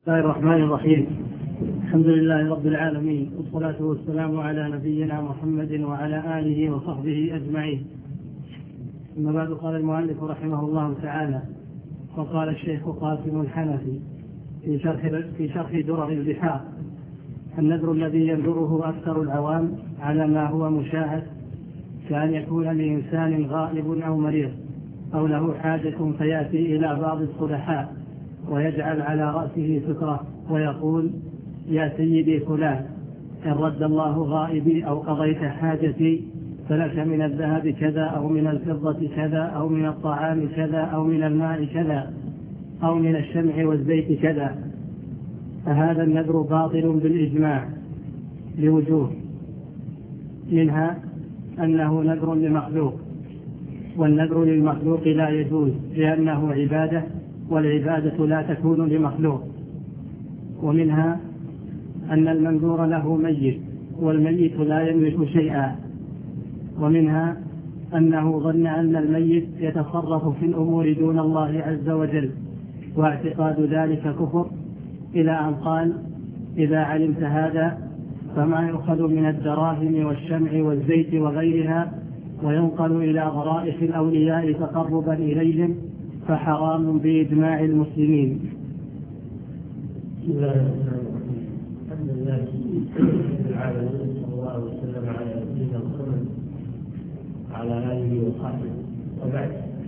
بسم الله الرحمن الرحيم. الحمد لله رب العالمين، والصلاة والسلام على نبينا محمد وعلى آله وصحبه أجمعين. ثم بعد، قال المؤلف رحمه الله تعالى: وقال الشيخ قاسم الحنفي في شرح درر البحار: النذر الذي ينذره أكثر العوام على ما هو مشاهد، كأن يكون لإنسان غائب أو مريض أو له حاجة فيأتي إلى بعض الصلحاء ويجعل على رأسه سترة ويقول: يا سيدي فلان، إن رد الله غائبي أو قضيت حاجتي فلك من الذهب كذا أو من الفضة كذا أو من الطعام كذا أو من الماء كذا أو من الشمع والزيت كذا. فهذا النذر باطل بالإجماع لوجوه، منها أنه نذر لمخلوق، والنذر للمخلوق لا يجوز لأنه عبادة، والعبادة لا تكون لمخلوق. ومنها أن المنذور له ميت، والميت لا يملك شيئا. ومنها أنه ظن أن الميت يتصرف في الأمور دون الله عز وجل، واعتقاد ذلك كفر، إلى أن قال: إذا علمت هذا فما يؤخذ من الدراهم والشمع والزيت وغيرها وينقل إلى غرائح الأولياء تقربا إليهم فحرام بإجماع المسلمين. بسم الله الرحمن الرحيم. الحمد لله رب العالمين، صلى الله وسلم على نبينا محمد وعلى آله وصحبه. وبعد،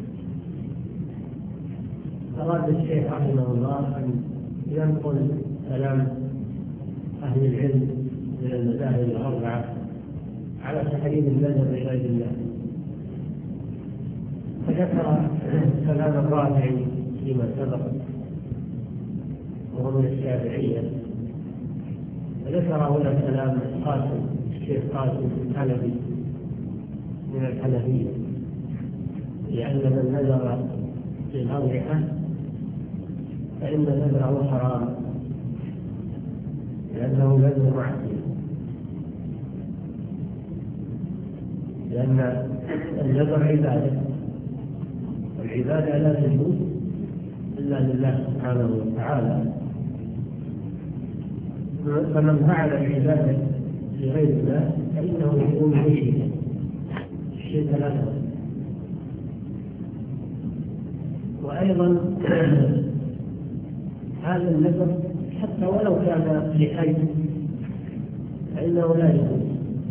أراد الشيخ رحمه الله أن ينقل كلام أهل العلم من المذاهب الأربعة على تحريم النذر لغير الله، فذكر كلام الرافعي فيما سبق وهو من الشافعية، وذكر هنا كلام الشيخ قاسم الحنفي من الحنفية، لأن من نذر للأضحى فإن نذره حرام لأنه نذر معصية، لأن النذر عبادة، والعبادة لا تجوز إلا لله سبحانه وتعالى. فمن فعل العبادة لغير الله فإنه يكون مشركا الشرك الأكبر. وأيضا هذا النذر حتى ولو كان لحي فإنه لا يجوز،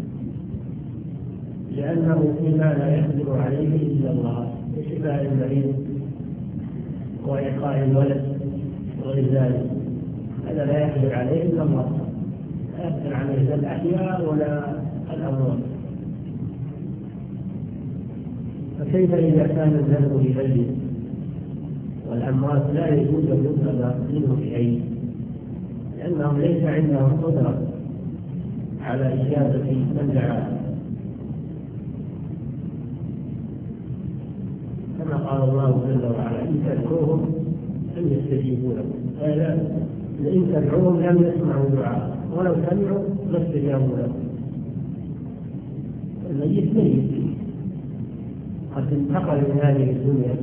لأنه فيما لا يقدر عليه إلا الله، كشفاء المريض وإعطاء الولد وغير ذلك، هذا لا يقدر عليه إلا الله، لا يقدر عليه لا الأحياء ولا الأموات. فكيف إذا كان النذر لغيره والأموات لا يجوز أن يطلب منه شيء، لأنهم ليس عندهم قدرة على إجابة من دعاه، كما قال الله جل وعلا: إن تدعوهم لم يستجيبوا لكم، إن تدعوهم لم يسمعوا دعاء ولو سمعوا ما استجابوا لكم. الميت ميت قد انتقل من هذه الدنيا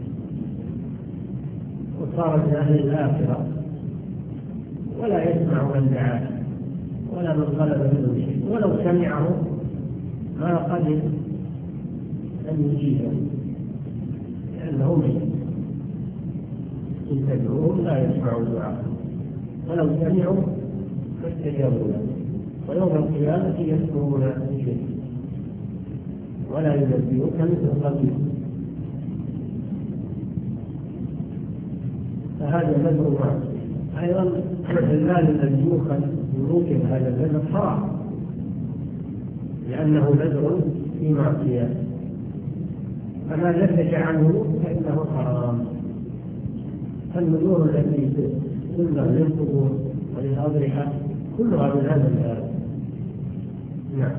وصار من أهل الآخرة، ولا يسمع من دعاه ولا من طلب منه شيء، ولو سمعه ما قدر أن يجيبه لأنه ميت. إن تدعوهم لا يسمعوا دعاء ولو سمعوا فاستجابوا له، ويوم القيامة يسمعون شيء ولا ينبئك مثل خبير. فهذا نذر معصية. أيضا المال الذي يؤخذ يمكن هذا النذر حرام، لأنه نذر في معصية، فما نتج عنه فإنه حرام. فالنذور التي تنذر للقبور وللأضرحة كلها من هذا الباب. نعم.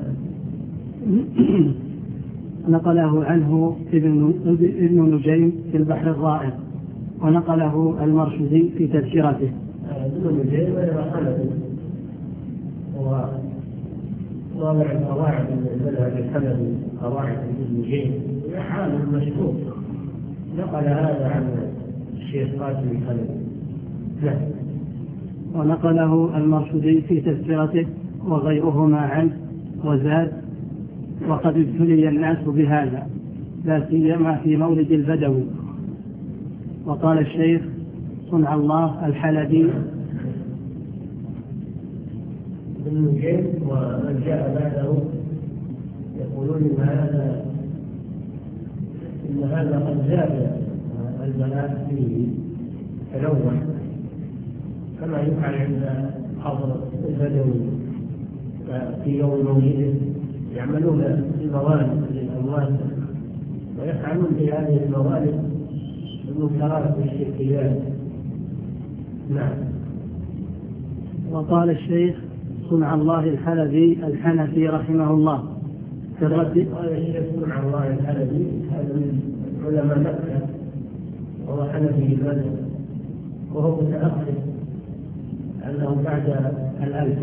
نقله عنه ابن نجيم في البحر الرائق، ونقله المرشدي في تذكرته. ابن نجيم حنفي، هو ضابع القواعد من المذهب الحنفي، قواعد ابن نجيم، عالم مشهور، نقل هذا عن الشيخ قاسم الحنفي. نعم. ونقله المرشدي في تذكرته وغيرهما عنه وزاد: وقد ابتلي الناس بهذا لا سيما في مولد البدوي. وقال الشيخ صنع الله الحلبي: ابن الجيم ومن جاء بعده يقولون إن هذا قد زاد البلاء فيه تنوع، كما يفعل عند حضرة البدوي في يوم مولده، يعملون الموالد للأموات ويفعلون في هذه الموالد المنكرات والشركيات. نعم. وقال الشيخ صنع الله الحلبي الحنفي رحمه الله في الرد. قال الشيخ صنع الله الحلبي هذا من علماء مكة، وهو حنفي البدر، وهو متأخر أنه بعد 1000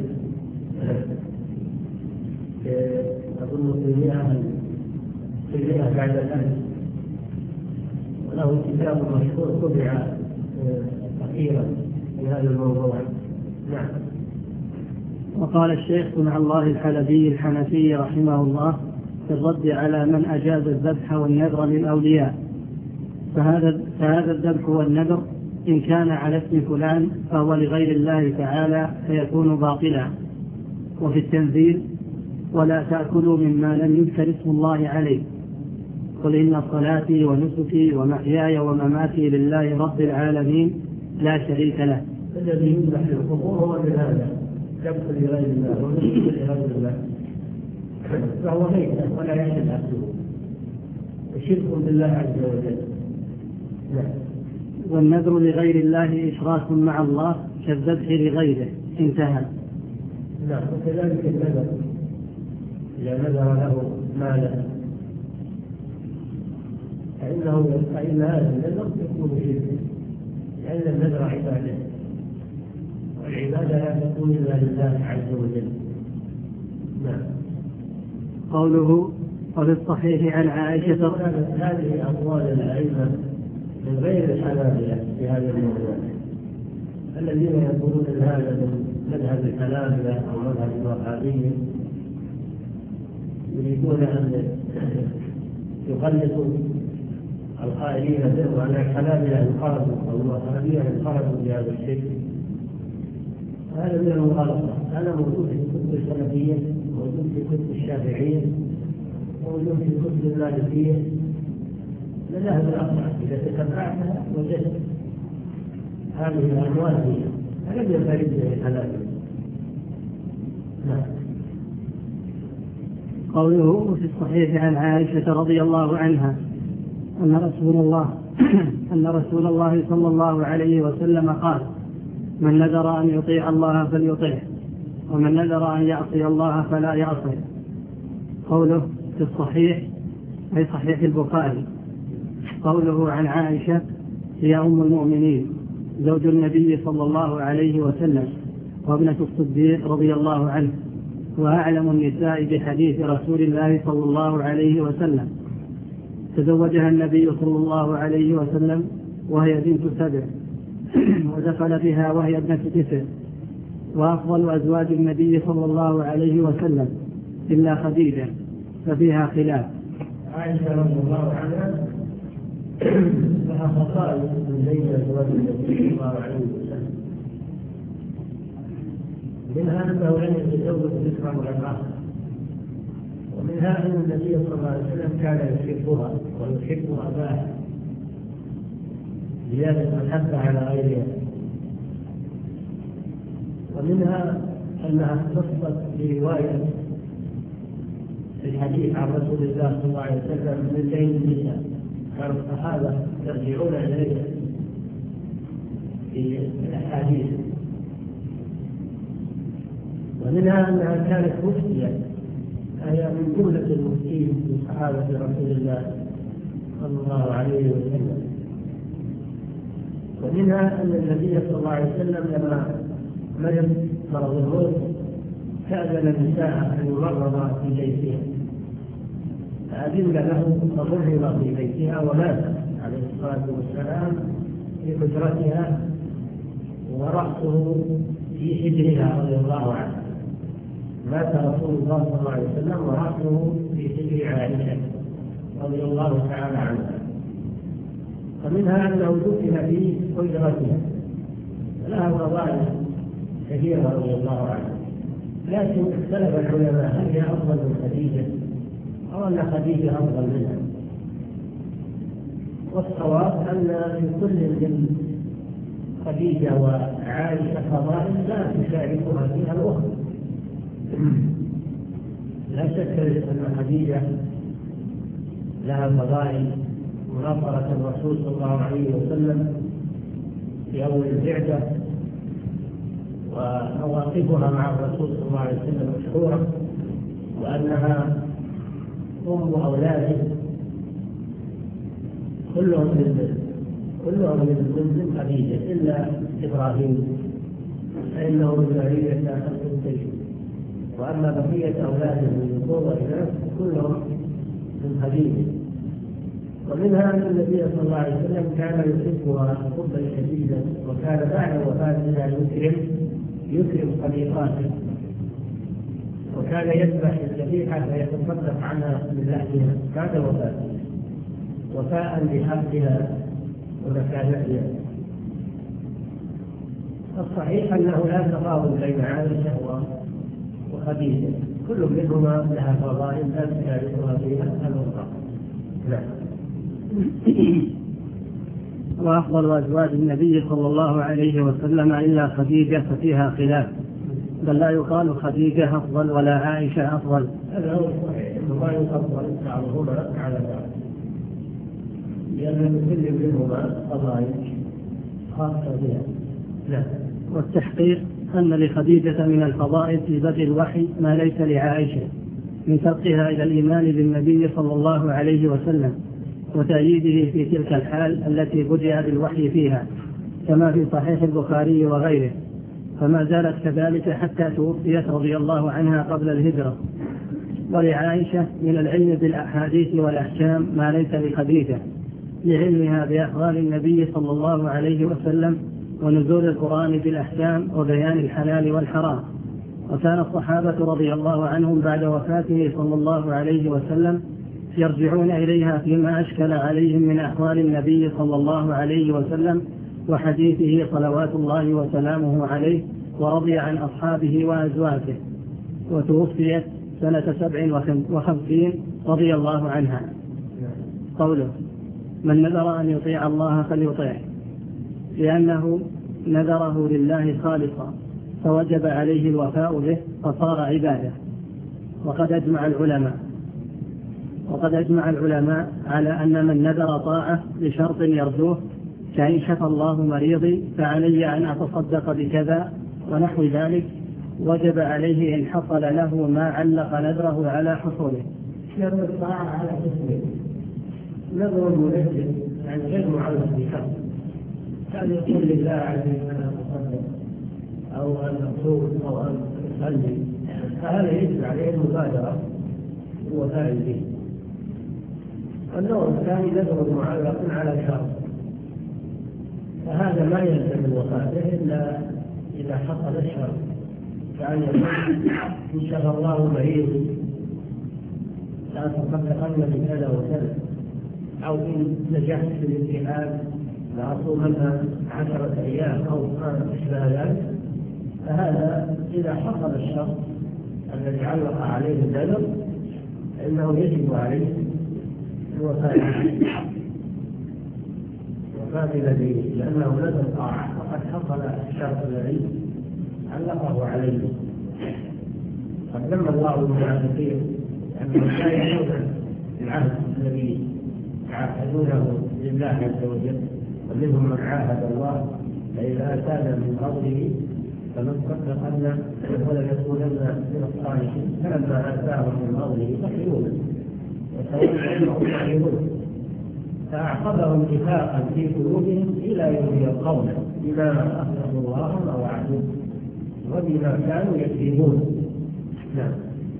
أظن في 100 بعد 1000، وله كتاب مشهور طبع أخيرا في هذا الموضوع. نعم. وقال الشيخ صنع الله الحلبي الحنفي رحمه الله في الرد على من أجاز الذبح والنذر للأولياء: فهذا الذبح والنذر إن كان على اسم فلان فهو لغير الله تعالى فيكون باطلا. وفي التنزيل: ولا تأكلوا مما لم يذكر اسم الله عليه، قل إن صلاتي ونسكي ومحياي ومماتي لله رب العالمين لا شريك له. الذي يذبح القبور هو من هذا ذبح لغير الله ونسك لغير الله، فهو ميتة ولا يحل أكله، وشرك بالله عز وجل. والنذر لغير الله إشراك مع الله كالذبح لغيره. انتهى. نعم. وكذلك النذر إذا نذر له مالا فإن هذا النذر يكون شركا، لأن النذر عبادة، والعبادة لا تكون إلا لله عز وجل. نعم. قوله: وفي الصحيح عن عائشة. هذه أقوال الأئمة من غير الحنابلة في هذا الموضوع، الذين يقولون ان هذا من مذهب الحنابلة او مذهب الوهابية، يريدون ان يخلصوا القائلين به، وان الحنابلة انقرضوا او الوهابية انقرضوا بهذا الشيء. هذا من المغالطة. هذا موجود في كتب السلفية، موجود في كتب الشافعية، موجود في كتب المالكية، مذاهب الأربعة. إذا تتبعتها وجدت هذه الأموال فلم ينفرد به الحنابلة. نعم. قوله: في الصحيح عن عائشة رضي الله عنها أن رسول الله صلى الله عليه وسلم قال: من نذر أن يطيع الله فليطيعه، ومن نذر أن يعصي الله فلا يعصي. قوله في الصحيح أي صحيح البخاري. قوله عن عائشة هي أم المؤمنين زوج النبي صلى الله عليه وسلم وابنة الصديق رضي الله عنه، وأعلم النساء بحديث رسول الله صلى الله عليه وسلم. تزوجها النبي صلى الله عليه وسلم وهي بنت 7، ودخل بها وهي ابنة 9. وأفضل أزواج النبي صلى الله عليه وسلم إلا خديجة ففيها خلاف. عائشة رضي الله عنها لها خصائص من بين أزواج النبي صلى الله عليه وسلم، منها أنه لم يتزوج ذكرا ولا، ومنها أن النبي صلى الله عليه وسلم كان يحبها ويحب أباها زيادة محبة على غيرها، ومنها أنها اختصت برواية الحديث عن رسول الله صلى الله عليه وسلم من بين النساء، كان الصحابة يرجعون إليها في الأحاديث. ومنها أنها كانت مفتية، هي من جملة المفتين في صحابة رسول الله صلى الله عليه وسلم. ومنها أن النبي صلى الله عليه وسلم لما مرض الموت كأذن النساء أن يمرض في بيتها، فأذن له فمرض في بيتها ومات عليه الصلاة والسلام في حجرتها، ورأسه في حجرها رضي الله عنه. مات رسول الله صلى الله عليه وسلم ورأسه في حجر عائشة رضي الله تعالى عنها. فمنها أنه دفن في حجرتها، لها فضائل كثيرة رضي الله عنها، لكن اختلف العلماء هل هي أفضل من خديجة أو أن خديجة أفضل منها. والصواب أن لكل من خديجة وعائشة فضائل لا تشاركها فيها الأخرى. لا شك أن خديجة لها فضائل مناصرة الرسول صلى الله عليه وسلم في أول البعثة، ومواقفها مع الرسول صلى الله عليه وسلم مشهورة، وأنها أم أولاده كلهم من خديجة إلا إبراهيم فإنه من ذرية الزوجين، وأما بقية أولاده من ذكور وإناث كلهم من خديجة. ومنها أن النبي صلى الله عليه وسلم كان يحبها حبا شديدا، وكان بعد وفاتها يكرم صديقاته، وكان يذبح الذبيحة فيتصدق عنها من لحمها بعد وفاتها وفاء بحقها ومكانتها. الصحيح أنه لا تفاضل بين عائشة وخديجة، كل منهما لها فضائل لا تشاركها فيها الأخرى. نعم. وأفضل أزواج النبي صلى الله عليه وسلم إلا خديجة ففيها خلاف، بل لا يقال خديجة أفضل ولا عائشة أفضل. هذا هو الصحيح، إنه ما يفضل بعضهما على بعض، لأن كل منهما فضائل خاصة بها. لا. والتحقيق أن لخديجة من الفضائل في بدء الوحي ما ليس لعائشة من سبقها إلى الإيمان بالنبي صلى الله عليه وسلم وتأييده في تلك الحال التي بدأ بالوحي فيها، كما في صحيح البخاري وغيره، فما زالت كذلك حتى توفيت رضي الله عنها قبل الهجرة. ولعائشة من العلم بالأحاديث والأحكام ما ليس لخديجة، لعلمها بأخبار النبي صلى الله عليه وسلم ونزول القرآن بالأحكام وبيان الحلال والحرام. وكان الصحابة رضي الله عنهم بعد وفاته صلى الله عليه وسلم يرجعون إليها فيما أشكل عليهم من أحوال النبي صلى الله عليه وسلم وحديثه صلوات الله وسلامه عليه، ورضي عن أصحابه وأزواجه. وتوفيت سنة 57 رضي الله عنها. قوله: من نذر أن يطيع الله فليطيعه، لأنه نذره لله خالصا فوجب عليه الوفاء به فصار عبادة. وقد أجمع العلماء على أن من نذر طاعة لشرط يرجوه كأن شفى الله مريضي فعلي أن أتصدق بكذا ونحو ذلك، وجب عليه إن حصل له ما علق نذره على حصوله. شرط الطاعة على حصوله نذر المنزل يعني غير معلق بشرط، كان يقول لله عليه أن أتصدق أو أن أصوم أو أن أصلي، فهذا يجب عليه المبادرة ووفاء به. النوع الثاني نذر معلق على شرط، فهذا ما يلزم الوفاء به إلا إذا حصل الشرط، كأن يقول: إن شاء الله مريض لا أتصدقن بكذا وكذا، أو إن نجحت في الامتحان لأصومن 10 أيام أو ما أشبه ذلك. فهذا إذا حصل الشرط الذي علق عليه النذر فإنه يجب عليه الوفاء به، لأنه نذر طاعة فقد حصل الشرط الذي علقه عليه. قد ذم الله المنافقين أنهم لا يحفظون العهد الذي يعاهدونه لله عز وجل، ومنهم من عاهد الله فإذا آتانا من فضله فلنصدقن ولنكونن من الصالحين، فلما آتاهم من فضله بخلوا وتولوا وهم معرضون، فأعقبهم نفاقا في قلوبهم إلى يوم يلقونه بما أخلفوا الله ما وعدوه وبما كانوا يكذبون. نعم.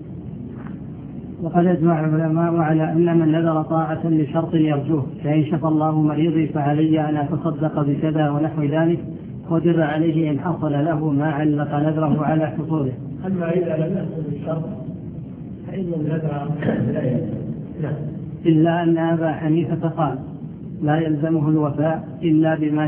وقد أجمع العلماء على أن من نذر طاعة لشرط يرجوه كأن شفى الله مريضي فعلي أن أتصدق بكذا ونحو ذلك، وجب عليه إن حصل له ما علق نذره على حصوله. أما إذا لم يحصل الشرط فإن النذر لا يلزم. نعم. إلا أن أبا حنيفة قال لا يلزمه الوفاء إلا بما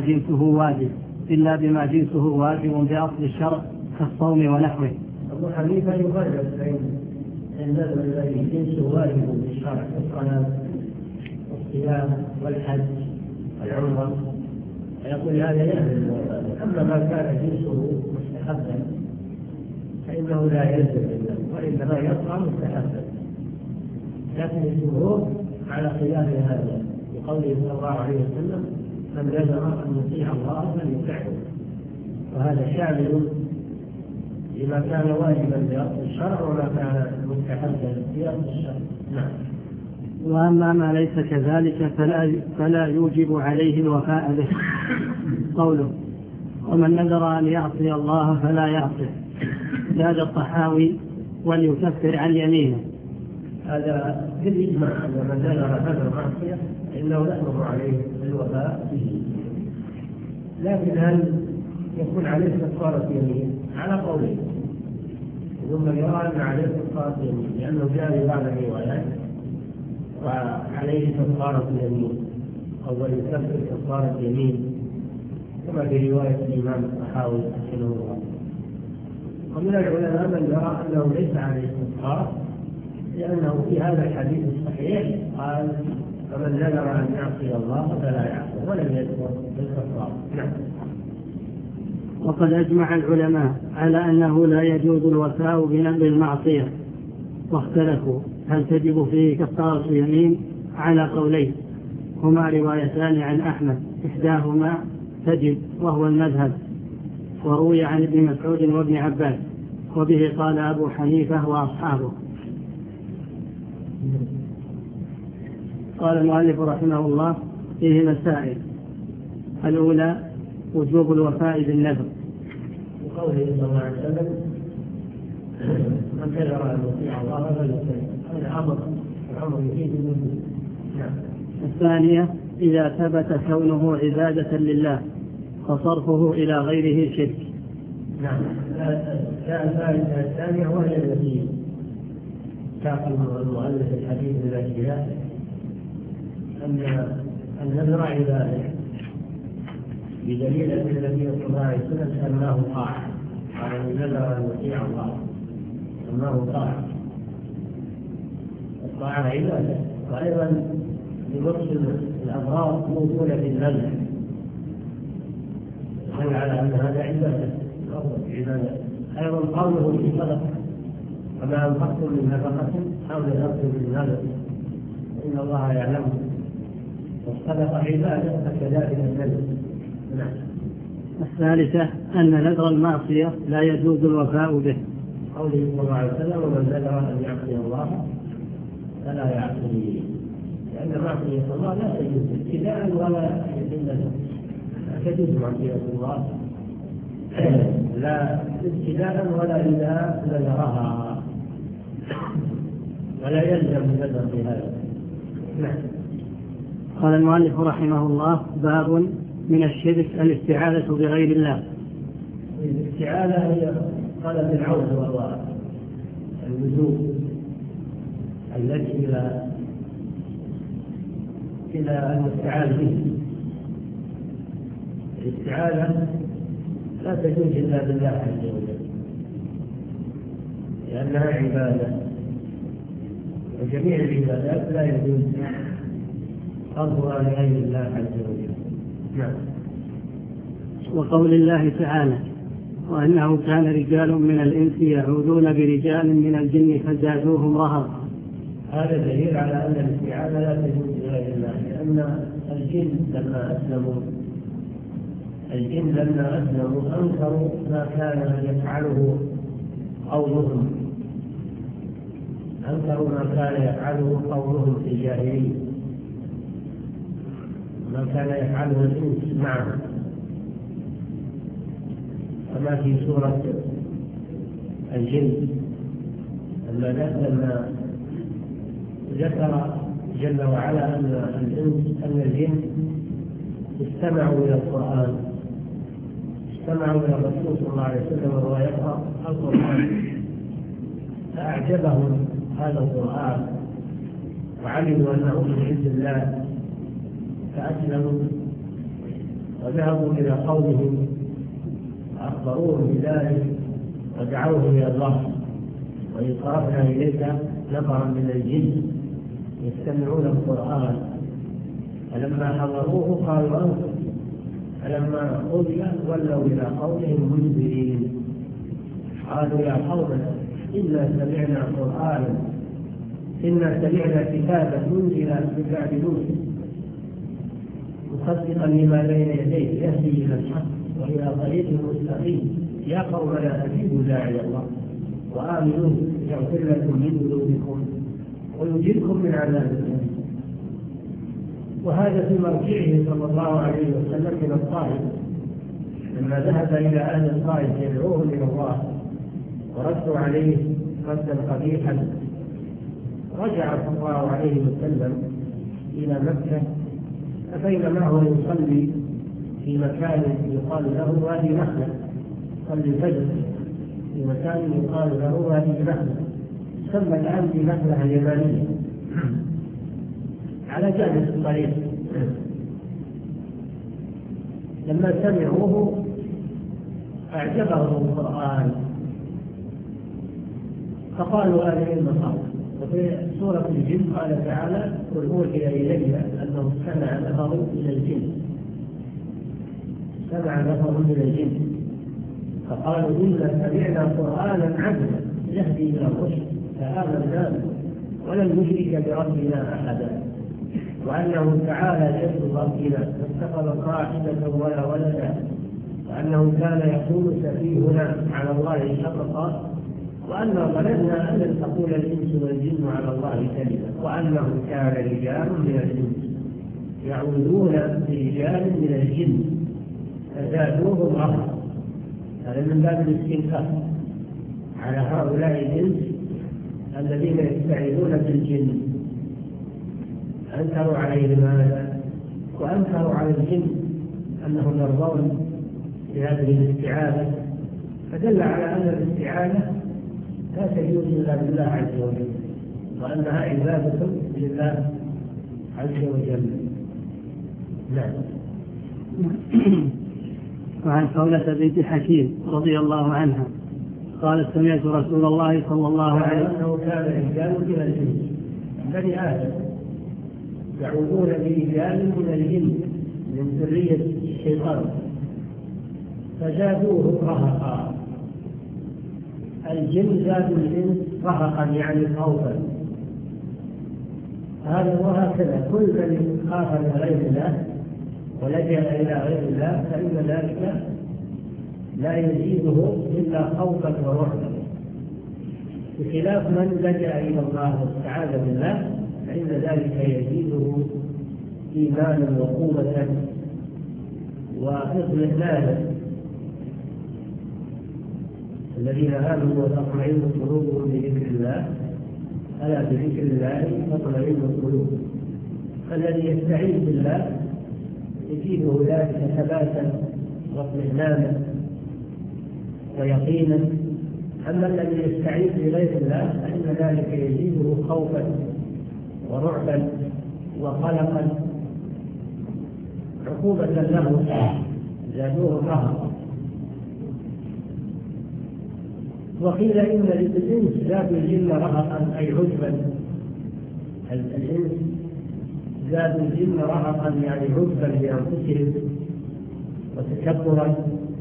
جنسه واجب بأصل الشرع كالصوم ونحوه. أبو حنيفة يفرق بين النذر الذي جنسه واجب بالشرع كالصلاة والصيام والحج والعمرة، يقول هذا يلزم. أما ما كان جنسه مستحبا فإنه لا يلزم النذر وإنما يبقى مستحبا. لكن الجمهور على خلاف هذا بقوله صلى الله عليه وسلم من نذر أن يطيع الله فليطعه، وهذا شامل لما كان واجبا بأصل الشرع وما كان مستحبا بأصل الشرع. نعم. وأما ما ليس كذلك فلا يوجب عليه الوفاء به. قوله ومن نذر أن يعصي الله فلا يعصيه. زاد الطحاوي وليكفر عن يمينه. هذا بالإجماع أن من نذر معصية فإنه يحرم عليه الوفاء به. لكن هل يكون عليه كفارة يمين؟ على قوله ثم يرى أن عليه كفارة يمين لأنه جاء بعض الروايات وعليه كفارة يمين أو يكفر كفارة يمين كما في رواية الإمام الطحاوي رحمه الله. ومن العلماء من يرى أنه ليس عليه كفارة لأنه في هذا الحديث الصحيح قال فمن نذر أن يعصي الله فلا يعصي ولم يذكر بالكفارة. نعم. وقد أجمع العلماء على أنه لا يجوز الوفاء بنذر المعصية، واختلفوا هل تجب فيه كفارة يمين على قولين هما روايتان عن أحمد، إحداهما تجب وهو المذهب، وروي عن ابن مسعود وابن عباس، وبه قال أبو حنيفة وأصحابه. قال المؤلف رحمه الله فيه مسائل. الأولى وجوب الوفاء بالنذر. وقوله صلى الله عليه وسلم من نذر أن يطيع الله فليطعه، هذا الأمر يفيد الوجوب. نعم. الثانية إذا ثبت كونه عبادة لله فصرفه إلى غيره شرك. نعم. الفائدة الثانية وهي التي كافر المؤلف الحديث الأشياء أن النذر عبادة بدليل أن النبي صلى الله عليه وسلم سماه طاعة، قال من نذر أن يطيع الله سماه طاعة. الطاعة عبادة. وأيضا بمقصد الأضرار موجودة في النذر يدل على أن هذا عبادة. أيضا قوله في صدقة وما أنفقتم من نفقة أو نذرتم من نذر إن الله يعلم، والصدقة عبادة فكذلك النذر. نعم. الثالثة أن نذر المعصية لا يجوز الوفاء به. قوله صلى الله عليه وسلم ومن نذر أن يعصي الله فلا يعصيه، لأن معصية الله لا تجوز ابتداء ولا بالنذر. لا تجوز معصية الله لا ابتداء ولا إذا نذرها، ولا يلزم النذر بهذا. نعم. قال المؤلف رحمه الله باب من الشرك الاستعاذة بغير الله. الاستعاذة هي طلب العون وهو اللجوء التي إلى المستعاذ به. الاستعاذة لا تجوز إلا بالله عز وجل لأنها عبادة، وجميع العبادات لا يجوز صرفها لغير الله عز وجل. نعم. وقول الله تعالى وأنه كان رجال من الإنس يعوذون برجال من الجن فزادوهم رهقا. هذا دليل على أن الاستعاذة لا تجوز لغير الله، لأن الجن لما أسلموا أنكروا ما كان يفعله قومهم في الجاهلية، ما كان يفعله الإنس معهم، كما في سورة الجن لما ذكر جل وعلا أن الجن استمعوا إلى القرآن سمعوا من الرسول صلى الله عليه وسلم وهو يقرأ القرآن فأعجبهم هذا القرآن وعلموا أنه من عند الله فأسلموا وذهبوا إلى قومهم وأخبروهم بذلك ودعوهم إلى الله. وإن صرفنا إليك نفرا من الجن يستمعون القرآن فلما حضروه قالوا أنصتوا فلما قضي ولوا إلى قومهم منذرين قالوا يا قومنا إنا سمعنا كتابا أنزل من بعد موسى مصدقا لما بين يديه يهدي إلى الحق وإلى طريق مستقيم يا قومنا أجيبوا داعي الله وآمنوا يغفر لكم من ذنوبكم ويجيركم من عذاب أليم. وهذا في مرجعه صلى الله عليه وسلم من الطائف لما ذهب إلى أهل الطائف يدعوهم إلى الله وردوا عليه ردا قبيحا رجع صلى الله عليه وسلم إلى مكة فبينما هو يصلي في مكان يقال له وادي نخلة يصلي الفجر في مكان يقال له وادي نخلة يسمى الآن بنخلة اليمانية على جانب الطريق. لما سمعوه أعجبهم القرآن فقالوا هذه المصائب. وفي سورة الجن قال تعالى قل أوحي إلي أنه سمع نفر من الجن فقالوا إنا سمعنا قرآنا عجبا يهدي إلى الرشد فآمنا ولن نشرك بربنا أحدا وأنه تعالى جد ربنا فاتخذ صاحبة ولا ولدا وأنه كان يقول سفيهنا على الله شططا وأننا ظننا أن لن تقول الإنس والجن على الله كذبا وأنه كان رجال من الإنس يعوذون برجال من الجن فزادوهم رهقا. هذا من باب الاستنكار على هؤلاء الإنس الذين يستعيذون بالجن. أنكروا عليهم هذا وأنكروا على الجن أنهم يرضون بهذه الاستعاذة فدل على أن الاستعاذة لا تجوز إلا بالله عز وجل وأنها عبادة لله عز وجل. نعم. وعن خولة بنت حكيم رضي الله عنها قالت سمعت رسول الله صلى الله عليه وسلم أنه كان رجال من الجن بني آدم يعوذون برجال من الجن من ذرية الشيطان فزادوه رهقا. الجن زادوا الإنس رهقا يعني خوفا. هذا وهكذا كل من خاف من غير الله ولجأ إلى غير الله فإن ذلك لا يزيده إلا خوفا ورعبا بخلاف من لجأ إلى الله واستعاذ بالله فإن ذلك يزيده إيمانا وقوة واطمئنانا. الذين آمنوا وتطمئن قلوبهم بذكر الله ألا بذكر الله تطمئن القلوب. فالذي يستعيذ بالله يزيده ذلك ثباتا واطمئنانا ويقينا. أما الذي يستعيذ بغير الله فإن ذلك يزيده خوفا ورعبا وقلقا عقوبة له زادوه رهقا. وقيل إن الإنس زادوا الجن رهقا أي عجبا. الإنس زادوا الجن رهقا يعني عجبا بأنفسهم وتكبرا.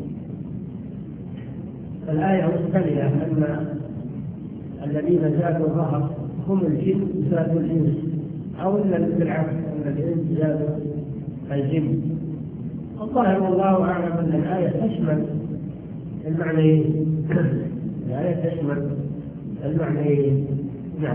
الآية مختلفة أن الذين زادوا الرهق هم الجن زادوا الإنس أو أن بالعكس أن الإنس زادوا الجن. الظاهر والله أعلم أن الآية تشمل المعنيين. الآية تشمل المعنيين. نعم.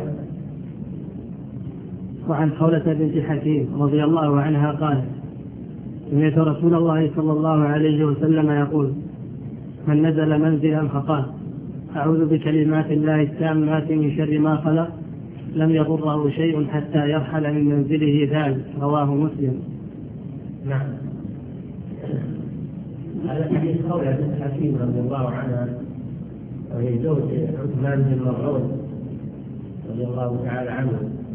وعن خولة بنت حكيم رضي الله عنها قالت سمعت رسول الله صلى الله عليه وسلم يقول من نزل منزلا فقال أعوذ بكلمات الله التامات من شر ما خلق لم يضره شيء حتى يرحل من منزله ذلك. رواه مسلم. نعم. هذا حديث خولة بنت حكيم رضي الله عنها، وهي زوج عثمان بن مظعون رضي الله تعالى عنه،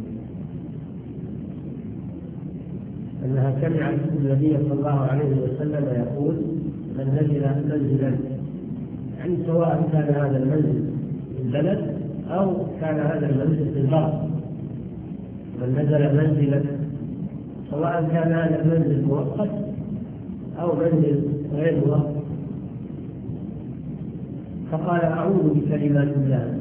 أنها سمعت النبي صلى الله عليه وسلم يقول: من نزل منزلا، يعني سواء كان هذا المنزل في البلد أو كان هذا المنزل في البر، من نزل منزلا سواء كان هذا المنزل مؤقت أو منزل غير مؤقت، فقال: أعوذ بكلمات الله،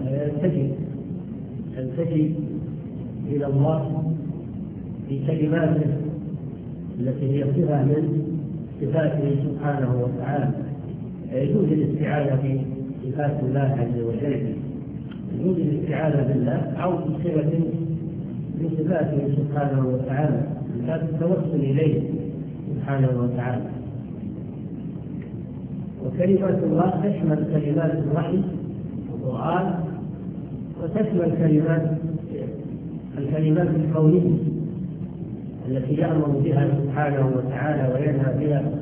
يلتجئ إلى الله بكلماته التي هي صفة من صفاته سبحانه وتعالى. يجوز الاستعاذة بصفات الله عز وجل، يجوز الاستعاذة بالله أو بصفة من صفاته سبحانه وتعالى، صفات التوسل إليه سبحانه وتعالى. وكلمات الله تشمل كلمات الوحي والقرآن، وتشمل الكلمات الكونية التي يأمر بها سبحانه وتعالى وينهى بها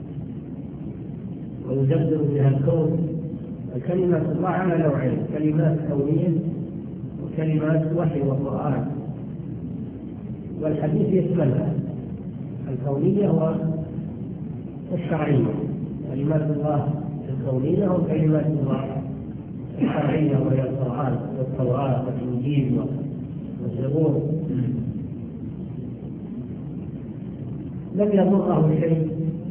ويدبر بها الكون. الكلمات الله على نوعين: كلمات كونية وكلمات وحي وقرآن، والحديث يشملها، الكونية والشرعية، كلمات الله الكونية وكلمات الله الشرعية وهي القرآن والتوراة والإنجيل والزبور. لم يضره شيء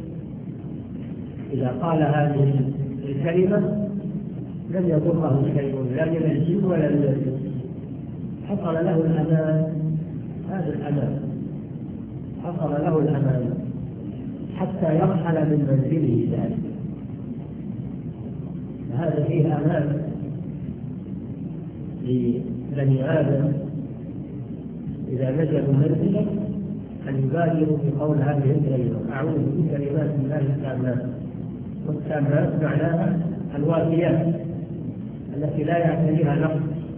إذا قال هذه الكلمة، لم يضره شيء لا من الجن ولا من الإنس، حصل له الأمان. هذا الأمان حصل له الأمان حتى يرحل من منزله ذلك، هذا فيه أمان لبني آدم إذا نزلوا منزلا أن يبادروا بقول هذه الكلمة: أعوذ بكلمات الله التامات. والتامات معناها الوافيات التي لا يعتريها نقص،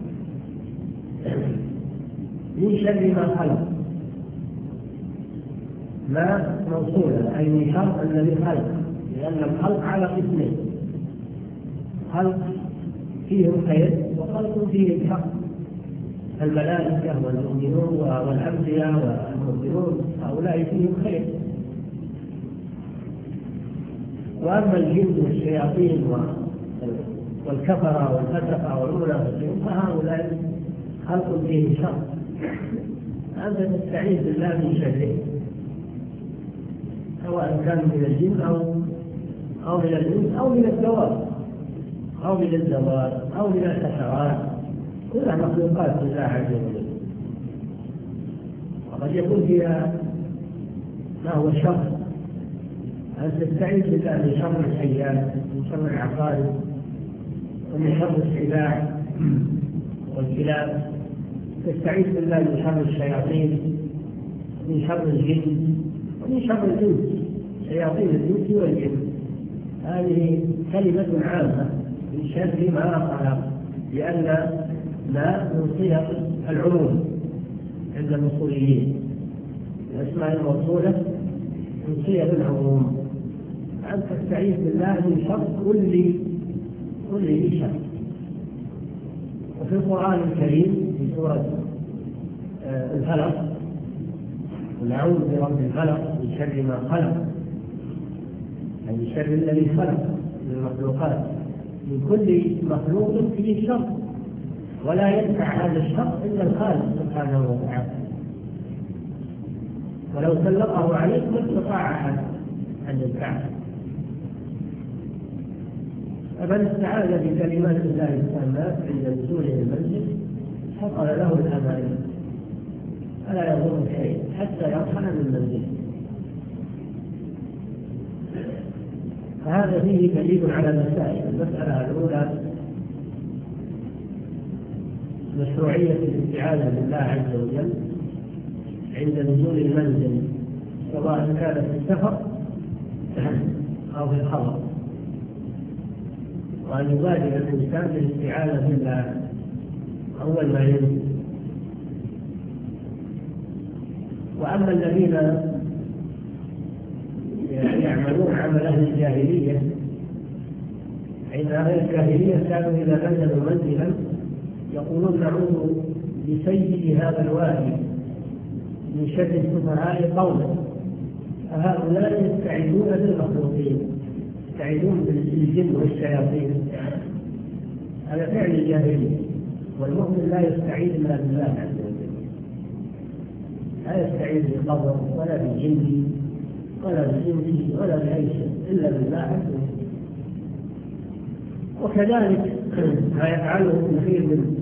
من شر ما خلق. ما موصولة أي من شر الذي خلق، لأن الخلق على قسمين: خلق فيه الخير وخلق فيه الشر. الملائكة والمؤمنون والأنبياء والمؤمنون هؤلاء فيهم خير، وأما الجن والشياطين والكفرة والفسقة والمنافقين فهؤلاء خلق فيه شر. أنت تستعيذ بالله من شره، سواء كان من الجن أو من الإنس أو من الدواب أو من الزوال أو من الحشرات، كلها مخلوقات لله عز وجل، وقد يكون فيها ما هو شر. أن تستعيذ بالله من شر الحيات، من شر العقارب، ومن شر السباع والكلاب، تستعيذ بالله من شر الشياطين، من شر الجن، ومن شر الإنس، شياطين الإنس والجن. هذه كلمة عامة من شر ما خلق، لأن ما من صيغ العموم عند الأصوليين، الأسماء الموصولة من صيغ العموم. أن تستعيذ بالله من شر كل شر. وفي القرآن الكريم في سورة الفلق: قل أعوذ برب الفلق من شر ما خلق، يعني من شر الذي خلق من المخلوقات. من كل مخلوق فيه شر، ولا يدفع هذا الشر إلا الخالق سبحانه وتعالى، ولو سلطه عليك ما استطاع أن يدفعه. فمن استعاذ بكلمات الله التامات عند نزوله المنزل حصل له الأمان، فلا يضر شيء حتى يرحل من منزله. فهذا فيه دليل على المسائل. المسألة الأولى: مشروعية الاستعاذة بالله عز وجل عند نزول المنزل، سواء كان في السفر أو في الحضر، وأن يبادر الإنسان بالاستعاذة بالله أول ما ينزل. وأما الذين يعملون عمل أهل الجاهلية، فإن أهل الجاهلية كانوا إذا نزلوا منزلا يقولون نعوذ بسيد هذا الوادي من شر السفهاء قوما، فهؤلاء يستعيذون بالمخلوقين، يستعيذون بالجن والشياطين. هذا فعل الجاهلية، والمؤمن لا يستعيذ إلا بالله عز وجل، لا يستعيذ بالقبر ولا بالجن ولا بالإنس ولا بأي شيء إلا بالله عز وجل. وكذلك ما يفعله كثير من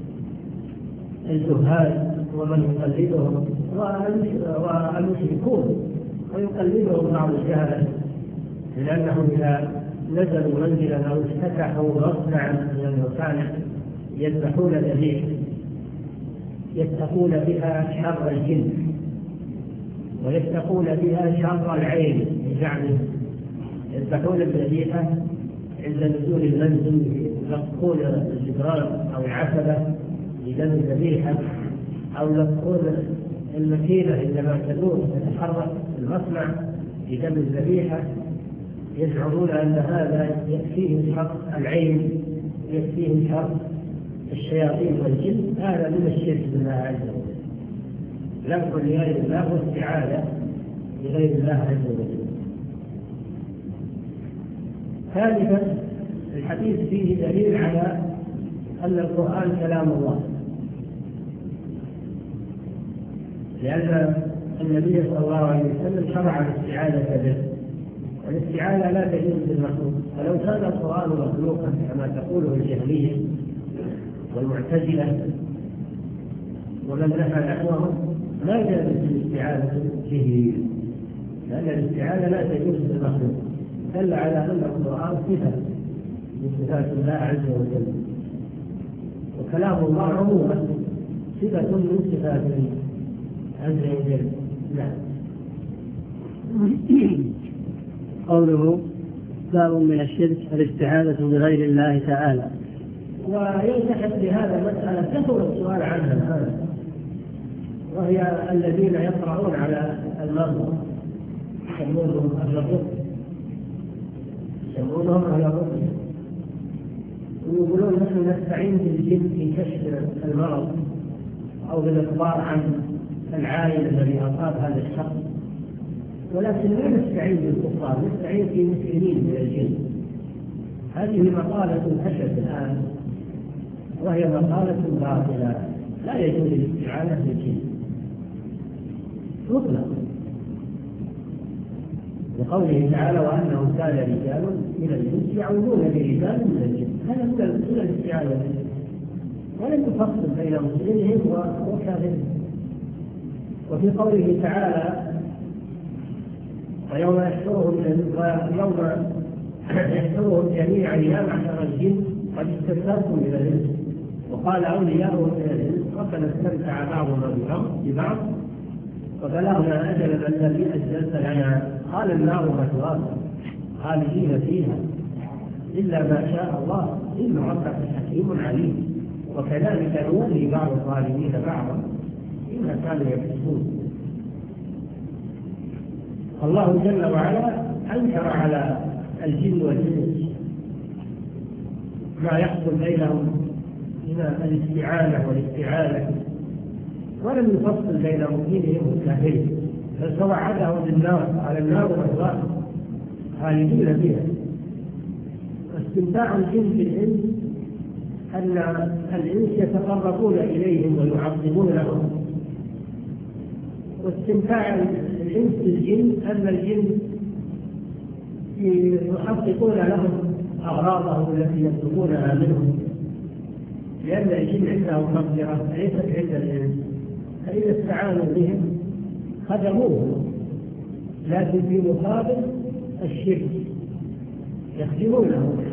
الزهاد ومن يقلدهم والمشركون، ويقلدهم بعض الجهل، لأنهم إذا نزلوا منزلا أو افتتحوا مصنعا من المصانع يذبحون ذبيحة يتقون بها شر الجن ويتقون بها شر العين، يعني يذبحون الذبيحة عند نزول المنزل، يلقون الجدران أو العتبة بدم الذبيحة، أو يلقون الماكينة عندما تدور تتحرك المصنع بدم الذبيحة، يزعمون أن هذا يكفيه شر العين يكفيه شر الشياطين والجن. هذا من الشرك بالله عز وجل، لفظ لغير الله واستعاذة لغير الله عز وجل. ثالثا، الحديث فيه دليل على أن القرآن كلام الله، لأن النبي صلى الله عليه وسلم شرع الاستعاذة به، والاستعاذة لا تجوز بالمخلوق، ولو كان القرآن مخلوقا كما تقوله الجهمية والمعتزلة ومن نفى نحوهم ما جاءت الاستعاذة به، لأن الاستعاذة لا تجوز بالمخلوق، دل على أن القرآن صفة من صفات الله عز وجل، وكلام الله عموما صفة من صفاته عز وجل. نعم. قوله باب من الشرك الاستعاذة بغير الله تعالى. ويلتحق بهذا مسألة كثر السؤال عنها الآن، وهي الذين يقرؤون على المرضى يسمونهم أهل الرقية، ويقولون نحن نستعين بالجن في كشف المرض أو بالإخبار عن العائلة الذي أصاب هذا الشخص، ولكن لا نستعين بالكفار، نستعين في مسلمين من الجن. هذه مقالة انتشرت الآن، وهي مقالة باطلة، لا يجوز الاستعانة بالجن مطلقا، لقوله تعالى وأنه كان رجال من الإنس يعوذون برجال من الجن، هذا من الاستعانة، ولم يفصل بين مسلمهم وكافرهم. وفي قوله تعالى ويوم يحشرهم جميعا يا معشر الجن قد استكثرتم من الإنس وقال أولياؤهم من الإنس ربنا استمتع بعضنا ببعض وبلغنا أجلا الذي أجلت لنا قال النار مثواكم خالدين فيها إلا ما شاء الله إن ربك حكيم عليم وكذلك نولي بعض الظالمين بعضا إما كانوا يكسبون. الله جل وعلا أنكر على الجن والإنس ما يحصل بينهم من الاستعانة والاستعاذة، ولم يفصل بين مؤمنهم والكافرين، بل توعدهم بالنار على النار مثواهم خالدين فيها. واستمتاع الجن بالإنس أن الإنس يتقربون إليهم ويعظمونهم، واستمتاع الإنس بالجن أن الجن يحققون لهم أغراضهم التي يطلبونها منهم، لأن الجن عندهم مقدرة ليست عند الإنس، فإذا استعانوا بهم خدموهم، لكن في مقابل الشرك يخدمونهم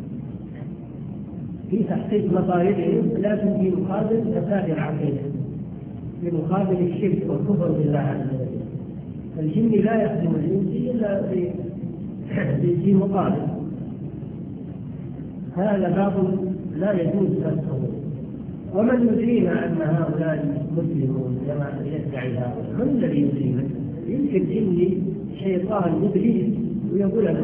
في تحقيق مطالبهم، لكن في مقابل فساد العقيدة، في مقابل الشرك والكفر بالله عز وجل. الجن لا يخدم الإنس إلا في مقابل. هذا باب لا يجوز فتحه، ومن يدرينا أن هؤلاء مسلمون كما يدعي هؤلاء؟ من الذي يدرينا؟ يمكن إني شيطان إبليس ويقول أنا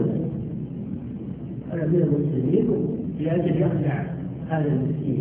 من المسلمين لأجل يخدع هذا المسكين.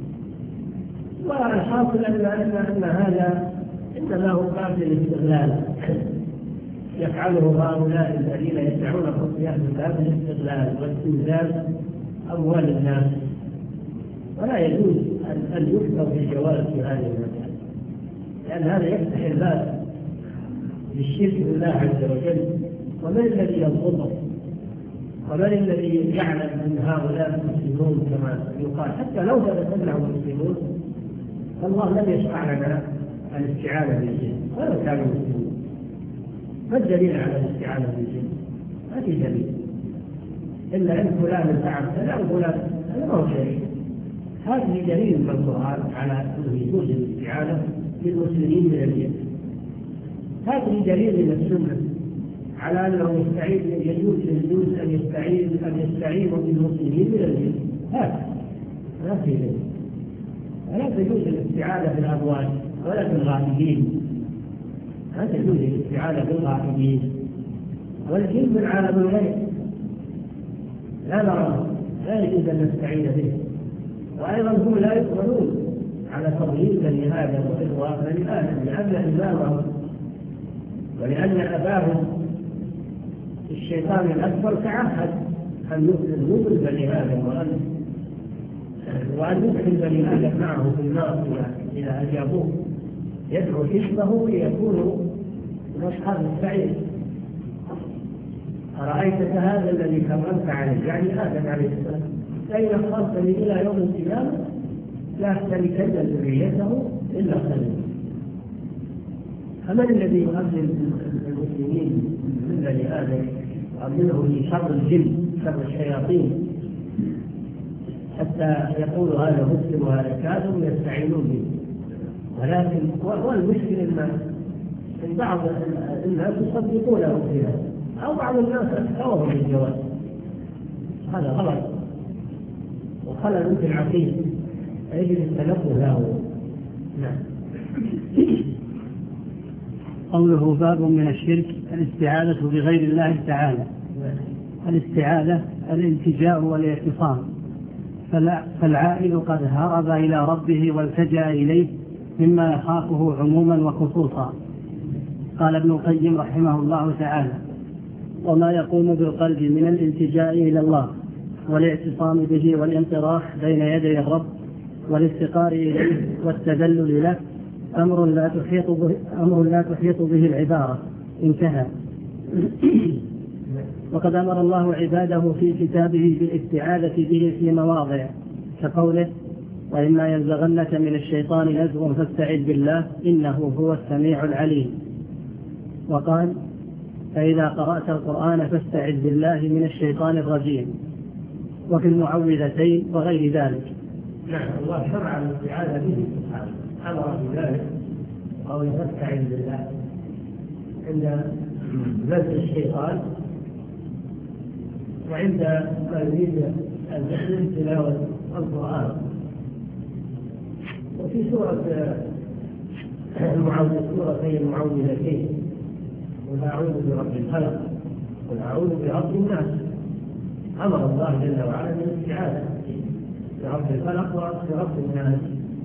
والحاصل أن هذا إنما هو قابل للاستغلال يفعله هؤلاء الذين يدعون خطيئة من باب الاستغلال واستنزاف أموال الناس، ولا يجوز أن يكثر بالجواز في هذه المسألة، لأن هذا يفتح الباب للشرك بالله عز وجل. ومن الذي يضبطه؟ ومن الذي يعلم أن هؤلاء مسلمون كما يقال؟ حتى لو ثبت أنهم مسلمون فالله لم يشرع لنا الاستعانة بالجن ولو كانوا مسلمين. ما الدليل على الاستعانة بالجن؟ ما في دليل إلا أن فلان فعل كذا وفلان، هذا ما هو شيء. هذه دليل من القرآن على أنه يجوز الاستعانة بالمسلمين من الجن. هذه دليل من السنة على أنه يجوز أن يستعينوا بالمسلمين من الجن. هذا ما في دليل. ولا تجوز الاستعانة بالأموات ولا بالغائبين، لا تجوز الاستعانة بالغائبين. والجن من عالم الغيب لا نراه، لا يجوز أن نستعين به. وأيضا هم لا يقبلون على تضليل بني آدم وإغواء بني آدم، لأن إمامهم ولأن أباهم الشيطان الأكبر تعهد أن يضل بني آدم وأن يدخل بني آدم معه في النار إذا أجابوه، يدعو حزبه ليكونوا من أصحاب السعير. أرأيت هذا الذي كرمت عليه، يعني آدم عليه السلام، فإن أخرتني إلى يوم القيامة لا أهتلكن ذريته إلا قليلا. فمن الذي يؤذن المسلمين من بني آدم وأمنه لشر الجن شر الشياطين حتى يقول هذا مسلم وهذا كافر ويستعينون به؟ ولكن والمشكلة أن بعض الناس يصدقونه في هذا، أو بعض الناس أكثرهم بالجواز. هذا غلط وخلل في العقيدة، يجب التنبه له. نعم. قوله باب من الشرك الاستعاذة بغير الله تعالى. الاستعاذة الالتجاء والاعتصام، فالعائل قد هرب إلى ربه والتجأ إليه مما يخافه عموما وخصوصا. قال ابن القيم رحمه الله تعالى: وما يقوم بالقلب من الالتجاء إلى الله والاعتصام به والانطراح بين يدي الرب والافتقار إليه والتذلل له أمر لا تحيط به العبارة. انتهى. وقد أمر الله عباده في كتابه بالاستعاذة به في مواضع، كقوله: وإما ينزغنك من الشيطان نزغ فاستعذ بالله إنه هو السميع العليم. وقال: فإذا قرأت القرآن فاستعذ بالله من الشيطان الرجيم. وفي المعوذتين وغير ذلك. نعم، الله شرع الاستعاذة به سبحانه، أمر بذلك أو فاستعذ بالله عند نزغ الشيطان وعند ما يريد أن يحسن تلاوة القرآن. وفي سورة المعوذتين: قل أعوذ برب الفلق قل أعوذ برب الناس. أمر الله جل وعلا بالاستعاذة برب الفلق وبرب الناس.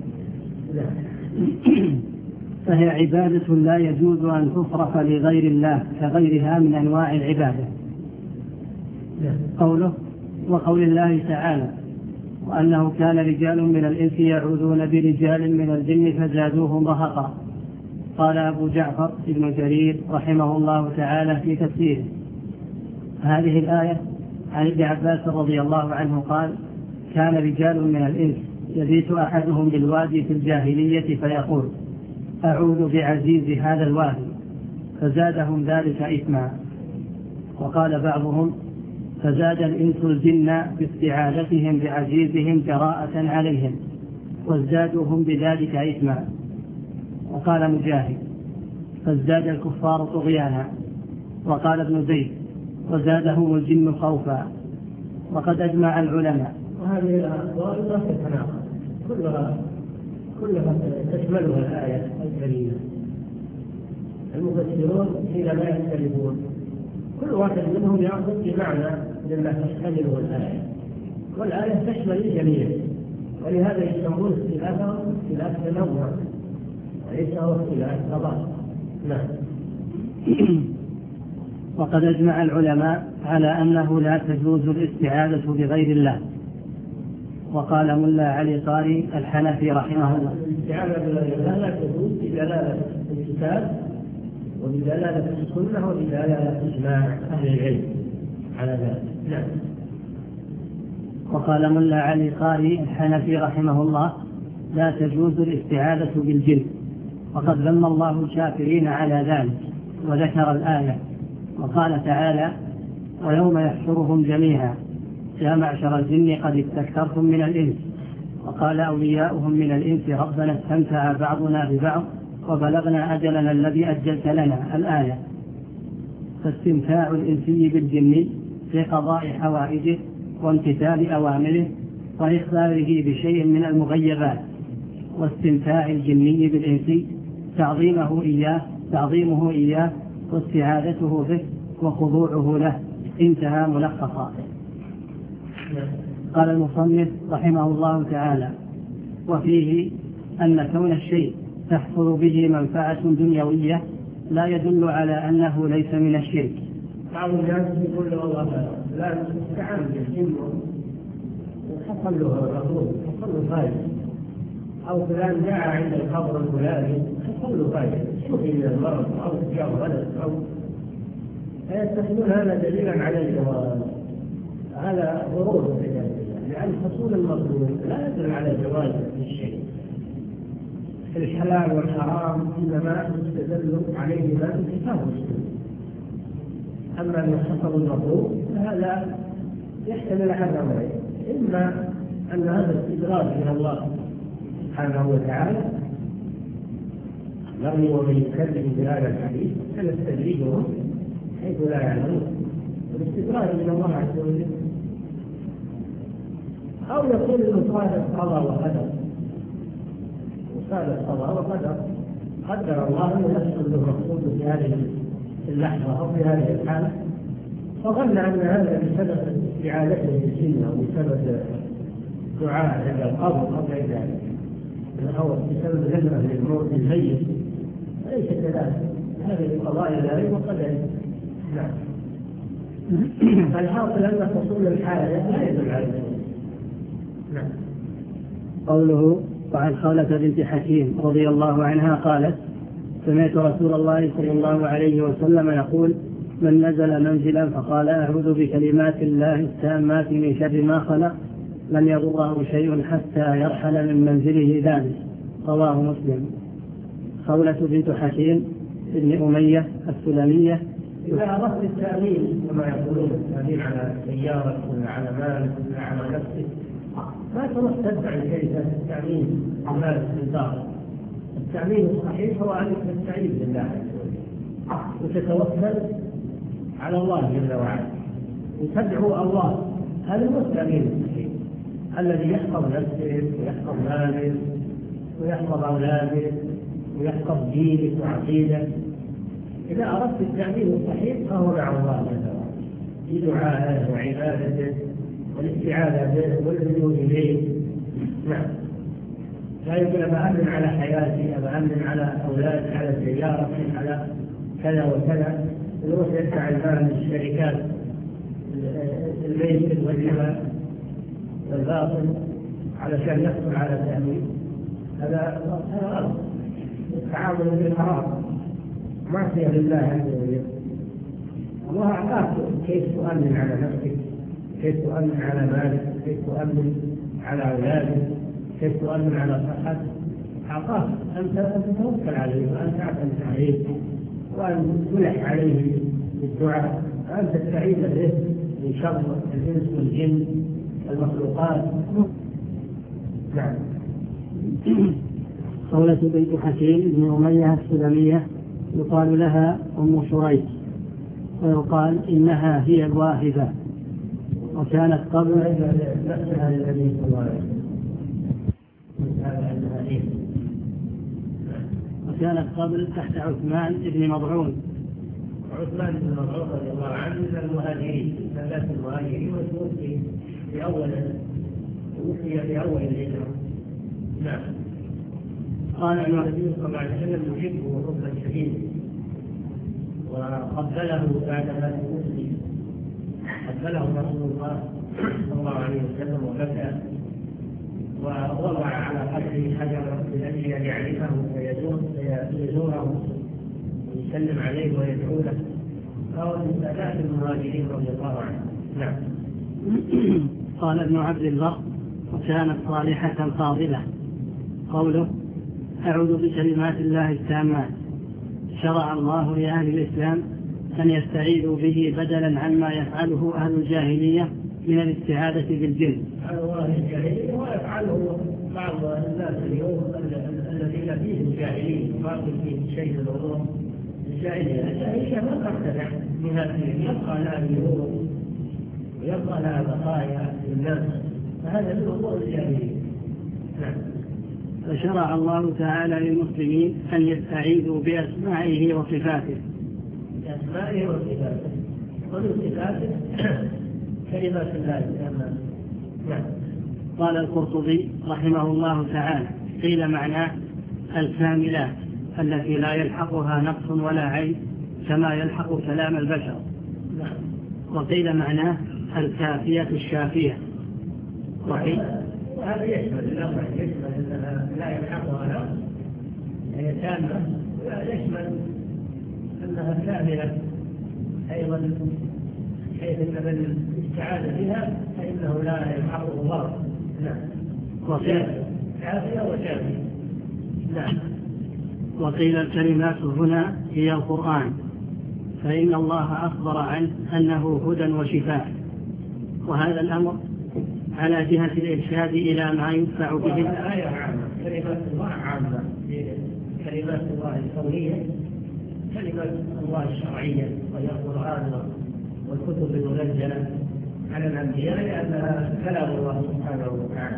فهي عبادة لا يجوز أن تصرف لغير الله كغيرها من أنواع العبادة. قوله: وقول الله تعالى: وأنه كان رجال من الإنس يعوذون برجال من الجن فزادوهم رهقا. قال أبو جعفر ابن جرير رحمه الله تعالى في تفسيره: هذه الآية عن ابن عباس رضي الله عنه قال: كان رجال من الإنس يبيت أحدهم بالوادي في الجاهلية فيقول: أعوذ بعزيز هذا الوادي، فزادهم ذلك إثما. وقال بعضهم: فزاد الإنس الجن باستعاذتهم بعزيزهم جراءة عليهم وازدادوهم بذلك إثما. وقال مجاهد: فازداد الكفار طغيانا. وقال ابن زيد: وزادهم الجن خوفا. وقد أجمع العلماء. وهذه الأقوال لا تتناقض، كلها تشملها الآية الكريمة. المفسرون حينما يختلفون كل واحد منهم يأخذ بمعنى مما تشتمله الآية، والآية تشمل الجميع، ولهذا يسمون اختلافهم اختلاف تنوع وليس هو اختلاف تضاد. نعم. وقد أجمع العلماء على أنه لا تجوز الاستعاذة بغير الله. وقال ملا علي قاري الحنفي رحمه الله: الاستعاذة بغير الله لا تجوز بدلالة الكتاب وبدلالة السنة وبدلالة إجماع أهل العلم على ذلك. نعم. وقال ملا علي قاري الحنفي رحمه الله: لا تجوز الاستعاذة بالجن، وقد ذم الله الكافرين على ذلك، وذكر الآية وقال تعالى: ويوم يحشرهم جميعا يا معشر الجن قد استكثرتم من الإنس، وقال أولياؤهم من الإنس ربنا استمتع بعضنا ببعض وبلغنا أجلنا الذي أجلت لنا. الآية. فاستمتاع الإنسي بالجن في قضاء حوائجه وامتثال أوامره وإخباره بشيء من المغيبات، واستمتاع الجني بالإنسي تعظيمه إياه واستعاذته به وخضوعه له. انتهى ملخصا. قال المصنف رحمه الله تعالى: وفيه أن كون الشيء تحصل به منفعة دنيوية لا يدل على أنه ليس من الشرك. بعض الناس يقول له والله لا استعان بالجن وحصل له الرسول حصل له فائدة، أو فلان جاء عند القبر الفلاني حصل له فائدة، شوفي من المرض أو جاء ولد أو فيتخذون هذا دليلا عليه، وهذا غرور في ذلك، لأن حصول المطلوب لا يدل على جواز الشيء. الحلال والحرام إنما يستدل عليه ما في الكتاب والسنة. أما أن حصل المطلوب فهذا يحتمل على أمرين: إما أن هذا استدراج من الله سبحانه وتعالى، نرمي ومن يكذب بهذا الحديث سنستدرجهم حيث لا يعلمون، والاستدراج من الله عز وجل، أو يكون المصادف قضاء وقدر، مصادف قضاء وقدر، قدر الله أن يحصل له مقصود في هذه اللحظة أو في هذه الحالة، فظن أن هذا بسبب استعادته بالجن أو بسبب دعاء عند القبر أو غير ذلك، أو بسبب ذكره للموت الميت، ليس كذلك، هذا بقضاء الله وقدره. نعم. فالحاصل أن حصول الحالة لا يدل على ذلك. نعم. قوله: وعن خولة بنت حكيم رضي الله عنها قالت: سمعت رسول الله صلى الله عليه وسلم يقول: من نزل منزلا فقال أعوذ بكلمات الله التامات من شر ما خلق لم يضره شيء حتى يرحل من منزله ذلك. رواه مسلم. خولة بنت حكيم ابن أمية السلمية. إذا أردت التأمين كما يقولون التأمين على سيارة ولا على مال ولا على نفسك، ما تروح تدعي كلمة التأمين على الإنذار. التأمين الصحيح هو أنك تستعيذ بالله وتتوكل على الله جل وعلا وتدعو الله. هذا هو التأمين الصحيح الذي يحفظ نفسك ويحفظ مالك ويحفظ أولادك ويحفظ دينك وعقيدتك. إذا أردت التأمين الصحيح فهو مع الله جل وعلا في دعائه وعبادته والاستعاذة به واللجوء إليه. نعم. لا يقول أنا أأمن على حياتي، أنا أأمن على أولادي، على سيارتي، على كذا وكذا، يروح يدفع المال للشركات الميت والربا والباطل علشان يحصل على تأمين. هذا غلط، التعامل بالحرام معصية لله عز وجل. الله أعطاك كيف تؤمن على نفسك، كيف تؤمن على مالك، كيف تؤمن على أولادك، كيف تؤمن على صحتك. أعطاك أن تتوكل عليه وأن تعتمد عليه وأن تلح عليه بالدعاء، وأن تستعيذ به من شر الإنس والجن والمخلوقات. نعم. خولة بنت حكيم بن أمية السلمية يقال لها أم شريك، ويقال إنها هي الواهبة، وكانت قبل نفسها للنبي صلى الله عليه وسلم، وكانت قبل تحت عثمان بن مضعون، عثمان بن مسعود رضي الله عنه من المهاجرين، ثلاث المهاجرين، وتوفي في أول الهجرة. نعم. قال النبي صلى الله عليه وسلم يحبه حبا شديدا، وقبله بعد ما توفي، قبله رسول الله صلى الله عليه وسلم وبكى، ووضع على قدره حجرا من أجل أن يعرفه فيزوره ويسلم عليه ويدعو له، فهو من سادات المهاجرين رضي الله عنه. نعم. قال ابن عبد البر: وكانت صالحة فاضلة. قوله: أعوذ بكلمات الله التامات. شرع الله لأهل الإسلام أن يستعيذوا به بدلا عما يفعله أهل الجاهلية من الاستعاذة بالجن. الله الجاهلية ويفعله بعض الناس اليوم الذين فيهم جاهلين، باقي فيه شيء من الأمور الجاهلية ما ترتفع من هذه، يبقى لها اليوم ويبقى لها بقايا للناس، فهذا من أمور الجاهلية. نعم. فشرع الله تعالى للمسلمين أن يستعيذوا بأسمائه وصفاته. بأسمائه وصفاته، ومن صفاته كلمات الله التامات. نعم. قال القرطبي رحمه الله تعالى: قيل معناه الكاملات التي لا يلحقها نقص ولا عيب كما يلحق كلام البشر. نعم. وقيل معناه الكافية الشافية. وهذا يشمل الأمر، يشمل أنها لا يلحقها نقص، هي تامة، ويشمل أنها كاملة أيضا، حيث أن من استعاذ بها فإنه لا يلحقه ضرر. نعم. كافية وشافية. نعم. وقيل الكلمات هنا هي القرآن، فإن الله أخبر عنه أنه هدى وشفاء، وهذا الأمر على جهة الإرشاد إلى ما ينفع به. الآية عامة، كلمات الله عامة، كلمات الله الكونية، كلمات الله الشرعية، وهي القرآن والكتب المنزلة على الأنبياء، لأنها كلام الله سبحانه وتعالى.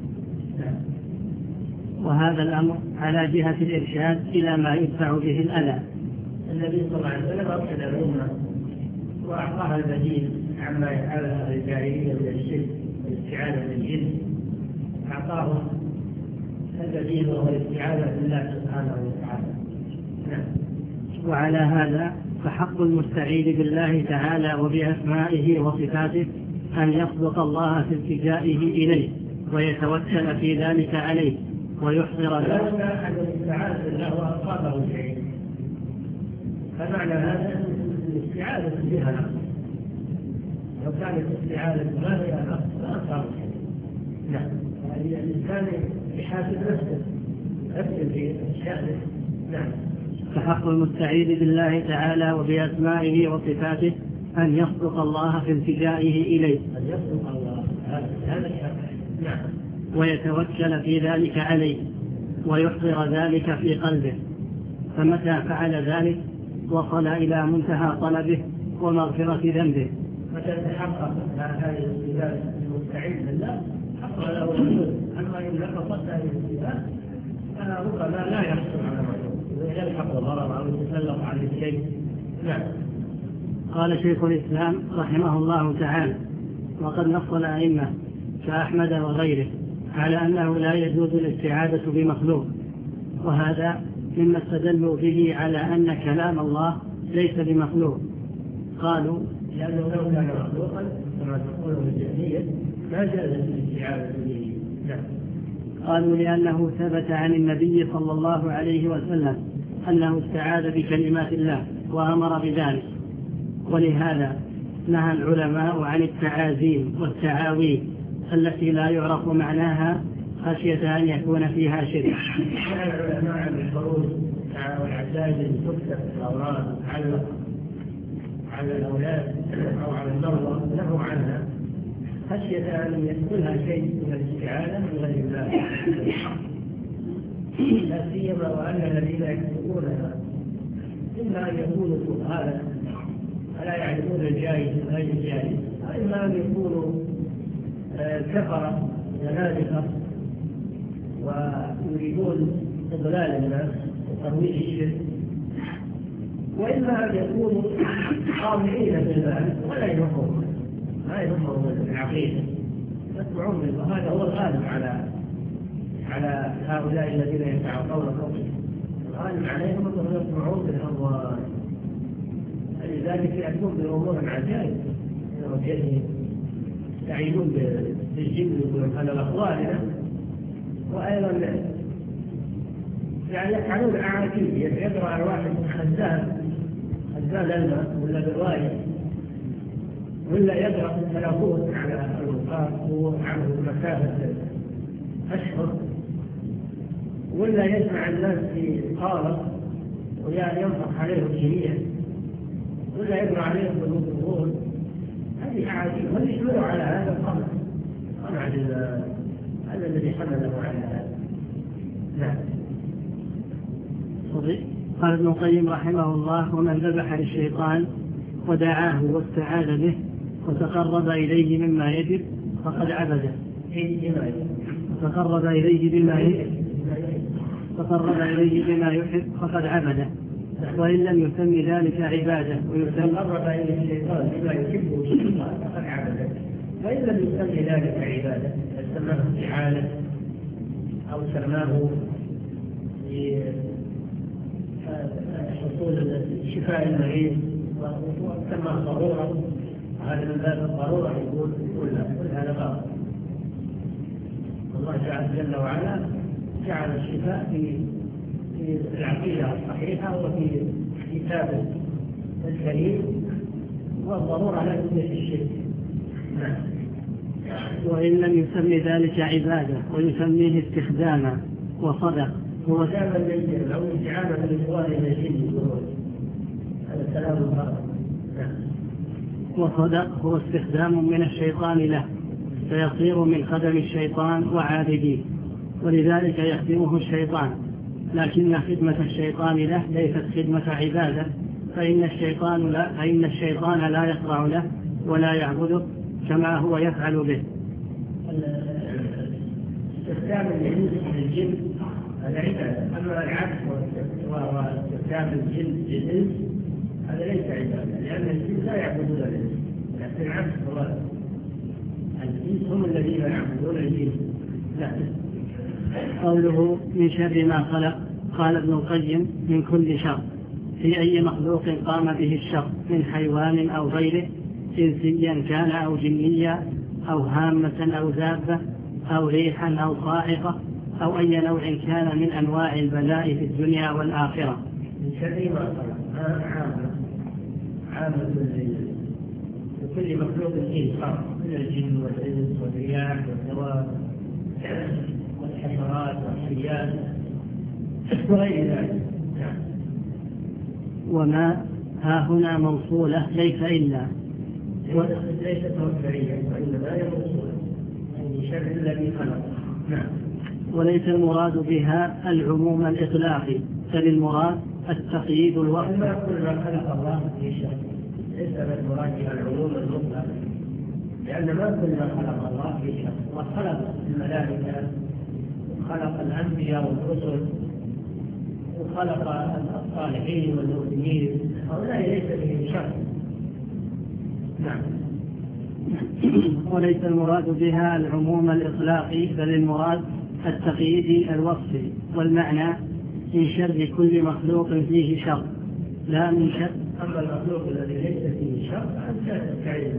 وهذا الأمر على جهة الإرشاد إلى ما يدفع به الأذى. النبي صلى الله عليه وسلم أرشد الأمة وأعطاها البديل عما يفعلها الجاهلية من الشرك والاستعاذة بالجن، أعطاه البديل وهو الاستعاذة بالله سبحانه وتعالى. نعم. وعلى هذا فحق المستعيذ بالله تعالى وبأسمائه وصفاته أن يصدق الله في التجائه إليه ويتوكل في ذلك عليه ويحضر له. لو كان أحد الاستعاذة بالله وأصابه شيء، فمعنى هذا الاستعاذة بها نقص. لو كانت الاستعاذة ما فيها نقص فأصابه شيء. نعم. يعني الإنسان يحاسب نفسه في شأنه. نعم. فحق المستعيذ بالله تعالى وبأسمائه وصفاته أن يصدق الله في التجائه إليه. أن يصدق الله هذا الشرع. نعم. ويتوكل في ذلك عليه ويحضر ذلك في قلبه، فمتى فعل ذلك وصل إلى منتهى طلبه ومغفرة ذنبه. متى تحقق هذه الصفات المستعيذ بالله حصل له الحدود. أما إن نقصت هذه الصفات فربما لا يحصل على مطلوب، يلحق ضرر أو يتسلط على الشيء. نعم. قال شيخ الإسلام رحمه الله تعالى: وقد نص الأئمة كأحمد وغيره على أنه لا يجوز الاستعاذة بمخلوق، وهذا مما استدلوا به على أن كلام الله ليس بمخلوق. قالوا: لأنه لو كان مخلوقا كما تقول الجهمية ما جازت الاستعاذة به. نعم. قالوا: لأنه ثبت عن النبي صلى الله عليه وسلم أنه استعاذ بكلمات الله وأمر بذلك، ولهذا نهى العلماء عن التعازيم والتعاويذ التي لا يعرف معناها خشية أن يكون فيها شرك. نهى العلماء عن الخروج والعزائم تكتب الأوراق على الأولاد أو على المرضى، نهوا عنها خشية أن يدخلها شيء من الاستعاذة من غير الله، لا سيما وأن الذين يكتبونها إما أن يكونوا سهالا فلا يعرفون الجائز من غير الجائز، وإما أن يكونوا كفرة زنادقة ويريدون إضلال الناس وترويج الشرك، وإما أن يكونوا خاضعين بالذات ولا يهمهم، لا يهمهم العقيدة، يسمعون منه. هذا هو الغالب على هؤلاء الذين يتعاطون قوله، الغالب عليهم أنهم يسمعون بالأموال، لذلك يأتون بأمور عجائب، يستعينون بالجن يقولون هذا الأخوال، وأيضا يعني يفعلون أعاجيب. يقرأ على واحد خزان الماء ولا بالرواية، ولا يقرأ في التلافوت على الوقاف وعنه مسافة أشهر، ولا يجمع الناس في قارة وينفق عليهم جميعا، ولا يقرأ عليهم بالمطلوب. هذه أعاجيب، هم يشملوا على هذا القمع هذا الذي حمله على هذا. نعم. قال ابن القيم رحمه الله: ومن ذبح للشيطان ودعاه واستعاذ به وتقرب إليه مما يجب فقد عبده. تقرب إليه بما يحب فقد عبده، وإن لم يسمي ذلك عبادة تقرب إليه الشيطان بما يحبه فقد عبده، وإن لم يسمي ذلك عبادة، سماه استعانة أو سماه حصول شفاء المريض وسماه ضرورة، هذا من باب الضرورة يقول هذا غلط. الله جل وعلا جعل الشفاء في العقيدة الصحيحة وفي كتابه الكريم، والضرورة لا توجد في الشرك. وإن لم يسمي ذلك عبادة ويسميه استخداما وصدق هو دائما للجن أو استعانة للإخوان إلى الجن، هذا كلام غلط. وصدق هو استخدام من الشيطان له، فيصير من خدم الشيطان وعابديه، ولذلك يخدمه الشيطان، لكن خدمة الشيطان له ليست خدمة عبادة، فإن الشيطان لا يخضع له ولا يعبده كما هو يفعل به. استخدام الجن هذا عبادة، أما العبد واستخدام الجن للإنس هذا ليس عبادة، لأن الجن لا يعبدون الإنس، لكن العبد هو الإنس هم الذين يعبدون الجن. قوله من شر ما خلق، قال ابن القيم: من كل شر، في أي مخلوق قام به الشر من حيوان أو غيره، إنسيا كان أو جنيا أو هامة أو دابة أو ريحا أو صاعقة أو أي نوع كان من أنواع البلاء في الدنيا والآخرة. من شر ما خلق عامة لكل مخلوق فيه شر، من الجن والإنس والرياح والدواب والحشرات والحيات وغير ذلك. وما ها هنا موصولة ليس إلا، ليست مصدرية وإنما هي موصولة، يعني شر الذي خلق. وليس المراد بها العموم الإطلاقي، بل المراد التقييد الوقت. ما كل ما خلق الله في شر، ليس المراد بها العموم المطلق، لأن ما كل ما خلق الله في شر. وخلق الملائكة وخلق الأنبياء والرسل وخلق الصالحين والمؤمنين، هؤلاء ليس فيهم شر. وليس المراد بها العموم الإطلاقي، بل المراد التقييد الوصفي، والمعنى من شر كل مخلوق فيه شر لا من شر. أما المخلوق الذي ليس فيه شر فأنت تستعيذ.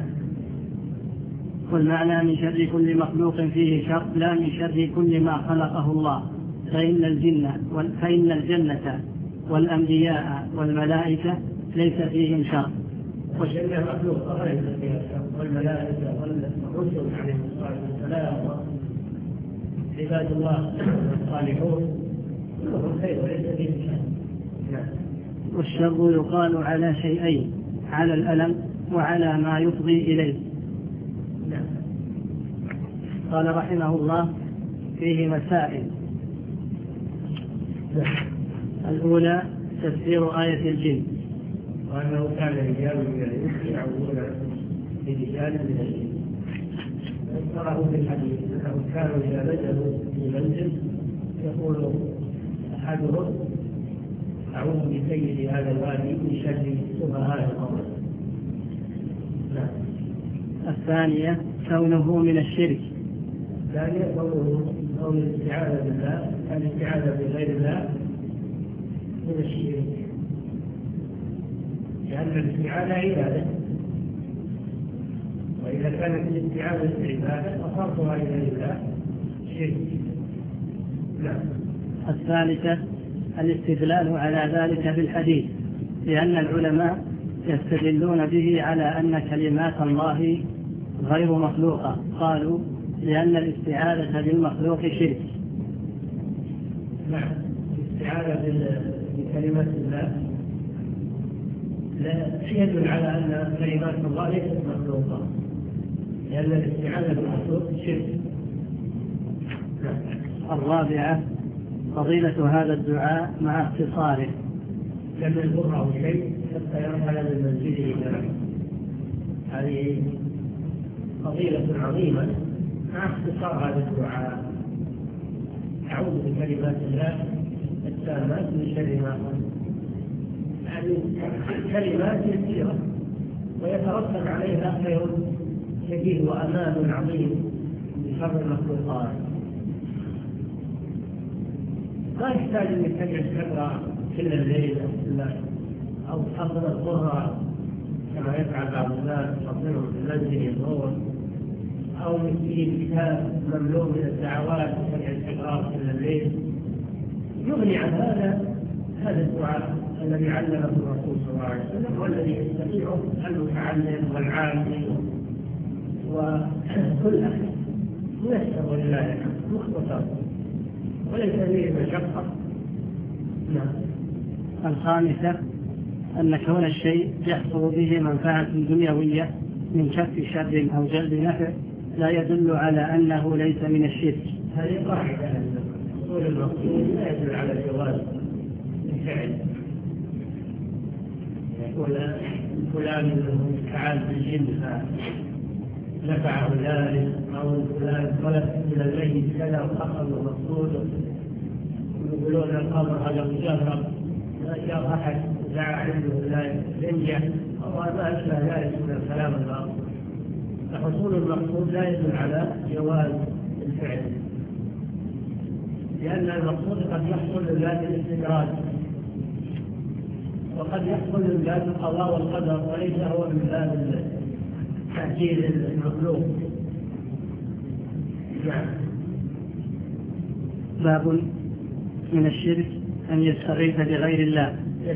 والمعنى من شر كل مخلوق فيه شر لا من شر كل ما خلقه الله، فإن الجنة والأنبياء والملائكة ليس فيهم شر. والجنة مخلوق ليس فيها شر، والملائكة والرسل عليهم الصلاة والسلام عباد الله الصالحون كلهم خير وليس فيهم شر. والشر يقال على شيئين: على الألم وعلى ما يفضي إليه. قال رحمه الله: فيه مسائل. الأولى تفسير آية الجن، وأنه كان رجال من الإنس يعوذون برجال من الجن. ذكره في الحديث أنهم كانوا إذا نزلوا في منزل يقول أحدهم أعوذ بسيد هذا الوادي من شر سفهاء القوم. الثانية كونه من الشرك. الثانية كون الاستعاذة بالله، الاستعاذة بغير الله من الشرك، لأن الاستعاذة عبادة، وإذا كانت الاستعاذة عبادة فصرفها إلى الله شرك. الثالثة الاستدلال على ذلك بالحديث، لأن العلماء يستدلون به على أن كلمات الله غير مخلوقة، قالوا لأن الاستعاذة بالمخلوق شرك. نعم، الاستعاذة بكلمات الله لا يدل على أن كلمات الله ليست مخلوقة، لأن الاستعاذة بالمخلوق شرك. الرابعة فضيلة هذا الدعاء مع اختصاره، لم يضره شيء حتى يرحل من منزله إلى هذه فضيلة عظيمة مع اختصار هذا الدعاء. أعوذ بكلمات الله التامات من شر ما خلق. يعني كلمات يسيرة ويترتب عليها خير كبير وأمان عظيم من شر المخلوقات. ما يحتاج أن تجعل شكرا كل الليل أو تحضر الظهر كما يفعل بعض الناس، يحضرهم في المنزل يظهر، أو مسكين كتاب مملوء من الدعوات وتجعل شكرا كل الليل. يغني عن هذا الدعاء الذي علمه الرسول صلى الله عليه وسلم، والذي يستطيعه المتعلم والعالم وكل أحد ميسر ولله مختصر وليس فيه مشقة. الخامسة أن كون الشيء يحصل به منفعة دنيوية من كف شر أو جلب نفع لا يدل على أنه ليس من الشرك. هذه قاعدة، أصول المقصود لا يدل على جواز الفعل. يقول فلان تعال بالجن فنفعه ذلك، أو فلان طلب من الميت كذا وحصل المقصود، يقولون القبر هذا مجرد ما جاء أحد دعا عنده لا ينجح أو ما أشبه ذلك من الكلام الباطل. فحصول المقصود لا يدل على جواز الفعل، لأن المقصود قد يحصل لله الاستدراج، وقد يحصل لله القضاء والقدر، وليس هو من باب تأجيل المخلوق. باب من الشرك أن يستغيث بغير الله.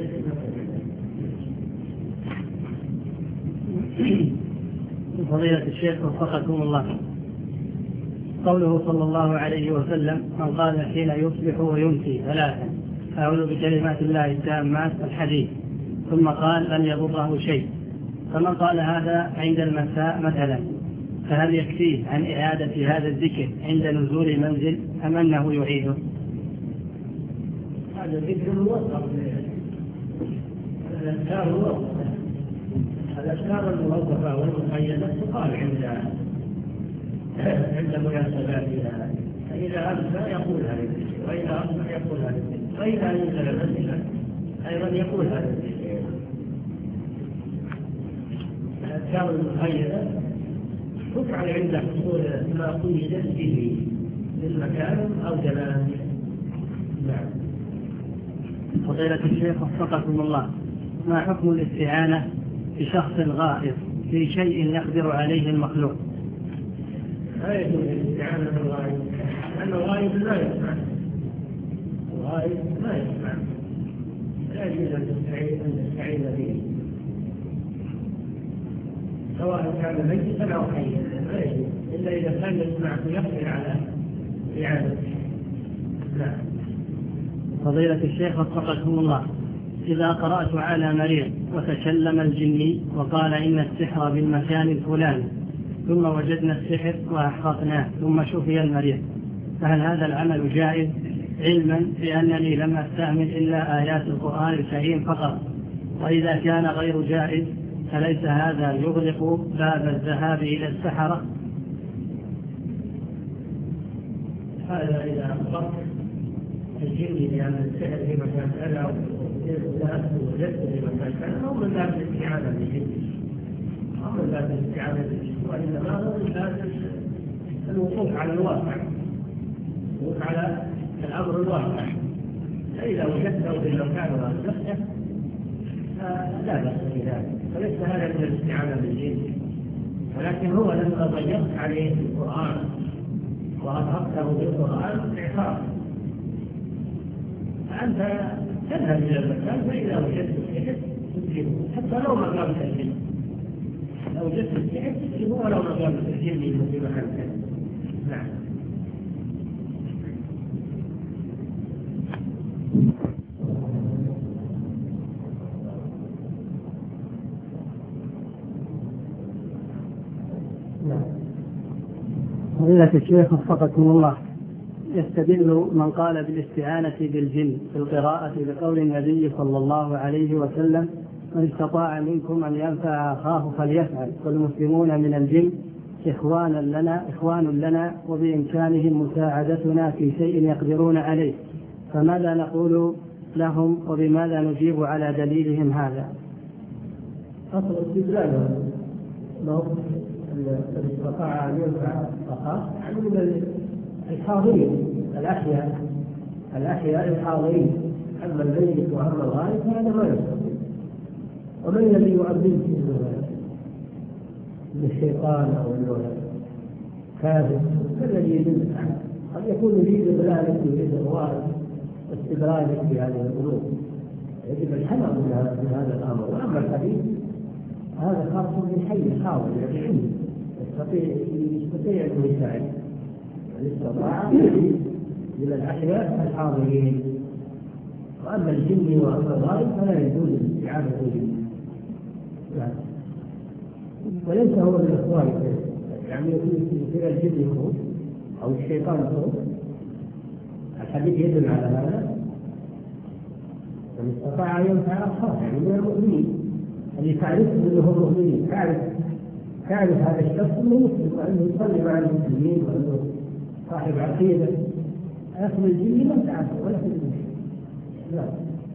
فضيلة الشيخ وفقكم الله، قوله صلى الله عليه وسلم: من قال حين يصبح ويمسي ثلاثا أعوذ بكلمات الله التامات الحديث، ثم قال لن يضره شيء، فمن قال هذا عند المساء مثلا فهل يكفيه عن إعادة هذا الذكر عند نزول المنزل أم أنه يعيده؟ هذا ذكر موثق، الأذكار الموظفة والمقيدة تقال عند مناسباتها، فإذا أمسى يقول هذا الذكر، وإذا أصبح يقول هذا الذكر، وإذا نزل المنزل أيضا يقول هذا الذكر. الأذكار المقيدة تفعل عند حصول ما قيدت به من مكان أو زمان. نعم. فضيلة الشيخ وفقكم الله، ما حكم الاستعانة بشخص غائب في شيء يقدر عليه المخلوق؟ لا يجوز الاستعانة بالغائب، لأن الغائب لا يسمع، الغائب ما يسمع، لا يجوز أن تستعين به، سواء كان ميتا أو حيا، لا يجوز إلا إذا كان يسمع ويقدر على إعادته. نعم. فضيلة الشيخ وفقكم الله، إذا قرأت على مريض وتكلم الجني وقال إن السحر بالمكان الفلاني، ثم وجدنا السحر وأحققناه ثم شفي المريض، فهل هذا العمل جائز، علما بأنني لم أستعمل إلا آيات القرآن الكريم فقط؟ وإذا كان غير جائز فليس هذا يغلق باب الذهاب إلى السحرة؟ هذا إذا أخبرت الجن بأن السحر في مكان كذا ذهبت وجدت في مكان كان هو من باب الاستعانة بالجن، أو من باب الاستعانة بالجن، وإنما هو من باب الوقوف على الواقع، الوقوف على الأمر الواقع. فإذا وجدته في المكان وأصلحته لا بأس بذلك، فليس هذا من الاستعانة بالجن، ولكن هو لما ضيقت عليه القرآن وأرهقته بالقرآن إعصار، فأنت تذهب إلى المكان فإذا وجدت السحر تسلمه حتى لو ما قامت الجن، لو وجدت السحر تسلمه ولو ما قامت الجن في مكان ثاني. نعم. فضيلة الشيخ وفقكم الله، يستدل من قال بالاستعانة بالجن في القراءة بقول النبي صلى الله عليه وسلم: من استطاع منكم أن ينفع أخاه فليفعل، والمسلمون من الجن إخوان لنا وبإمكانهم مساعدتنا في شيء يقدرون عليه، فماذا نقول لهم وبماذا نجيب على دليلهم هذا؟ أصل استدلاله لو من استطاع أن ينفع أخاه يعني من الحاضرين الأحياء الحاضرين، أما الميت وأما الغائب فهذا ما يستطيع. ومن الذي يؤمن من الشيطان أو الكافر فالذي يدل عنه قد يكون يريد إضلالك ويريد إغواءك واستدراجك في هذه الأمور، يجب الحذر من هذا الأمر. وأما الحديث هذا خاص بالحي الحاضر الذي يستطيع أن يساعد، الاستطاعة من الأحياء الحاضرين. وأما الجن وأما الغائب فلا يجوز الاستعانة به، وليس هو من الإخوان، يعني يصير الجن يخرج أو الشيطان يخرج. الحديث يدل على هذا. من استطاع أن ينفع أخاه يعني من المؤمنين اللي تعرف أنهم مؤمنين، تعرف هذا الشخص أنه مسلم وأنه يصلي مع المسلمين وأنه صاحب عقيدة، أخذ الجن ما تعرفه ولا في الجن. لا.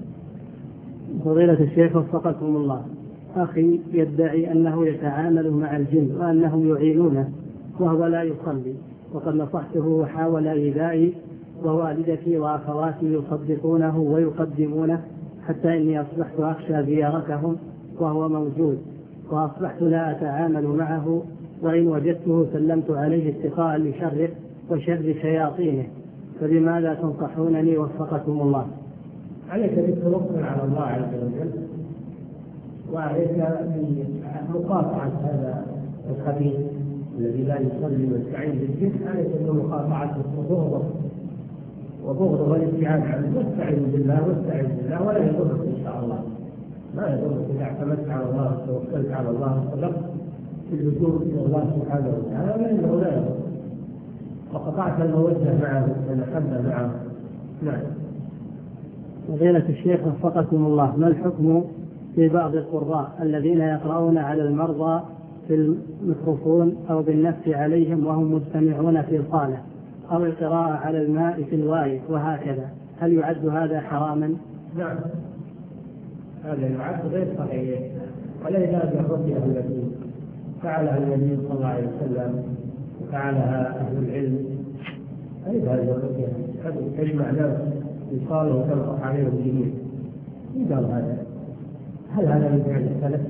فضيلة الشيخ وفقكم الله، أخي يدعي أنه يتعامل مع الجن وأنهم يعينونه وهو لا يصلي، وقد نصحته وحاول إيذائي، ووالدتي وأخواتي يصدقونه ويقدمونه، حتى إني أصبحت أخشى زيارتهم وهو موجود، وأصبحت لا أتعامل معه، وإن وجدته سلمت عليه اتقاء لشره وشر شياطينه، فبماذا تنصحونني وفقكم الله؟ عليك بالتوكل على الله عز وجل، وعليك بمقاطعة هذا الخبيث الذي لا يصلي ويستعين بالجن، عليك بمقاطعته وبغضه والابتعاد عنه، واستعين بالله ولا يضرك إن شاء الله، ما يضرك إذا اعتمدت على الله وتوكلت على الله وصدقت في اللجوء إلى الله سبحانه وتعالى، فإنه لا يضرك وقطعت المودة معه والمحبة معه. نعم. فضيلة الشيخ وفقكم الله، ما الحكم في بعض القراء الذين يقرؤون على المرضى في الميكروفون أو بالنفس عليهم وهم مجتمعون في صالة، أو القراءة على الماء في الواي وهكذا، هل يعد هذا حراما؟ نعم، هذا يعد غير صحيح، ولا يزال الرقية التي فعلها النبي صلى الله عليه وسلم وفعلها أهل العلم. أي هذه الرقية تجمع ناس يصالوا وتنطق عليهم الجميع، قال هذا هل هذا من فعل السلف؟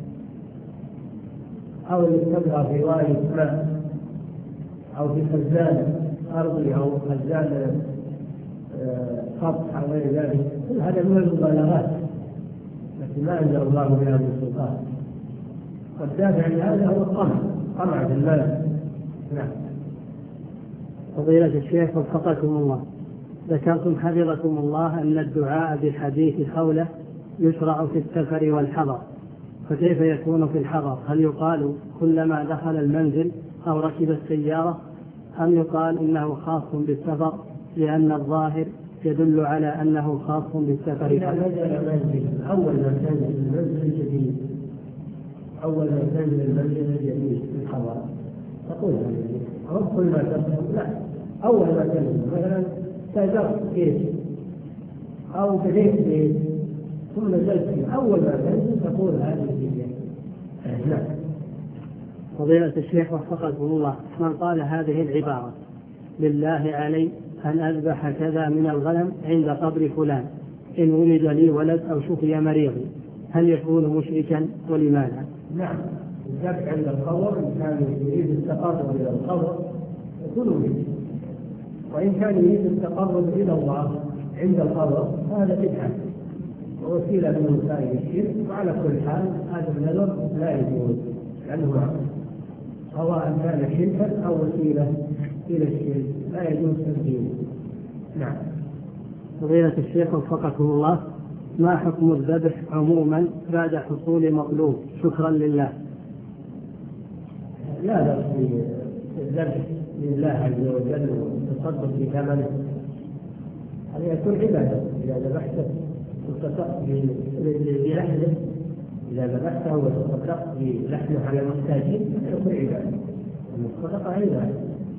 أو يستمر في واي ماء أو في خزان أرضي أو خزان سطح أو غير ذلك، كل هذا من المبالغات التي ما أنزل الله بها من سلطان، والدافع لهذا هو الطمع في المال. نعم. فضيلة الشيخ وفقكم الله، ذكرتم حفظكم الله أن الدعاء بحديث خولة يشرع في السفر والحضر، فكيف يكون في الحضر؟ هل يقال كلما دخل المنزل أو ركب السيارة، أم يقال إنه خاص بالسفر لأن الظاهر يدل على أنه خاص بالسفر؟ إذا نزل المنزل أول ما تنزل المنزل الجديد، أول ما تنزل المنزل الجديد في الحضر تقول أو كل ما تنزل، لا، أول ما تنزل مثلا تزرت بيت أو بديت بيت ثم نزلت فيه أول ما تنزل تقول هذه هي. نعم. فضيلة الشيخ وفقكم الله، من قال هذه العبارة: لله علي أن أذبح كذا من الغنم عند قبر فلان إن ولد لي ولد أو شفي مريضي، هل يكون مشركا ولماذا؟ نعم، الذبح عند القبر إن كان يريد التقرب إلى القبر يكون مشركا، وإن كان يريد التقرب إلى الله عند القبر فهذا بدعة ووسيلة من وسائل الشرك. وعلى كل حال هذا النذر لا يجوز، لأنه سواء كان شركا أو وسيلة إلى الشرك لا يجوز تنفيذه. نعم. فضيلة الشيخ وفقكم الله، ما حكم الذبح عموما بعد حصول مطلوب شكرا لله؟ لا بأس بالذبح لله عز وجل وتصدق بثمنه، هذا يكون عبادة. إذا ذبحته وتصدقت بلحمه، إذا ذبحته وتصدقت بلحمه على المحتاجين يكون عبادة، الصدقة عبادة.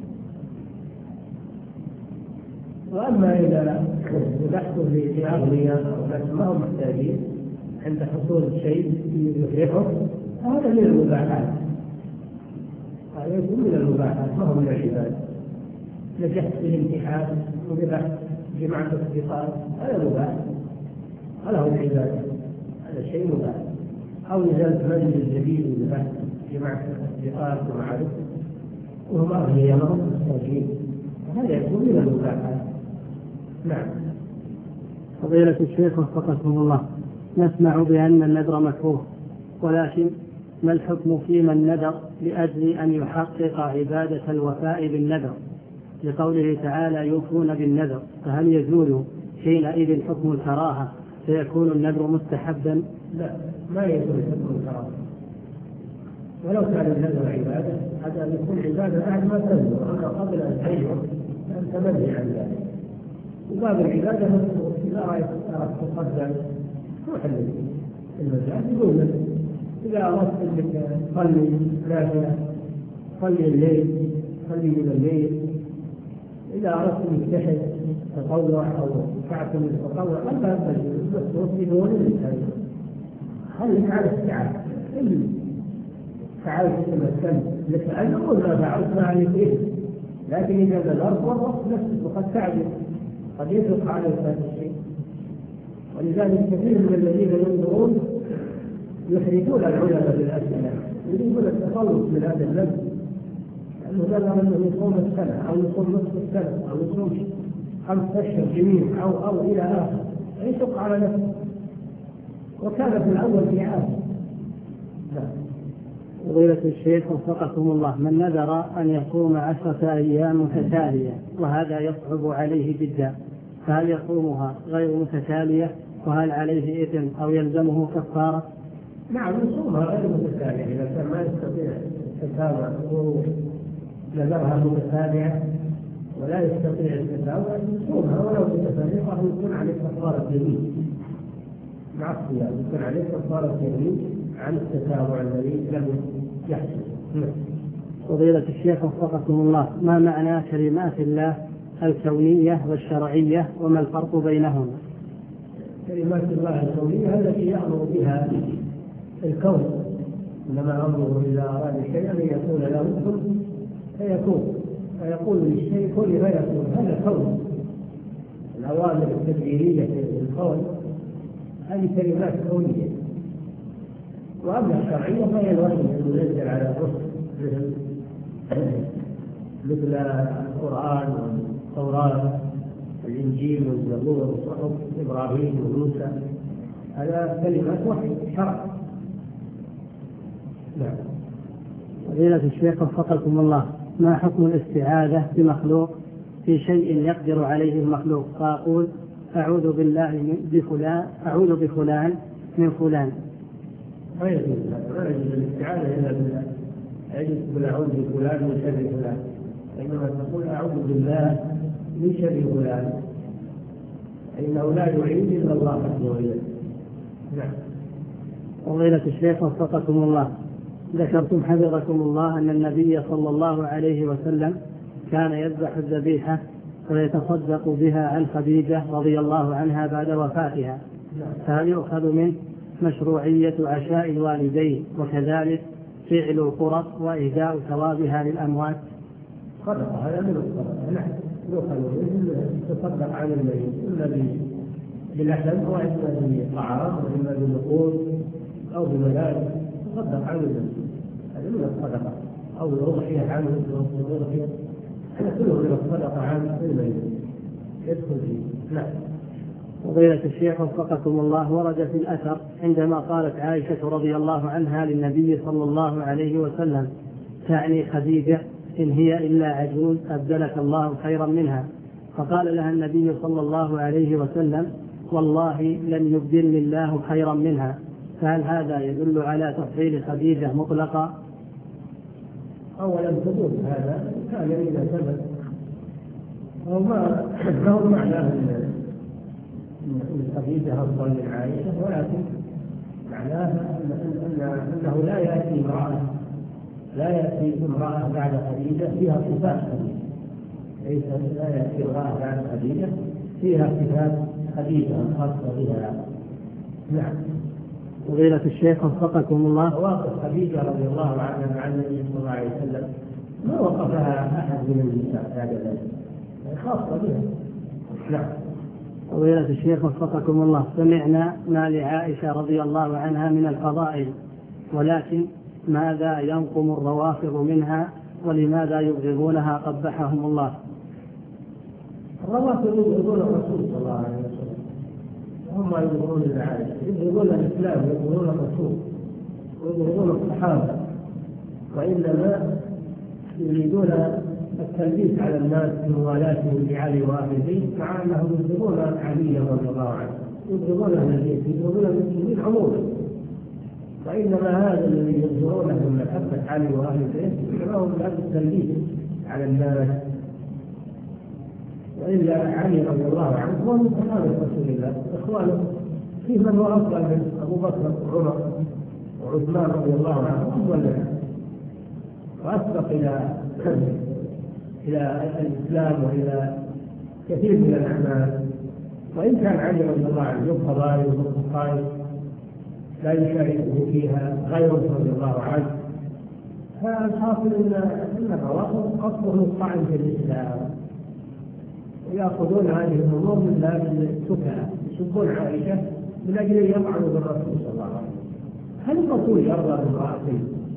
وأما إذا ذبحته لأغنياء أو ناس ما هم محتاجين عند حصول شيء يفرحه، هذا من المباحات، هذا يكون من المباحات ما هو من العبادة. نجحت في الامتحان وذبحت جمعت الأصدقاء، هذا مباح، هذا هو العبادة، هذا شيء مباح. أو نزلت منزل جديد وذبحت جمعت الأصدقاء ومعارف وهم أغنياء ما هم محتاجين، هذا يكون من المباحات. نعم. فضيلة الشيخ وفقكم الله، نسمع بأن النذر مكروه، ولكن ما الحكم في من نذر لأجل أن يحقق عبادة الوفاء بالنذر، لقوله تعالى يوفون بالنذر، فهل يزول حينئذ حكم الكراهة فيكون النذر مستحبا؟ لا، ما يزول حكم الكراهة، ولو كان النذر عبادة هذا يكون عبادة بعد ما تنذر، أما قبل أن تنذر أنت منهي عن ذلك. وباب العبادة إذا رأيت تقدم روح المساجد يقول إذا أردت أنك تصلي نافلة صلي الليل، صلي من الليل. إذا أردت أنك تحج تطوع أو تعتمد التطوع لا بس توصله للإنسان، خليك على الساعة إن فعلت تمثل لك أن أقول ما فعلت ما عليك إيه، لكن إذا نذرت والوقت نفسك وقد تعجب قد يطلق عليك هذا الشيء. ولذلك كثير من الذين ينظرون يحرجون العلماء بالأسئلة، يريدون التخلص من هذا النفس، لأنه نذر أنه يصوم السنة أو يصوم نصف السنة أو يصوم 5 أشهر جميل أو إلى آخر، يشق على نفسه وكان في الأول في عام. فضيلة الشيخ وفقكم الله، من نذر أن يصوم 10 أيام متتالية وهذا يصعب عليه جدا، فهل يصومها غير متتالية وهل عليه إثم أو يلزمه كفارة؟ نعم، يصومها غير متتالية إذا كان ما يستطيع التتابع نذرها متتالية ولا يستطيع التتابع يصومها ولو متتالية، فهو يكون عليه كفارة يمين مع الصيام، يكون عليه كفارة يمين عن التتابع الذي لم يحصل. فضيلة الشيخ وفقكم الله، ما معنى كلمات الله الكونية والشرعية وما الفرق بينهما؟ كلمات الله الكونية التي يأمر بها الكون، إنما أمره إذا أراد شيئا أن يكون له كن فيكون، فيقول للشيء كن فيكون، هذا كون. الأوامر التدبيرية في الكون هذه كلمات كونية. وأما الشرعية فهي الوحي المنزل على الرسل مثل القرآن والتوراة والإنجيل والزبور وصحف إبراهيم وموسى، هذا كلمات وحي شرع. نعم. فضيلة الشيخ وفقكم الله، ما حكم الاستعاذة بمخلوق في شيء يقدر عليه المخلوق، فأقول أعوذ بالله بفلان، أعوذ بفلان من فلان؟ ما يجوز الاستعاذة إلا بالله، يجوز تقول أعوذ بفلان من شر فلان، إنما تقول أعوذ بالله من شر فلان، إنه لا يعين إلا الله عز وجل. نعم. فضيلة الشيخ وفقكم الله، ذكرتم حفظكم الله أن النبي صلى الله عليه وسلم كان يذبح الذبيحة ويتصدق بها عن خديجة رضي الله عنها بعد وفاتها، فهل يؤخذ منه مشروعية عشاء الوالدين وكذلك فعل القرب وإهداء ثوابها للأموات؟ صدقة، هذا من الصدقة. نعم، يؤخذ منه تصدق عن الميت إما بلحم وإما بطعام وإما بنقود أو بملابس، تصدق عن الميت، هذا من الصدقة. أو الأضحية عنه، الأضحية هذا كله من الصدقة عن الميت يدخل فيه. نعم. فضيلة الشيخ وفقكم الله، ورد في الأثر عندما قالت عائشة رضي الله عنها للنبي صلى الله عليه وسلم تعني خديجة إن هي إلا عجوز أبدلك الله خيرا منها، فقال لها النبي صلى الله عليه وسلم والله لن يبدلني الله خيرا منها، فهل هذا يدل على تفضيل خديجة مطلقا؟ أولا ثبوت هذا كان إذا ثبت هو معناه أن خديجة أفضل من عائشة، ولكن معناه أنه لا يأتي امرأة بعد خديجة فيها صفات خديجة، ليس لا يأتي امرأة بعد خديجة فيها صفات خديجة خاصة بها. نعم. فضيلة الشيخ وفقكم الله، مواقف خديجة رضي الله عنها مع النبي صلى الله عليه وسلم ما وقفها أحد من النساء بعد ذلك، خاصة بها. نعم. فضيلة الشيخ وفقكم الله، سمعنا ما لعائشة رضي الله عنها من الفضائل، ولكن ماذا ينقم الروافض منها ولماذا يبغضونها قبحهم الله؟ الروافض يبغضون الرسول صلى الله عليه وسلم، هم يبغضون عائشة، يبغضون الإسلام، يبغضون الرسول ويبغضون الصحابة، وإنما يريدون التلبيس على الناس بموالاتهم لعلي وأهل البيت، مع أنهم يبغضون علي رضي الله عنه، يبغضون أهل البيت، يبغضون المسلمين عموما، وإنما هذا الذي يظهرونه من محبة علي وأهل البيت يدعوهم بهذا التلبيس على الناس. وإلا علي رضي الله عنه هو من صحابة رسول الله، إخوانه في من هو أفضل من أبو بكر وعمر وعثمان رضي الله عنه أفضل منه وأسبق إلى الإسلام وإلى كثير من الأعمال. وإن كان علي رضي الله عنه له فضائل وخصائص لا يشاركه فيها غيره رضي الله عنه، فالحاصل أن الروافض قصدهم الطعن في الإسلام ويأخذون هذه الأمور من باب السفهاء، يسبون عائشة من أجل أن يطعنوا بالرسول صلى الله عليه وسلم. هل الرسول يرضى بامرأة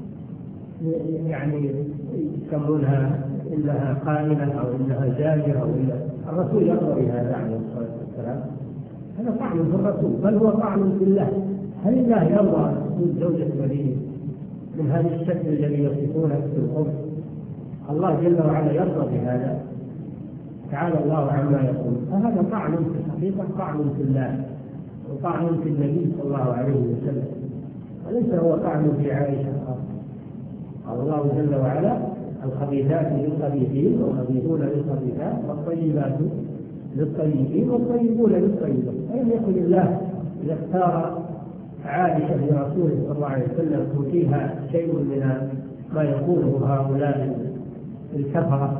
يعني يسمونها إنها قائمة أو إنها زاجرة أو إلا الرسول يرضى بهذا عليه الصلاة والسلام؟ هذا طعن في الرسول، بل هو طعن في الله. هل الله يرضى من زوجة نبيه من هذا الشكل الذي يصفونه في القرآن؟ الله جل وعلا يرضى بهذا، تعالى الله عما يقول. فهذا طعن في الحقيقة، طعن في الله وطعن في النبي صلى الله عليه وسلم، وليس هو طعن في عائشة. قال الله جل وعلا الخبيثات للخبيثين والخبيثون للخبيثات والطيبات للطيبين والطيبون للطيبات. أين يكن الله يختار عائشة لرسوله صلى الله عليه وسلم وفيها شيء من ما يقوله هؤلاء الكفرة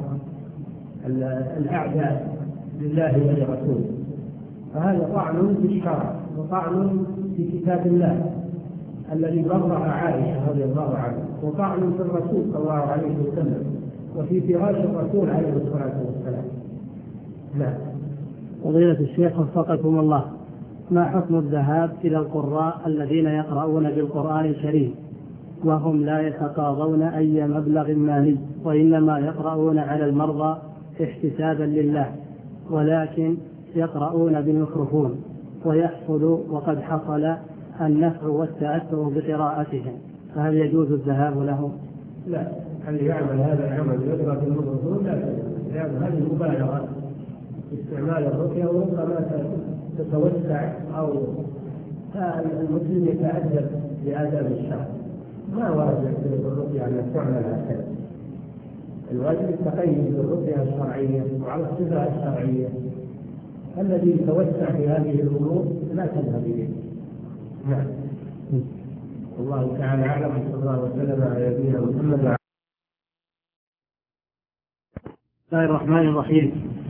الأعداء لله ولرسوله؟ فهذا طعن في الشرع وطعن في كتاب الله الذي برأ عائشة رضي الله عنها، وطعن في الرسول صلى الله عليه وسلم وفي فراش الرسول عليه الصلاة والسلام. نعم. فضيلة الشيخ وفقكم الله، ما حكم الذهاب إلى القراء الذين يقرؤون بالقرآن الكريم وهم لا يتقاضون أي مبلغ مالي وإنما يقرؤون على المرضى احتسابا لله، ولكن يقرؤون بالميكروفون ويحصل وقد حصل النفع والتأثر بقراءتهم، فهل يجوز الذهاب لهم؟ لا، هل يعمل هذا العمل يقرأ بالميكروفون؟ لا، هذه مبالغة في استعمال الرقية، وربما تتوسع أو المسلم يتأدب بآداب الشرع. ما ورد في الرقية أن تعمل هكذا، الواجب التقيد بالرقية الشرعية وعلى الصفة الشرعية. الذي يتوسع في هذه الأمور لا تذهب إليه. نعم. الله تعالى أعلم، صلى الله وسلم على نبينا محمد. بسم الله الرحمن الرحيم،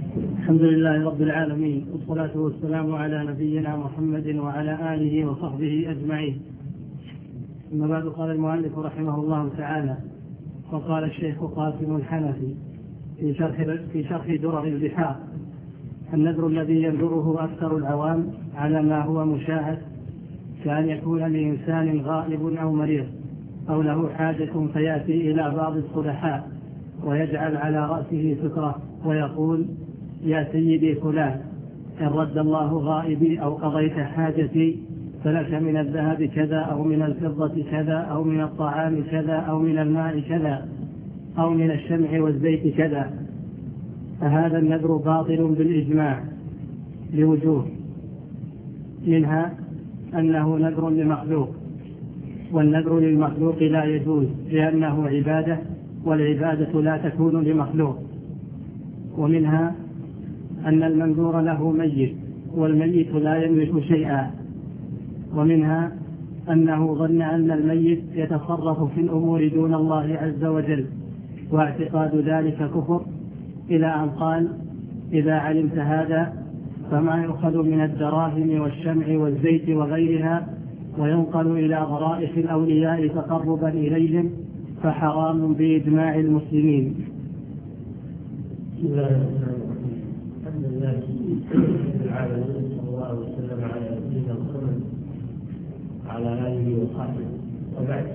الحمد لله رب العالمين، والصلاة والسلام على نبينا محمد وعلى آله وصحبه أجمعين. ثم بعد، قال المؤلف رحمه الله تعالى: وقال الشيخ قاسم الحنفي في شرح درر البحار: النذر الذي ينذره أكثر العوام على ما هو مشاهد، كأن يكون لإنسان غائب أو مريض أو له حاجة فيأتي إلى بعض الصلحاء ويجعل على رأسه سترة ويقول: يا سيدي فلان، إن رد الله غائبي أو قضيت حاجتي فلك من الذهب كذا أو من الفضة كذا أو من الطعام كذا أو من الماء كذا أو من الشمع والزيت كذا. فهذا النذر باطل بالإجماع لوجوه، منها أنه نذر لمخلوق، والنذر للمخلوق لا يجوز لأنه عبادة، والعبادة لا تكون لمخلوق. ومنها أن المنذور له ميت، والميت لا يملك شيئا. ومنها أنه ظن أن الميت يتصرف في الأمور دون الله عز وجل، واعتقاد ذلك كفر، إلى أن قال: إذا علمت هذا فما يؤخذ من الدراهم والشمع والزيت وغيرها وينقل إلى ضرائح الأولياء تقربا إليهم فحرام بإجماع المسلمين. بسم الله الرحمن الرحيم. الحمد لله رب العالمين، صلى الله وسلم على نبينا محمد وعلى آله وصحبه. وبعد،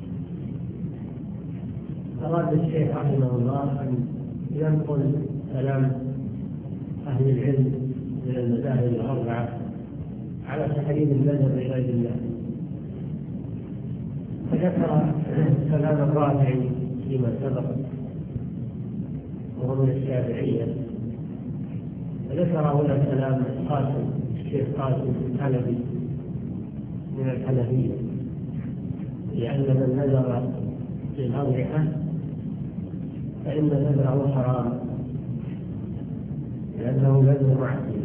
أراد الشيخ رحمه الله أن ينقل كلام أهل العلم من المذاهب الأربعة على تحريم النذر لغير الله. فذكر كلام الرافعي فيما سبق وهو من الشافعية، وذكر هنا كلام الشيخ قاسم الحنفي من الحنفية، لأن من نذر للأضحى فإن نذره حرام لأنه نذر معصية،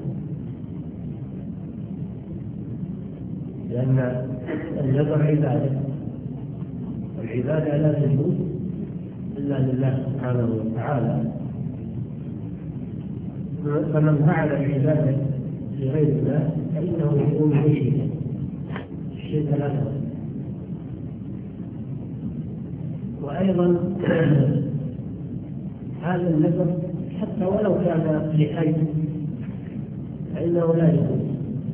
لأن النذر عبادة، والعبادة لا تجوز إلا لله سبحانه وتعالى. فمن فعل العبادة لغير الله فإنه يكون مشركا الشرك الأكبر. وأيضا هذا النذر حتى ولو كان لحي فإنه لا يجوز،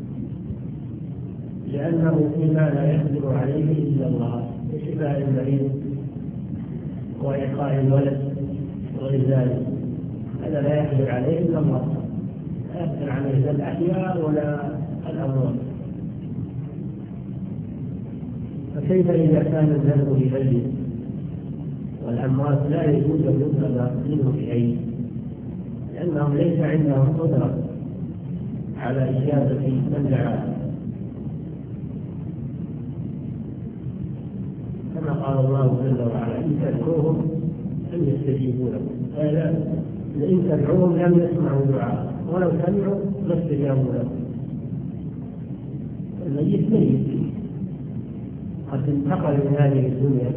لأنه فيما لا يقدر عليه إلا الله، كشفاء المريض وإعطاء الولد وغير ذلك، هذا لا يقدر عليه إلا الله، لا يقدر عليه لا الأحياء ولا الأموات. فكيف إذا كان النذر لميت والأموات لا يجوز أن يطلب منه شيء، لأنهم ليس عندهم قدرة على إجابة من دعاه، كما قال الله جل وعلا: إن تدعوهم لم يستجيبوا لكم، إن تدعوهم لم يسمعوا دعاء ولو سمعوا ما استجابوا لكم. الميت ميت قد انتقل من هذه الدنيا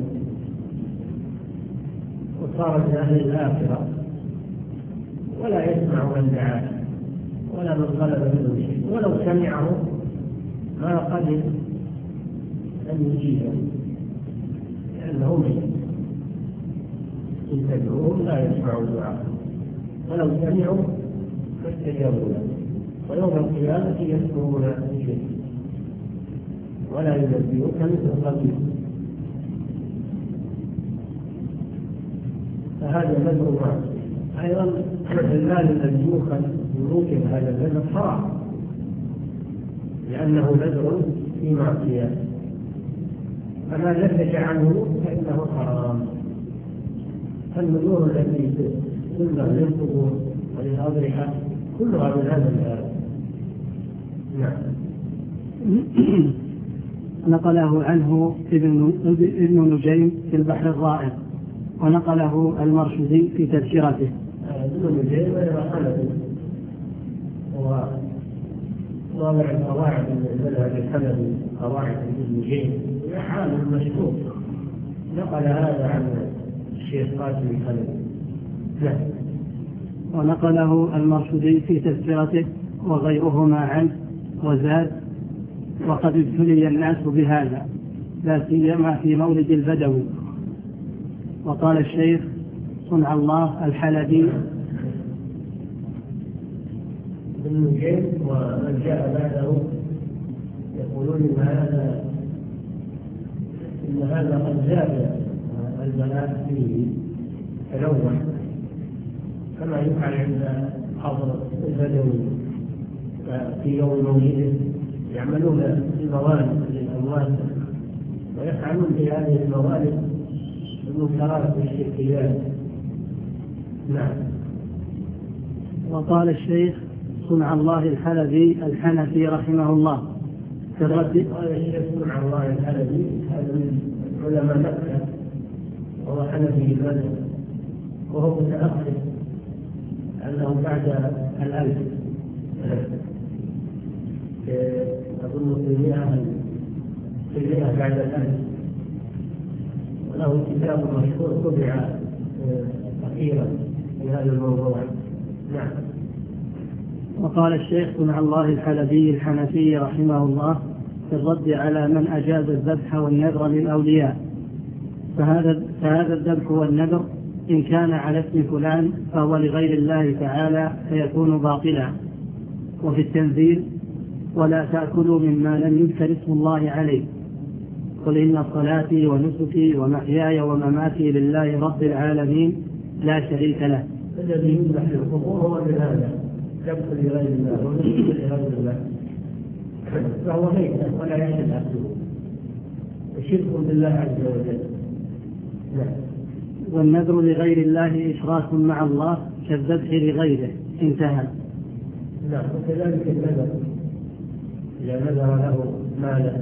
وصار من أهل الآخرة، ولا يسمع من دعاه ولا من طلب منه شيء، ولو سمعه ما قدر أن يجيبه لأنه ميت. إن تدعوهم لا يسمعوا دعاء ولو سمعوا ما استجابوا له، ويوم القيامة يسمعون شيء ولا ينبئوك مثل خبير. فهذا نذر معصية. أيضا المال الذي يؤخذ يمكن هذا النذر حرام، لأنه نذر في معصية، فما نتج عنه فإنه حرام. فالنذور التي تنذر للقبور وللأضرحة كلها من هذا الباب. نعم. نقله عنه ابن نجيم في البحر الرائق، ونقله المرشدي في تذكرته. ابن نجيم غير حنفي، هو وضع القواعد من المذهب الحنفي، قواعد ابن نجيم عالم مشهور، نقل هذا عن الشيخ قاسم الحنفي. نعم. ونقله المرشدي في تذكرته وغيرهما عنه وزاد: وقد ابتلي الناس بهذا لا سيما في مولد البدوي. وقال الشيخ صنع الله الحلبي: ابن الجيد ومن جاء بعده يقولون إن هذا قد زاد البلاء فيه تلوث، كما يفعل عند حضر البدوي في يوم مولده، يعملون الموالد للأموات ويفعلون في هذه الموالد المنكرات والشركيات. نعم. وقال الشيخ صنع الله الحلبي الحنفي رحمه الله في الرد. قال الشيخ صنع الله الحلبي هذا من علماء مكة، وهو حنفي المذهب، وهو متأخر أنه بعد 1000 أظن في 100 بعد 1000، وله كتاب مشهور طبع أخيرا في هذا الموضوع. نعم. وقال الشيخ صنع الله الحلبي الحنفي رحمه الله في الرد على من أجاز الذبح والنذر للأولياء: فهذا الذبح والنذر إن كان على اسم فلان فهو لغير الله تعالى فيكون باطلا. وفي التنزيل: ولا تأكلوا مما لم يذكر اسم الله عليه، قل إن صلاتي ونسكي ومحياي ومماتي لله رب العالمين لا شريك له. الذي يذبح القبور هو من هذا ذبح لغير الله ونسك لغير الله، فهو ميتة ولا يحل أكله، وشرك بالله عز وجل. والنذر لغير الله إشراك مع الله كالذبح لغيره. انتهى. نعم. وكذلك النذر إذا نذر له مالا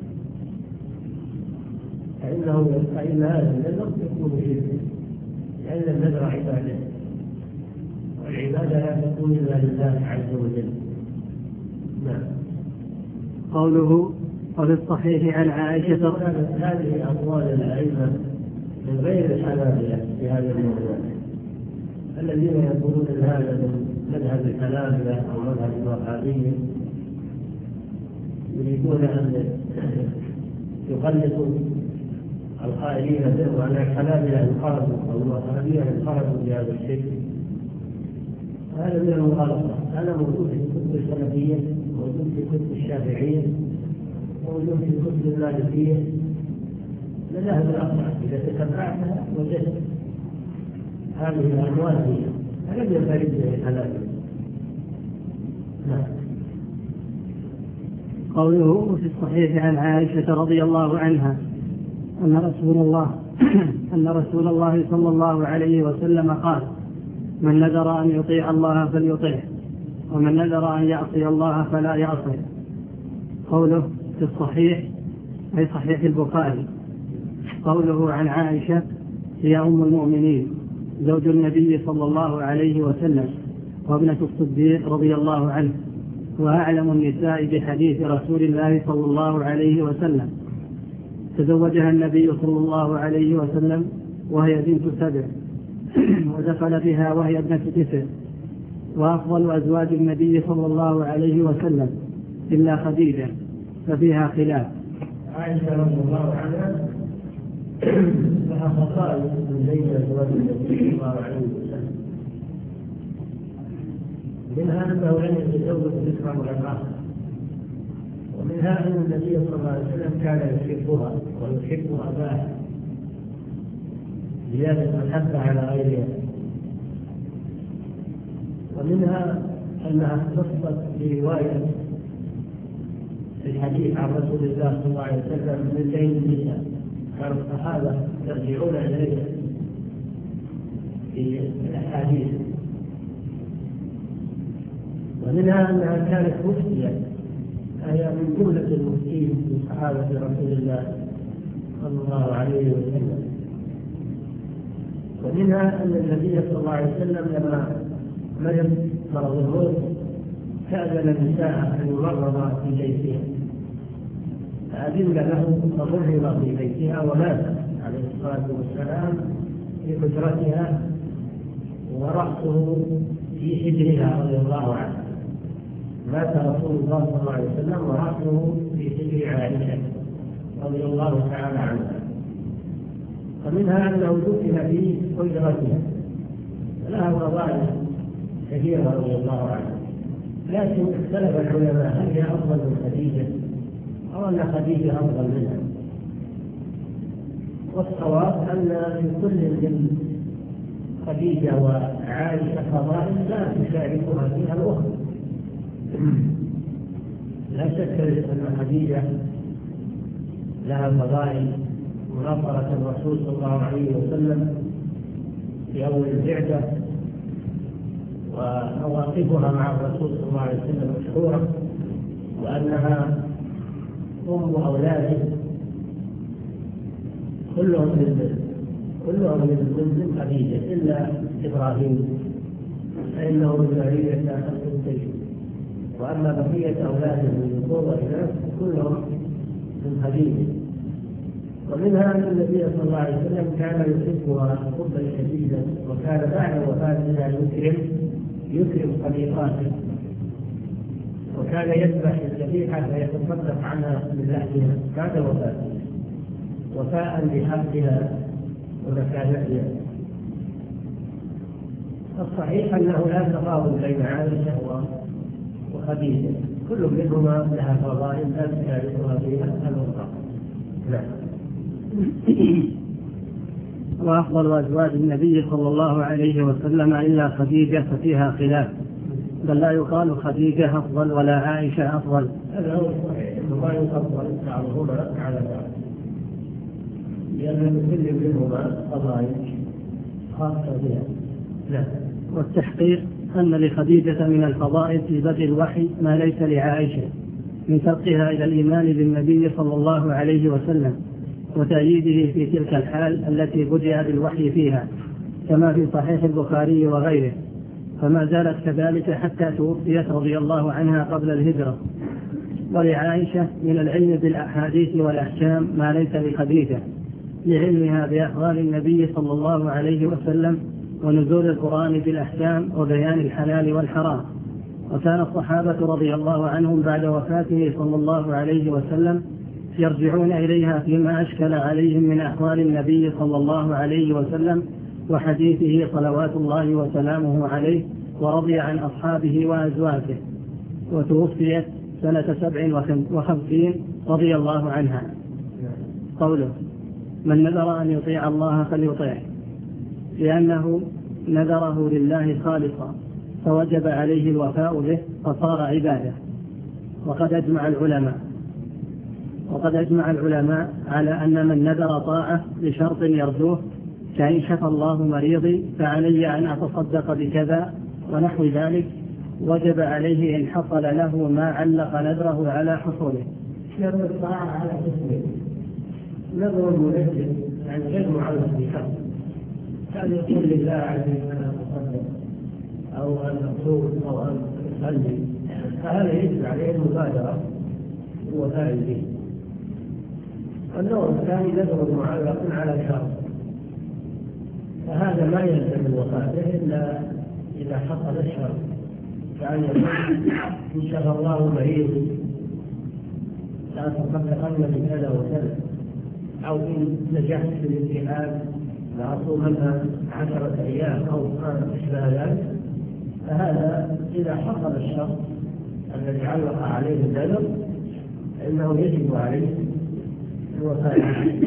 فإن هذا النذر يكون شركا، لأن النذر عبادة، والعبادة لا تكون إلا لله عز وجل. نعم. قوله: وفي الصحيح عن عائشة. هذه أقوال الأئمة من غير الحنابلة في هذا الموضوع، الذين يقولون ان هذا من مذهب الحنابلة او مذهب الوهابية، يريدون ان يخلصوا القائلين به، وان الحنابلة انقرضوا او الوهابية انقرضوا بهذا الشيء. هذا من المغالطة. هذا موجود في كتب السلفية، موجود في كتب الشافعية، موجود في كتب المالكية، مذاهب الأربعة. إذا تتبعتها وجدت هذه الأموال فيها، لم ينفرد به الحلال. قوله: في الصحيح عن عائشة رضي الله عنها أن رسول الله صلى الله عليه وسلم قال: من نذر أن يطيع الله فليطيعه، ومن نذر أن يعصي الله فلا يعصيه. قوله في الصحيح أي صحيح البخاري. قوله عن عائشة هي أم المؤمنين زوج النبي صلى الله عليه وسلم وابنة الصديق رضي الله عنه، وأعلم النساء بحديث رسول الله صلى الله عليه وسلم. تزوجها النبي صلى الله عليه وسلم وهي بنت 7، ودخل بها وهي ابنة 9. وأفضل أزواج النبي صلى الله عليه وسلم إلا خديجة ففيها خلاف. عائشة رضي الله عنها لها خصائص من بين أزواج النبي صلى الله عليه وسلم، منها أنه لم يتزوج ذكرا وعبرا، ومنها أن النبي صلى الله عليه وسلم كان يحبها ويحب أباها زيادة الحب على غيرها، ومنها أنها اختصت برواية الحديث عن رسول الله صلى الله عليه وسلم من بين النساء، كان الصحابة يرجعون إليها في الأحاديث. ومنها أنها كانت مفتية، هي من جملة المفتين من صحابة رسول الله صلى الله عليه وسلم. ومنها أن النبي صلى الله عليه وسلم لما مرض الموت كأذن النساء أن يمرض في بيتها، فأذن له فمرض في بيتها ومات عليه الصلاة والسلام في حجرتها ورأسه في حجرها رضي الله عنها. مات رسول الله صلى الله عليه وسلم ورأسه في حجر عائشة رضي الله تعالى عنها. ومنها أنه دفن في حجرتها، لها فضائل كثيرة رضي الله عنها، لكن اختلف العلماء هل هي أفضل من خديجة أو أن خديجة أفضل منها. والصواب أن لكل من خديجة وعائشة فضائل لا تشاركها فيها الأخرى. لا شك أن خديجة لها فضائل مناصرة الرسول صلى الله عليه وسلم في أول البعثة، ومواقفها مع الرسول صلى الله عليه وسلم مشهورة، وأنها أم أولاده كلهم من خديجة إلا إبراهيم فإنه من ذرية القبطي، وأما بقية أولاده من ذكور وإناث كلهم من خديجة. ومنها أن النبي صلى الله عليه وسلم كان يحبها حبا شديدا، وكان بعد وفاتها يكرم صديقاته، وكان يذبح الذبيحة فيتصدق عنها من لحمها بعد وفاتها وفاء بحقها ومكانتها. الصحيح أنه لا تفاضل بين عائشة وخديجة، كل منهما لها فضائل لا تشاركها فيها الأخرى. نعم. وأفضل أزواج النبي صلى الله عليه وسلم إلا خديجة ففيها خلاف، بل لا يقال خديجة أفضل ولا عائشة أفضل. هذا هو الصحيح، ما يفضل بعضهما على بعض، لأن كل منهما فضائل خاصة بها. لا. والتحقيق أن لخديجة من الفضائل في بدء الوحي ما ليس لعائشة من سبقها إلى الإيمان بالنبي صلى الله عليه وسلم وتأييده في تلك الحال التي بدأ بالوحي فيها، كما في صحيح البخاري وغيره، فما زالت كذلك حتى توفيت رضي الله عنها قبل الهجرة. ولعائشة من العلم بالأحاديث والأحكام ما ليس لخديجة، لعلمها بأخبار النبي صلى الله عليه وسلم ونزول القرآن بالأحكام وبيان الحلال والحرام. وكان الصحابة رضي الله عنهم بعد وفاته صلى الله عليه وسلم يرجعون إليها فيما أشكل عليهم من أحوال النبي صلى الله عليه وسلم وحديثه صلوات الله وسلامه عليه، ورضي عن أصحابه وأزواجه. وتوفيت سنة 57 رضي الله عنها. قوله: من نذر أن يطيع الله فليطيعه، لأنه نذره لله خالصا فوجب عليه الوفاء به فصار عبادة. وقد أجمع العلماء على أن من نذر طاعة لشرط يرجوه، كأن شفى الله مريضي فعلي أن أتصدق بكذا ونحو ذلك، وجب عليه إن حصل له ما علق نذره على حصوله. نذر الطاعة على حصوله نذر منجم، يعني غير معلق بشرط، كان يقول لله عز وجل أن أتصدق أو أن أصوم أو أن أصلي، فهذا يجب عليه المبادرة ووفاء به. النوع الثاني نذر معلق على شرط، فهذا ما يلزم الوفاء به إلا إذا حصل الشرط، كأن يقول: إن شاء الله مريض لا أتصدقن بكذا وكذا، أو إن نجحت في الامتحان لأصومن 10 أيام أو ما أشبه ذلك. فهذا إذا حصل الشرط الذي علق عليه النذر فإنه يجب عليه الوفاء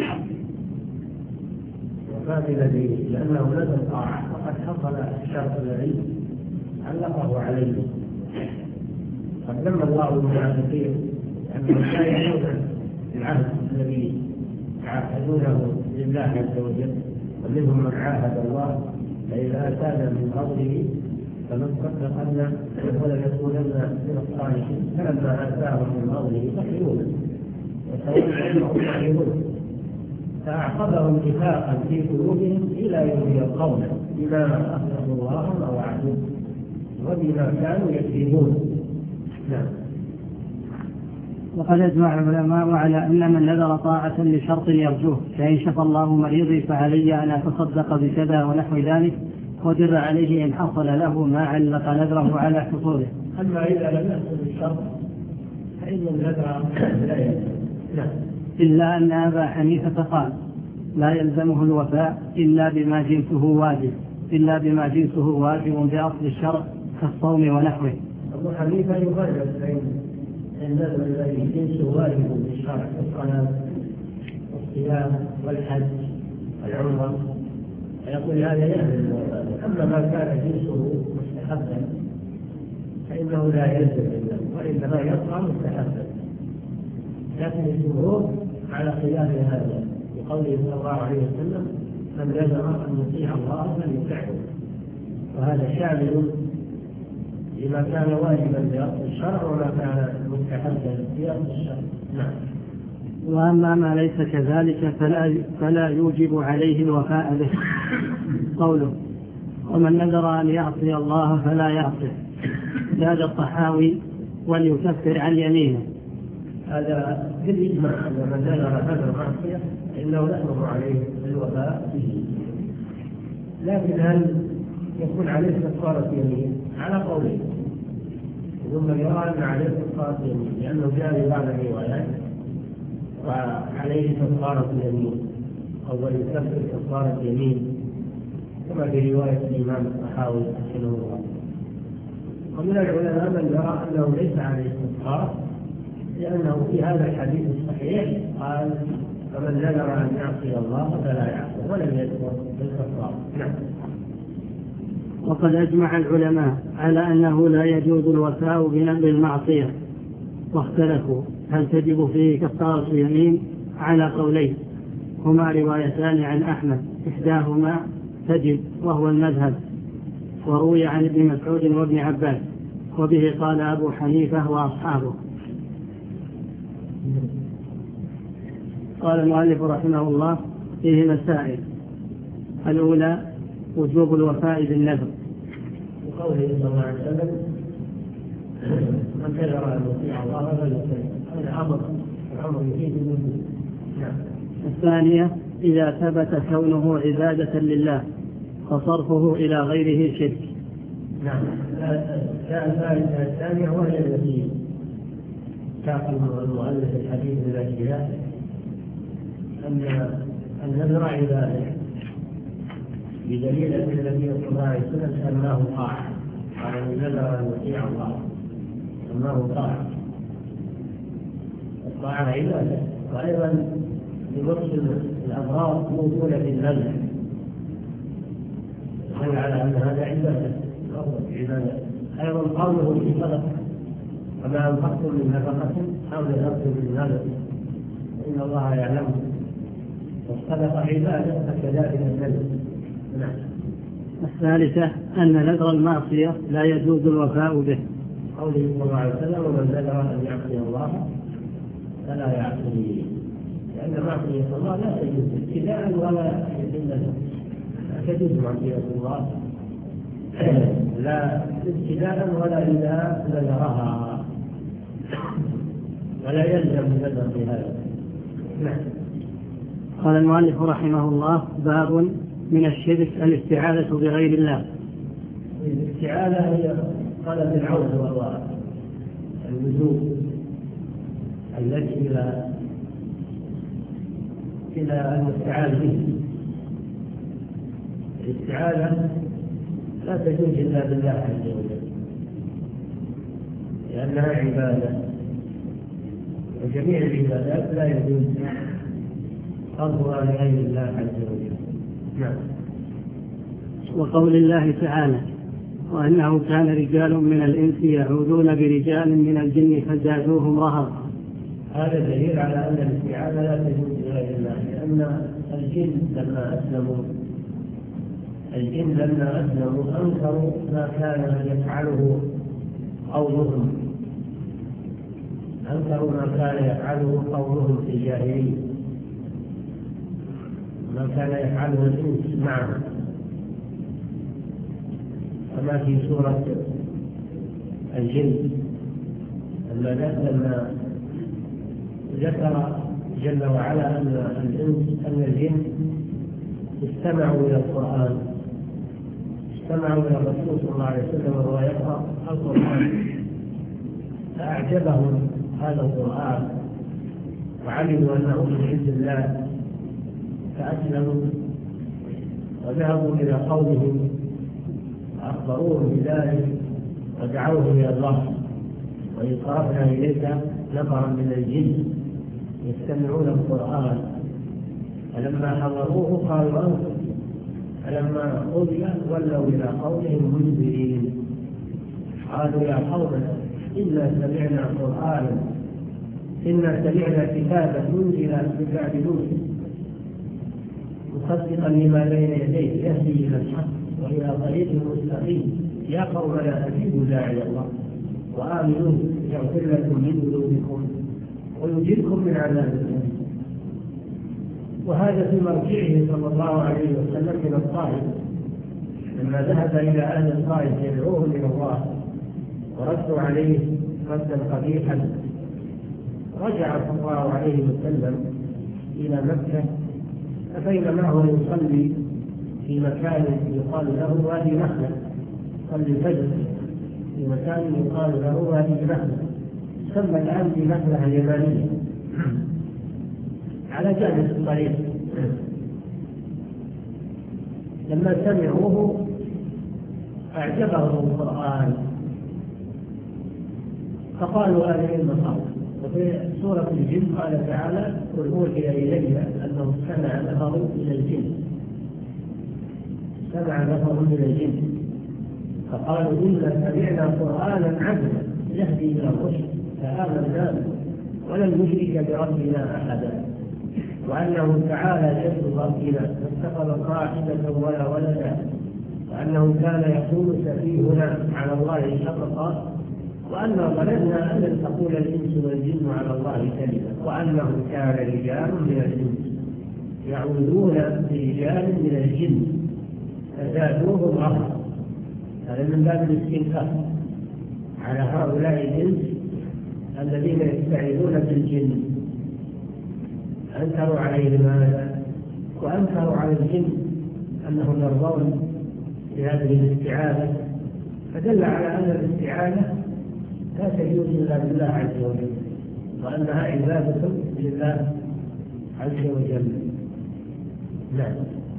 به، لأنه نذر طاعة وقد حصل الشرط الذي علقه عليه. قد ذم الله المنافقين أنهم لا يعلمون العهد الذي يعاهدونه لله عز وجل، ومنهم من عاهد الله فإذا آتانا من فضله فلنصدقن ولنكونن من الصالحين، فلما آتاهم من فضله بخلوا وتولوا أنهم معرضون، فأعقبهم نفاقا في قلوبهم إلى يوم يلقونه بما أخلفوا الله ما وعدوه وبما كانوا يكذبون. نعم. وقد أجمع العلماء على أن من نذر طاعة لشرط يرجوه، كأن شفى الله مريضي فعلي أن أتصدق بكذا ونحو ذلك، وجب عليه إن حصل له ما علق نذره على حصوله. أما إذا لم يحصل الشرط فإن النذر لا يلزم. نعم. إلا أن أبا حنيفة قال لا يلزمه الوفاء إلا بما جنسه واجب بأصل الشرع كالصوم ونحوه. أبو حنيفة يفرق بين النذر الذي جنسه واجب بالشرع كالصلاة والصيام والحج والعمرة، يقول هذا يلزم. أما ما كان جنسه مستحبا فإنه لا يلزم النذر وإنما يبقى مستحبا. لكن الجمهور على خلاف هذا بقوله صلى الله عليه وسلم من نذر أن يطيع الله فليطعه، وهذا شامل لما كان واجبا بأصل الشرع وما كان مستحبا بأصل الشرع. نعم. وأما ما ليس كذلك فلا يوجب عليه الوفاء به. قوله ومن نذر أن يعصي الله فلا يعصيه. زاد الطحاوي وليكفر عن يمينه. هذا بالإجماع أن من نذر معصية فإنه يحرم عليه الوفاء به. لكن هل يكون عليه كفارة يمين؟ على قوله ثم يرى أن عليه كفارة يمين لأنه جاء في بعض الروايات وعليه كفارة يمين أو يكفر كفارة يمين كما في رواية الإمام الطحاوي رحمه الله. ومن العلماء من يرى أنه ليس عليه كفارة لأنه في هذا الحديث الصحيح قال فمن نذر أن يعصي الله فلا يعصي ولم يذكر بالكفارة. نعم. وقد أجمع العلماء على أنه لا يجوز الوفاء بنذر المعصية، واختلفوا هل تجب فيه كفارة يمين على قولين هما روايتان عن أحمد، إحداهما تجب وهو المذهب، وروي عن ابن مسعود وابن عباس، وبه قال أبو حنيفة وأصحابه. قال المؤلف رحمه الله فيه مسائل. الأولى وجوب الوفاء بالنذر. وقوله صلى الله عليه وسلم من نذر أن يطيع الله فليطيعه، هذا الأمر يفيد الوجوب. نعم. الثانية إذا ثبت كونه عبادة لله فصرفه إلى غيره شرك. نعم. الفائدة الثانية وهي التي تأخذ المؤلف الحديث الأشياء أن النذر عبادة بدليل أن النبي صلى الله عليه وسلم سماه طاعة، قال من نذر أن يطيع الله سماه طاعة. الطاعة عبادة. وأيضا لنقص الأمراض موجودة في النذر دل على أن هذا عبادة. أيضا قوله في صدقة وما أنفقتم من نفقة أو نذرتم من نذر إن الله يعلم، والصدقة عبادة فكذلك النذر. نعم. الثالثة أن نذر المعصية لا يجوز الوفاء به. قوله صلى الله عليه وسلم ومن نذر أن يعصي الله فلا يعصيه، لأن معصية الله لا تجوز ابتداء ولا إلا تجوز معصية الله لا ابتداء ولا إذا نذرها، ولا يلزم النذر بهذا. نعم. قال المؤلف رحمه الله باب من الشرك الاستعاذة بغير الله. الاستعاذة هي طلب العون وهو اللجوء التي إلى المستعاذ به. الاستعاذة لا تجوز إلا بالله عز وجل لأنها عبادة، وجميع العبادات لا يجوز صرفها لغير الله عز وجل. نعم. وقول الله تعالى وأنه كان رجال من الإنس يعوذون برجال من الجن فزادوهم رهقا. هذا دليل على أن الاستعاذة لا تجوز لغير الله، لأن الجن لما أسلموا أنكروا ما كان يفعله قومهم، في الجاهلية، ما كان يفعله الإنس معهم، كما في سورة الجن لما ذكر جل وعلا أن الجن استمعوا إلى القرآن استمعوا إلى الرسول صلى الله عليه وسلم وهو يقرأ القرآن فأعجبهم هذا القرآن وعلموا أنه من عند الله فأسلموا وذهبوا إلى قومهم وأخبروهم بذلك ودعوهم إلى الله. وإذ صرفنا إليك نفرا من الجن يستمعون القرآن فلما حضروه قالوا أنصتوا فلما قضي ولوا إلى قومهم منذرين قالوا يا قومنا إنا سمعنا كتابا أنزل من بعد موسى مصدقا لما بين يديه يهدي إلى الحق وإلى طريق مستقيم يا قومنا أجيبوا داعي الله وآمنوا يغفر لكم من ذنوبكم ويجركم من عذاب أليم. وهذا في مرجعه صلى الله عليه وسلم من الطائف لما ذهب إلى أهل الطائف يدعوهم إلى الله وردوا عليه ردا قبيحا رجع صلى الله عليه وسلم إلى مكة فبينما هو يصلي في مكان يقال له وادي نخلة صلي الفجر في مكان يقال له وادي نخلة سمى الآن بنخلة اليمانية على جانب الطريق. لما سمعوه أعجبهم القرآن فقالوا هذه المصائب. وفي سورة الجن قال تعالى قل أوحي إلي أنه سمع نفر من الجن فقالوا إنا سمعنا قرآنا عجبا يهدي إلى الرشد فآمنا به ولن نشرك بربنا أحدا وأنه تعالى جد ربنا ما اتخذ صاحبة ولا ولدا وأنه كان يقول سفيهنا على الله شططا وأننا ظننا أن لن تقول الإنس والجن على الله كذبا وأنه كان رجال من الإنس يعوذون برجال من الجن فزادوهم رهقا. هذا من باب الاستنكار على هؤلاء الإنس الذين يستعيذون بالجن. أنكروا عليهم هذا وأنكروا على الجن أنهم يرضون بهذه الاستعاذة فدل على أن الاستعاذة لا تجوز إلا بالله عز وجل وأنها عبادة لله عز وجل. نعم.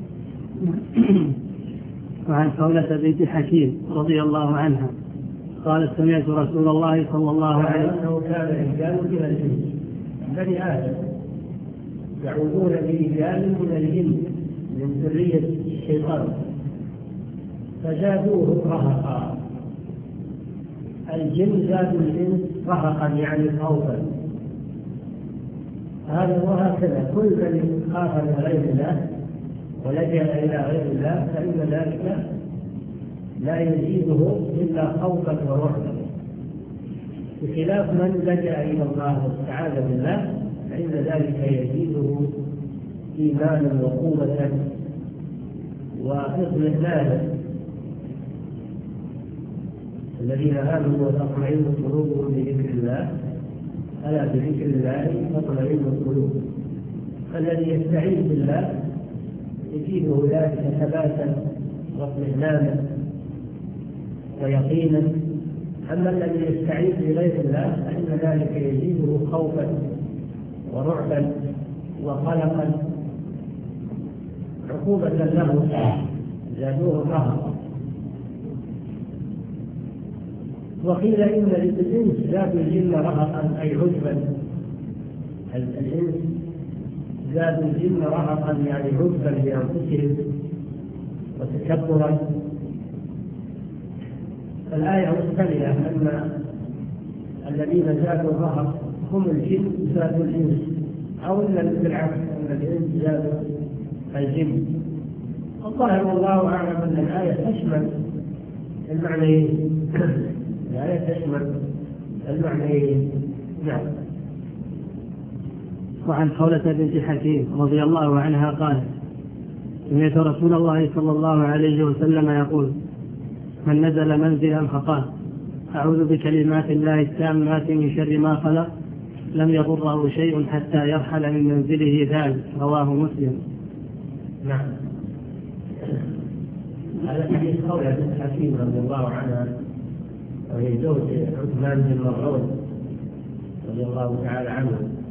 وعن خولة بنت حكيم رضي الله عنها قالت سمعت رسول الله صلى الله عليه وسلم أنه كان رجال من الجن بني آدم يعوذون برجال من الجن من ذرية الشيطان فزادوه رهقا. الجن زادوا الإنس رهقا يعني خوفا. هذا وهكذا كل من خاف من غير الله ولجأ إلى غير الله فإن ذلك لا يزيده إلا خوفا ورعبا بخلاف من لجأ إلى الله واستعاذ بالله فإن ذلك يزيده إيمانا وقوة واطمئنانا. الذين آمنوا وتطمئن قلوبهم بذكر الله ألا بذكر الله تطمئن القلوب. فالذي يستعين بالله يزيده ذلك ثباتا واطمئنانا ويقينا. أما الذي يستعين بغير الله فإن ذلك يزيده خوفا ورعبا وقلقا عقوبة له زادوه رهقا. وقيل إن الإنس زادوا الجن رهقا أي عجبا. الإنس زادوا الجن رهقا يعني عجبا بأنفسهم وتكبرا. الآية مستملة أن الذين زادوا الرهق هم الجن زادوا الإنس أو إن بالعكس أن الإنس زادوا الجن. الظاهر والله أعلم أن الآية تشمل المعنيين. الآية تشمل المعنيين. نعم. وعن خولة بنت حكيم رضي الله عنها قالت سمعت رسول الله صلى الله عليه وسلم يقول من نزل منزلا فقال أعوذ بكلمات الله التامات من شر ما خلق لم يضره شيء حتى يرحل من منزله ذلك. رواه مسلم. نعم. هذا حديث خولة بنت حكيم رضي الله عنها، وهي زوج عثمان بن مظعون رضي الله تعالى عنه،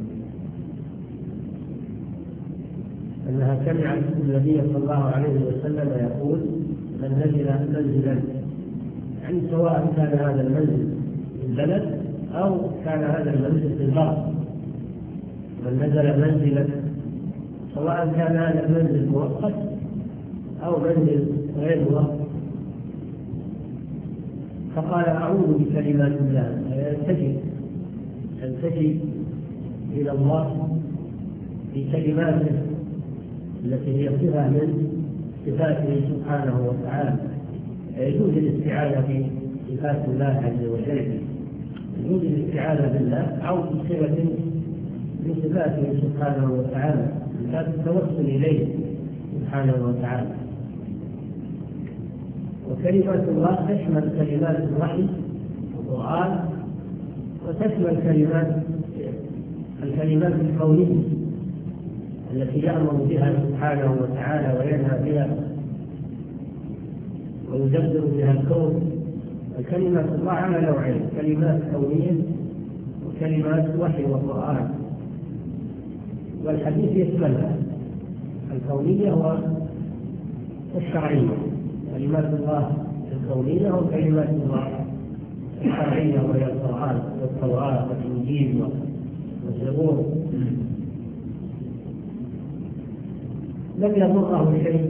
أنها سمعت النبي صلى الله عليه وسلم يقول: من نزل منزلا، يعني سواء كان هذا المنزل في البلد أو كان هذا المنزل في البر، من نزل منزلا سواء كان هذا المنزل مؤقت أو منزل غير مؤقت، فقال: أعوذ بكلمات الله، يلتجئ إلى الله بكلماته التي هي صفة من صفاته سبحانه وتعالى. يجوز الاستعاذة بصفات الله عز وجل، يجوز الاستعاذة بالله أو بصفة من صفاته سبحانه وتعالى، بصفات التوسل إليه سبحانه وتعالى. وكلمات الله تشمل كلمات الوحي والقرآن، وتشمل الكلمات القولية التي يأمر بها سبحانه وتعالى وينهى بها ويدبر بها الكون. الكلمات الله على نوعين: كلمات كونية وكلمات وحي وقرآن، والحديث يشملها، الكونية والشرعية، كلمات الله الكونية وكلمات الله الشرعية وهي القرآن والتوراة والإنجيل والزبور. لم يضره شيء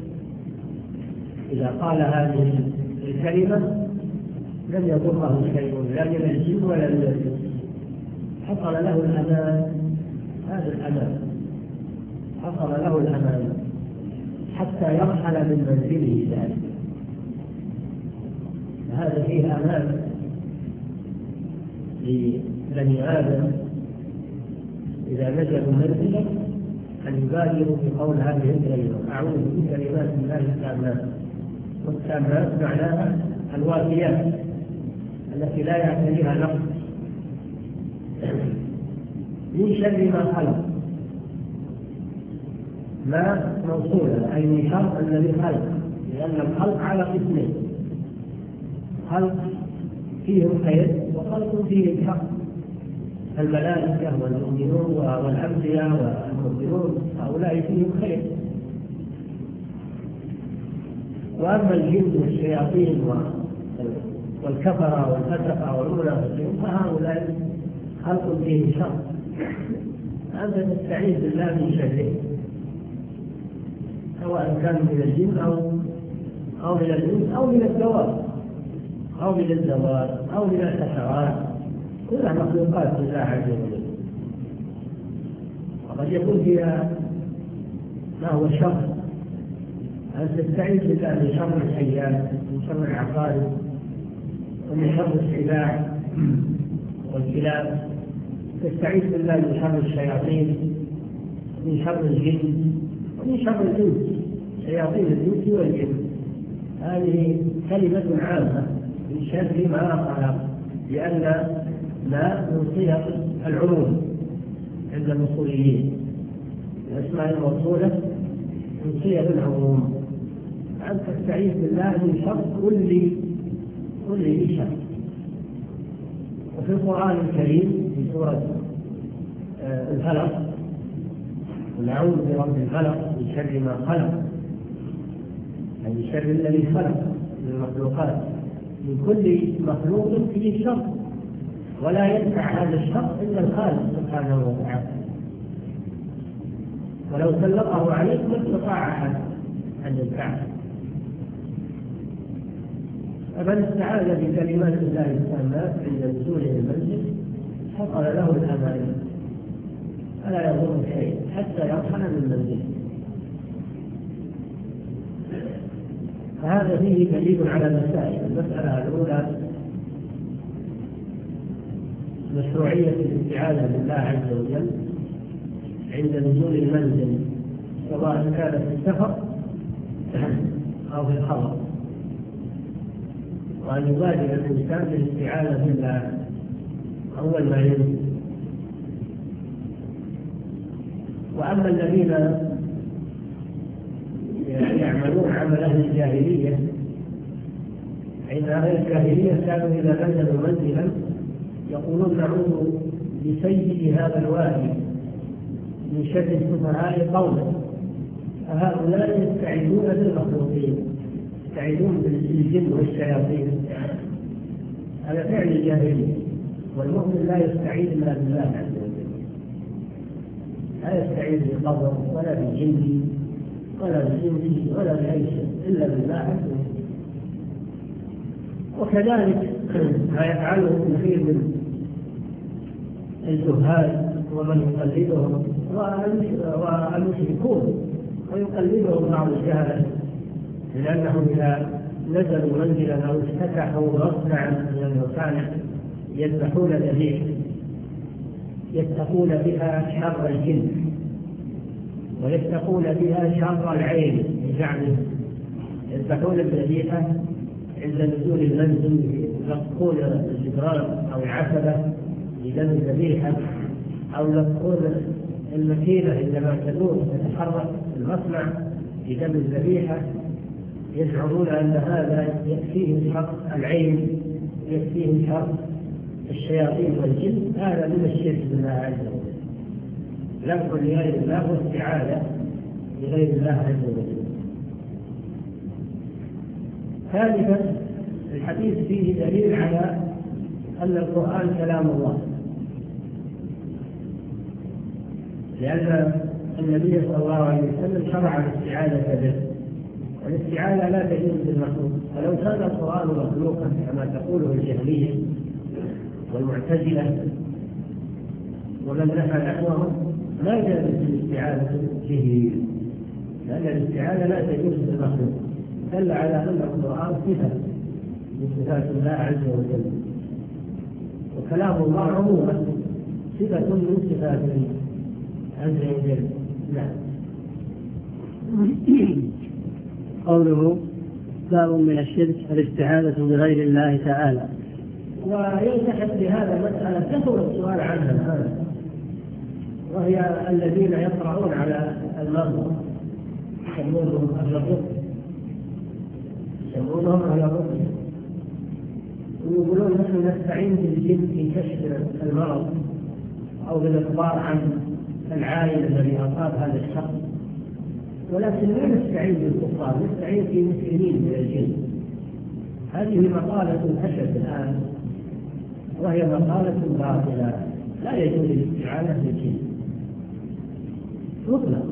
إذا قال هذه الكلمة، لم يضره شيء لا من الجن ولا من الإنس، حصل له الأمان. هذا الأمان حصل له الأمان حتى يرحل من منزله ذلك، هذا فيه أمان لبني آدم إذا نزلوا منزلا أن يبادروا بقول هذه الكلمة: أعوذ بكلمات الله التامات. والتامات معناها الوافيات التي لا يعتريها نقص، من شر ما خلق. ما موصولة أي من شر الذي خلق، لأن الخلق على قسمين: خلق فيه الخير وخلق فيه الشر. الملائكة والمؤمنون والأنبياء والمؤمنون هؤلاء فيهم خير، وأما الجن والشياطين والكفرة والفسقة والمنافقين فهؤلاء خلق فيه شر، أنت تستعيذ بالله من شره، سواء كان من الجن أو من الإنس أو من الدواب أو من الزوال أو من الحشرات، كلها مخلوقات لله عز وجل. وقد يكون فيها ما هو شر، أن تستعيذ بالله من شر الحيات، من شر العقارب، ومن شر السباع والكلاب، تستعيذ بالله من شر الشياطين، من شر الجن، ومن شر الإنس، شياطين الإنس والجن. هذه كلمة عامة من شر ما خلق، لأن ما من صيغ العموم عند الأصوليين، الأسماء الموصولة من صيغ العموم، أن تستعيذ بالله من شر كل ذي شر. وفي القرآن الكريم في سورة الفلق: قل أعوذ برب الفلق من شر ما خلق، أي من شر الذي خلق من المخلوقات، من كل مخلوق فيه شر، ولا يدفع هذا الشر إلا الخالق سبحانه وتعالى، ولو سلطه عليك ما استطاع أحد أن يدفعه. فمن استعاذ بكلمات الله التامات عند نزوله المنزل حصل له الأمان، فلا يضر شيء حتى يرحل من منزله. فهذا فيه دليل على المسائل. المسألة الأولى: مشروعية الاستعاذة بالله عز وجل عند نزول المنزل، سواء كان في السفر أو في الحضر، وأن يبادر الإنسان بالاستعاذة بالله أول ما ينزل. وأما الذين يعملون عمل أهل الجاهلية. عند أهل الجاهلية كانوا إذا نزلوا منزلا يقولون نعوذ بسيد هذا الوادي من شر السفهاء قوما، فهؤلاء يستعيذون بالمخلوقين، يستعيذون بالجن والشياطين. هذا فعل الجاهلية، والمؤمن لا يستعيذ إلا بالله عز وجل، لا يستعيذ بالقبر ولا بالجن ولا بالإنس ولا بأي شيء إلا بالله عز وجل. وكذلك ما يفعله كثير من الزهاد ومن يقلدهم والمشركون، ويقلدهم بعض الجهلة، لأنهم إذا نزلوا منزلا أو افتتحوا مصنعا من المصانع يذبحون ذبيحة يتقون بها شر الجن ويتقون بها شر العين بزعمهم. يذبحون الذبيحة عند نزول المنزل، يلقون الجدران أو العتبة بدم الذبيحة، أو يلقون الماكينة عندما تدور تتحرك المصنع بدم الذبيحة، يزعمون أن هذا يكفيه شر العين يكفيه شر الشياطين والجن. هذا من الشرك بالله عز وجل، ذبح لغير الله واستعاذة لغير الله عز وجل. ثالثا، الحديث فيه دليل على أن القرآن كلام الله، لأن النبي صلى الله عليه وسلم شرع الاستعاذة به، والاستعاذة لا تجوز بالمخلوق. فلو كان القرآن مخلوقا كما تقوله الجهمية والمعتزلة ومن نفى نحوهم ما جاءت الاستعاذة به، لأن الاستعاذة لا تجوز بالمخلوق، دل على أن القرآن صفة من صفات الله عز وجل، وكلام الله عموما صفة من صفاته عز وجل. نعم. قوله باب من الشرك الاستعاذة بغير الله تعالى. ويلتحق بهذا مسألة كثر السؤال عنها الآن، وهي الذين يقرؤون على المرضى يسمونهم أهل الرقية، ويقولون نحن نستعين بالجن في كشف المرض أو بالإخبار عن العائلة الذي أصاب هذا الشخص، ولكن لا نستعين بالكفار، نستعين في مسلمين من الجن. هذه مقالة أشد الآن، وهي مقالة باطلة، لا يجوز الاستعانة بالجن مطلقا،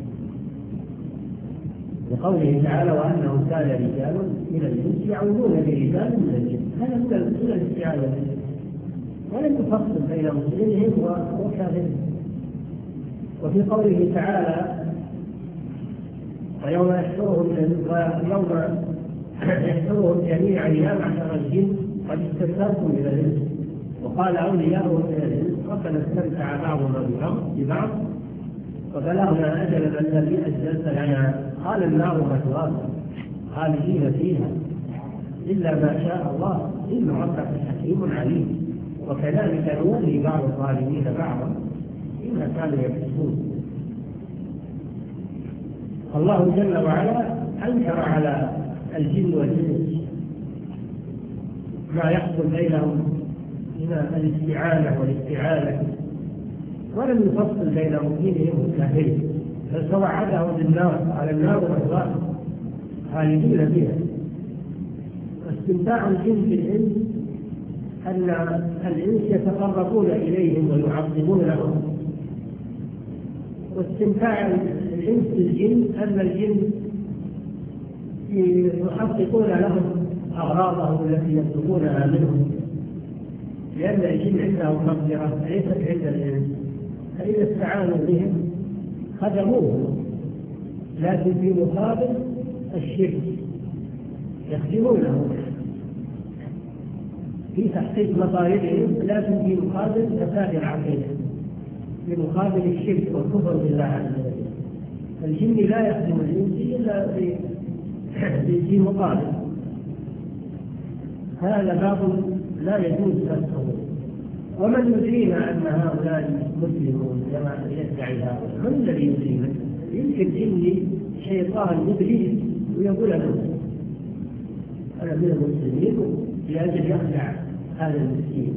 لقوله تعالى وأنه كان رجال من الإنس يعوذون برجال من الجن. هذا من الاستعانة، ولم يفصل بين مسلمهم وكافرهم. وفي قوله تعالى ويوم يحشرهم جميعا يا معشر الجن قد استكثرتم من الإنس وقال أولياؤهم من الإنس ربنا استمتع بعضنا ببعض وبلغنا أجلنا الذي أجلت لنا قال النار مثواكم خالدين فيها إلا ما شاء الله إن ربك حكيم عليم وكذلك نولي بعض الظالمين بعضا إما كانوا يكسبون. الله جل وعلا أنكر على الجن والإنس ما يحصل بينهم من الاستعانة والاستعاذة، ولم يفصل بين مؤمنهم والكافرين، بل توعدهم بالنار على النار مثواهم خالدين فيها. واستمتاع الجن بالإنس أن الإنس يتقربون إليهم ويعظمونهم، واستمتاع الإنس بالجن أن الجن يحققون لهم أغراضهم التي يطلبونها منهم، لأن الجن عندهم مقدرة ليست عند الإنس، فإذا استعانوا بهم خدموهم، لكن في مقابل الشرك يخدمونه في تحقيق مطالبهم، لكن في مقابل فساد العقيدة، في مقابل الشرك والكفر بالله عز وجل. الجن لا يخدم الإنس إلا في مقابل. هذا باب لا يجوز فتحه. ومن يدرينا أن هؤلاء مسلمون كما يدعي هؤلاء؟ من الذي يدرينا؟ يمكن جني شيطان إبليس ويقول أنا من المسلمين لأجل يخدع هذا المسكين.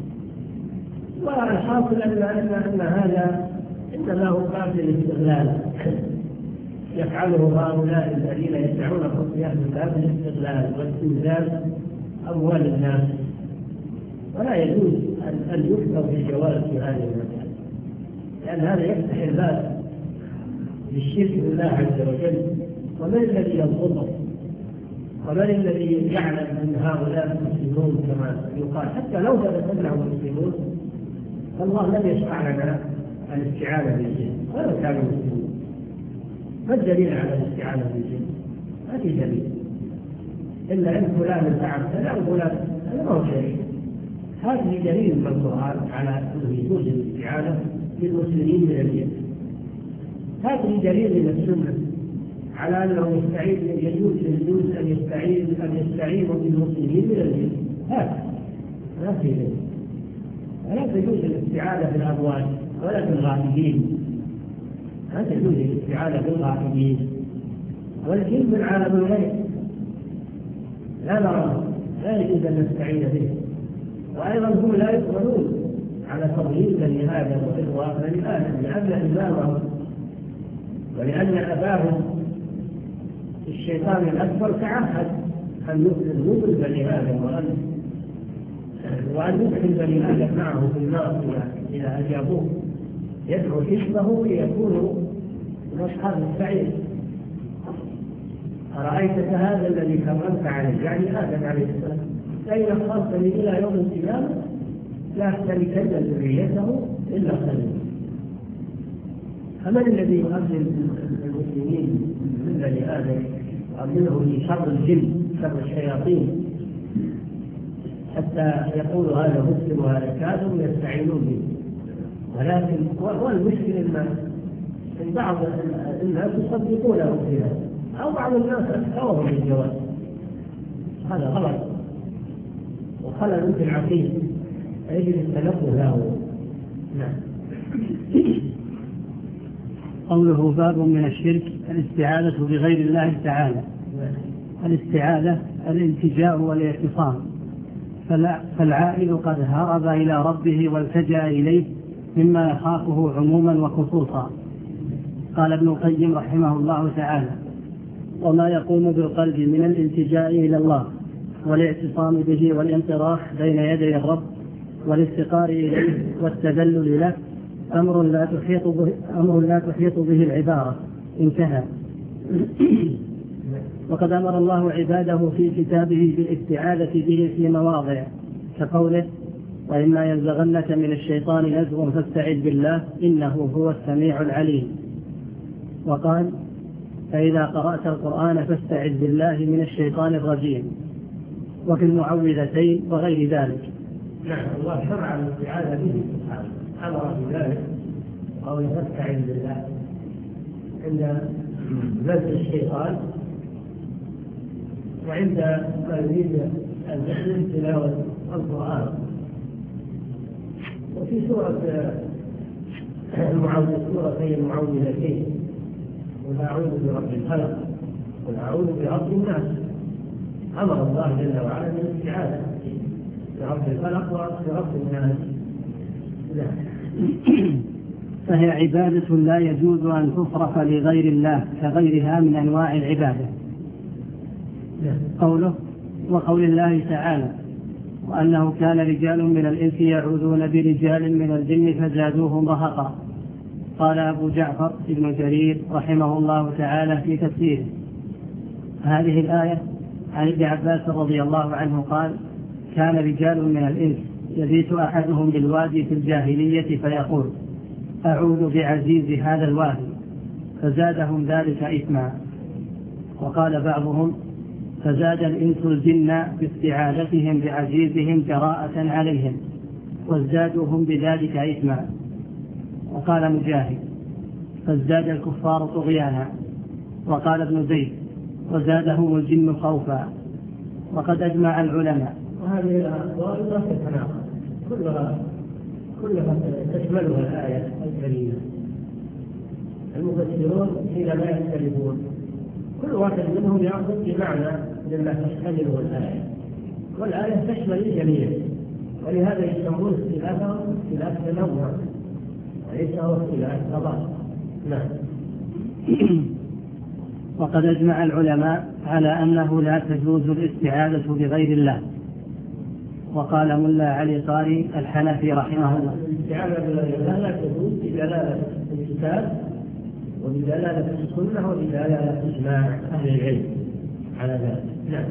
والحاصل أن هذا إنما هو باب الاستغلال يفعله هؤلاء الذين يدعون خطيئة من باب الاستغلال واستنزاف أموال الناس، ولا يجوز أن يفتر بالجواز في هذه المسألة، لأن هذا يفتح الباب للشرك بالله عز وجل. ومن الذي يضبطه؟ ومن الذي يعلم أن هؤلاء مسلمون كما يقال؟ حتى لو ثبت أنهم مسلمون فالله لم يشرع لنا الاستعانة بالجن ولو كانوا مسلمين. ما الدليل على الاستعانة بالجن؟ ما في دليل إلا أن فلان فعل كذا وفلان، هذا ما هو شيء. هذه دليل من القرآن على أنه يجوز الاستعانة بالمسلمين من الجن. هذه دليل من السنة على أنه يجوز أن يستعينوا بالمسلمين من الجن. هذا ما في دليل. ولا تجوز الاستعانة بالأموات ولا بالغائبين، لا تجوز الاستعانة بالغائبين. والجن من عالم الغيب لا نراه، لا يجوز أن نستعين به. وأيضا هم لا يقبلون على تضليل بني آدم وإغواء بني آدم، لأن إمامهم ولأن أباهم الشيطان الأكبر تعهد أن يضل بني آدم وأن يدخل بني آدم معه في النار إذا أجابوه، يدعو حزبه ليكونوا من أصحاب السعير. أرأيت هذا الذي كرمت عليه، يعني آدم عليه السلام، فإن أخرتني إلى يوم القيامة لا أهتلكن ذريته إلا قليلا. فمن الذي يؤمن المسلمين من بني آدم وأمنهم من شر الجن شر الشياطين حتى يقول هذا مسلم وهذا كافر يستعينون به؟ ولكن والمشكل ان بعض الناس يصدقونه فيها، او بعض الناس اكثرهم بالجواز. هذا غلط وخلل في العقيده، يجب التنبه له. نعم. قوله باب من الشرك الاستعاذة بغير الله تعالى. الاستعاذة الالتجاء والاعتصام، فالعائل قد هرب إلى ربه والتجأ إليه مما يخافه عموما وخصوصا. قال ابن القيم رحمه الله تعالى: وما يقوم بالقلب من الالتجاء إلى الله والاعتصام به والانطراح بين يدي الرب والافتقار إليه والتذلل له أمر لا تحيط به العبارة. انتهى. وقد أمر الله عباده في كتابه بالاستعاذة به في مواضع، كقوله: وإما ينزغنك من الشيطان نزغ فاستعذ بالله إنه هو السميع العليم. وقال: فإذا قرأت القرآن فاستعذ بالله من الشيطان الرجيم. وفي المعوذتين وغير ذلك. نعم، الله شرع الاستعاذة به سبحانه، أمر بذلك أو فاستعذ بالله عند نزغ الشيطان وعند ما يريد أن يحسن تلاوة القرآن. وفي سورة سورتين المعوذتين: قل أعوذ برب الفلق قل أعوذ برب الناس. أمر الله جل وعلا بالاستعاذة برب الفلق وبرب الناس. فهي عبادة لا يجوز أن تصرف لغير الله كغيرها من أنواع العبادة. قوله: وقول الله تعالى: وأنه كان رجال من الإنس يعوذون برجال من الجن فزادوهم رهقا. قال أبو جعفر ابن جرير رحمه الله تعالى في تفسيره: هذه الآية عن ابن عباس رضي الله عنه قال: كان رجال من الإنس يبيت أحدهم بالوادي في الجاهلية فيقول: أعوذ بعزيز هذا الوادي، فزادهم ذلك إثما. وقال بعضهم: فزاد الإنس الجن باستعاذتهم بعزيزهم جراءة عليهم وازدادوهم بذلك إثما. وقال مجاهد: فازداد الكفار طغيانا. وقال ابن زيد: وزادهم الجن خوفا. وقد أجمع العلماء. وهذه الأقوال لا تتناقض، كلها تشملها الآية الكريمة. المفسرون حينما يختلفون كل واحد منهم يأخذ بمعنى مما تشتمله الآية، والآية تشمل الجميع، ولهذا يسمون اختلافهم اختلاف تنوع وليس هو اختلاف تضاد. نعم. وقد أجمع العلماء على أنه لا تجوز الاستعاذة بغير الله. وقال ملا علي قاري الحنفي رحمه الله: الاستعاذة بغير الله لا تجوز بدلالة الكتاب وبدلالة السنة وبدلالة إجماع أهل العلم على ذلك. نعم.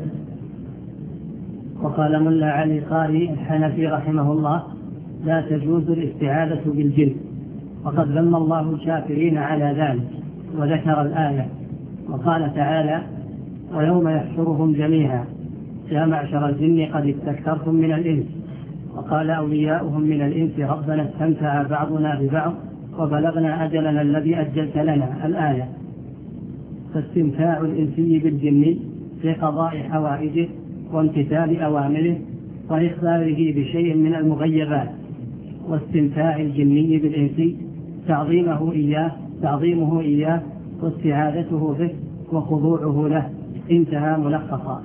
وقال ملا علي قاري الحنفي رحمه الله: لا تجوز الاستعاذة بالجن، وقد ذم الله الكافرين على ذلك وذكر الآية وقال تعالى: ويوم يحشرهم جميعا يا معشر الجن قد استكثرتم من الإنس. وقال أولياؤهم من الإنس: ربنا استمتع بعضنا ببعض وبلغنا أجلنا الذي أجلت لنا. الآية. فاستمتاع الإنسي بالجن في قضاء حوائجه وامتثال أوامره وإخباره بشيء من المغيبات، واستمتاع الجني بالإنسي تعظيمه إياه واستعاذته به وخضوعه له. انتهى ملخصا.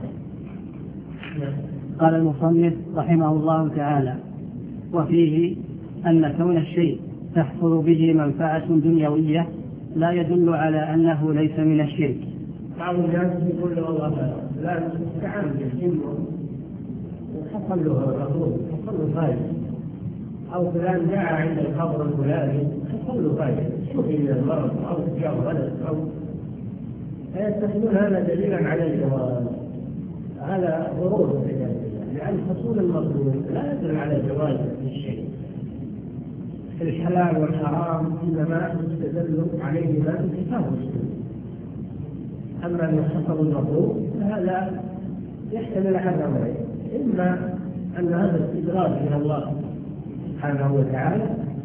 قال المصنف رحمه الله تعالى: وفيه أن كون الشيء تحصل به منفعة دنيوية لا يدل على أنه ليس من الشرك. بعض الناس يقول له والله لا نستعان بالجن وحصل له الرسول حصل له فائدة، أو فلان جاء عند القبر الفلاني حصل له فائدة، شوفي من المرض أو جاء ولد أو فيتخذون هذا دليلا على الجواز. هذا غرور في ذلك، لأن حصول المطلوب لا يدل على جواز الشيء. الحلال والحرام إنما يستدل عليهما بالكتاب والسنة. أما أن يحصل المطلوب فهذا يحتمل على أمرين: إما أن هذا استدراج من الله سبحانه وتعالى،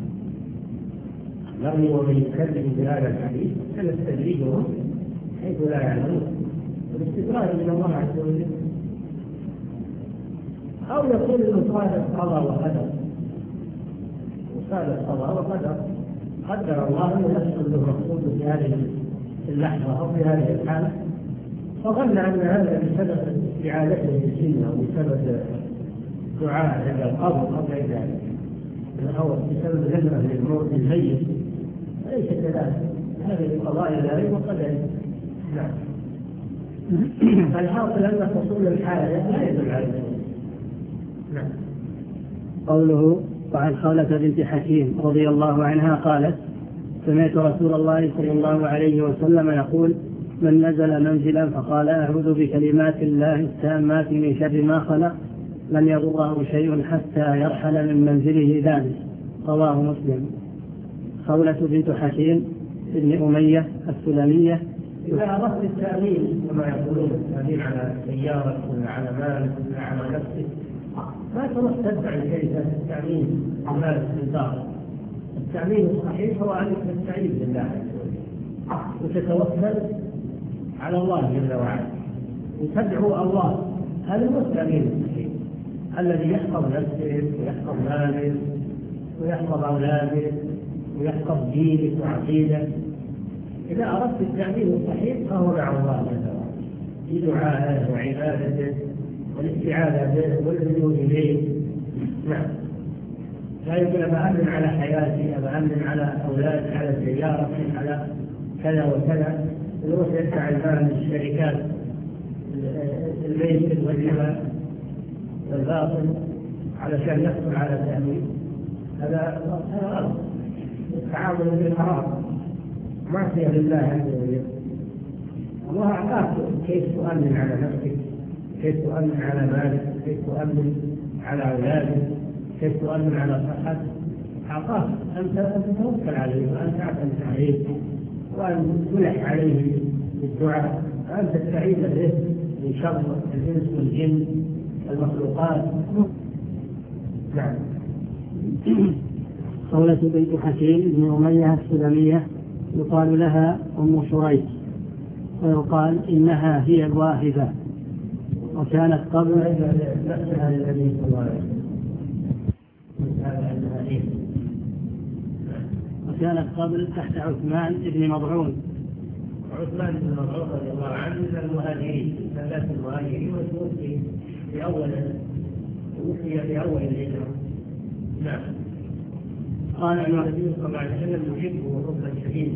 يرمي ومن يكذب بهذا الحديث فنستدرجهم حيث لا يعلمون، والاستدراج من الله عز وجل، أو يكون المصادف قضاء وقدر، مصادف قضاء وقدر، قدر الله أن يحصل له مقصود في هذه اللحظة أو في هذه الحالة، فظن أن هذا بسبب استعاذته بالجن أو بسبب دعاء عند القبر أو غير ذلك، أو بسبب نذره للموت الميت، ليس كذلك، هذه قضاء الله وقدره. نعم. فالحاصل أن حصول الحالة لا يدل على ذلك. نعم. قوله: وعن خولة بنت حكيم رضي الله عنها قالت: سمعت رسول الله صلى الله عليه وسلم يقول: من نزل منزلا فقال أعوذ بكلمات الله التامات من شر ما خلق لم يضره شيء حتى يرحل من منزله ذلك. رواه مسلم. خولة بنت حكيم بن أمية السلمية. إذا أردت التأمين كما يقولون التأمين على سيارة ولا على مال ولا على نفسك، ما تروح تدفع كيف التأمين على الدار. التأمين الصحيح هو أن تستعين بالله وتتوكل على الله جل وعلا وتدعو الله. هذا هو التأمين الصحيح الذي يحفظ نفسك ويحفظ مالك ويحفظ أولادك ويحفظ دينك وعقيدتك. إذا أردت التأمين الصحيح فهو مع الله جل وعلا في دعائه وعبادته والاستعاذة به واللجوء إليه. نعم. لا يقول أمن على حياتي، أمن على أولادي، على سيارتي، على كذا وكذا، يروح يدفع المال للشركات البيت والربا والباطل علشان يحصل على تأمين. هذا غلط. التعامل بالحرام معصية لله عز وجل. الله أعطاك كيف تؤمن على نفسك، كيف تؤمن على مالك، كيف تؤمن على أولادك، كيف تؤمن على صحتك. أعطاك أن تتوكل عليه وأن تعتمد عليه وأن تلح عليه بالدعاء وأن تستعيذ به من شر الإنس والجن المخلوقات. نعم. خولة بنت حكيم بن أمية السلمية يقال لها أم شريك، ويقال إنها هي الواهبة، وكانت قبل نفسها للنبي صلى الله عليه وسلم، وكانت قبل تحت عثمان بن مضعون، عثمان بن مسعود رضي الله عنه من المهاجرين، ثلاث المهاجرين، وتوفي في أول الهجرة. نعم. قال النبي صلى الله عليه وسلم يحبه حبا شديدا،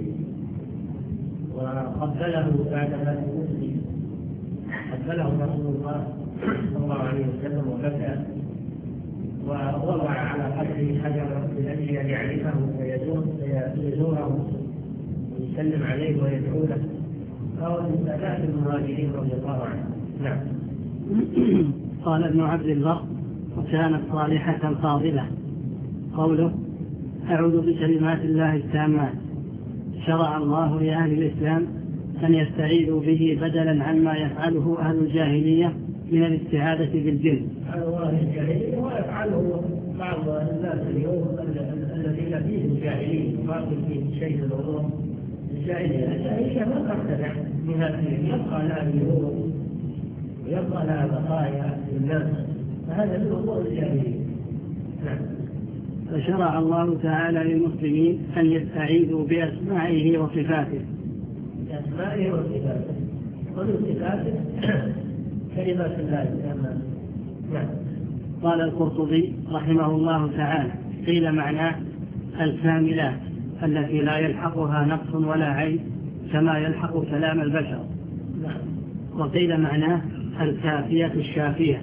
وقبله بعدما توفي، قبله رسول الله صلى الله عليه وسلم وبكى، ووضع على قبره حجرا من أجل أن يعرفه فيزوره ويسلم عليه ويدعو له، فهو من سادات المهاجرين رضي الله عنهم. نعم. قال ابن عبد البر: وكانت صالحة فاضلة. قوله: أعوذ بكلمات الله التامات. شرع الله لأهل الإسلام أن يستعيذوا به بدلا عما يفعله أهل الجاهلية من الاستعاذة بالجن. الله الجاهلية ويفعله بعض الناس اليوم الذين فيهم جاهلين، باقي فيه شيء من الأمور الجاهلية ما ترتفع من هذه، يبقى لها اليوم ويبقى لها بقايا للناس، فهذا من أمور الجاهلية. نعم. فشرع الله تعالى للمسلمين أن يستعيذوا بأسمائه وصفاته. بأسمائه وصفاته، ومن صفاته كلمات الله التامات. نعم. قال القرطبي رحمه الله تعالى: قيل معناه الكاملات التي لا يلحقها نقص ولا عيب كما يلحق كلام البشر. نعم. وقيل معناه الكافية الشافية.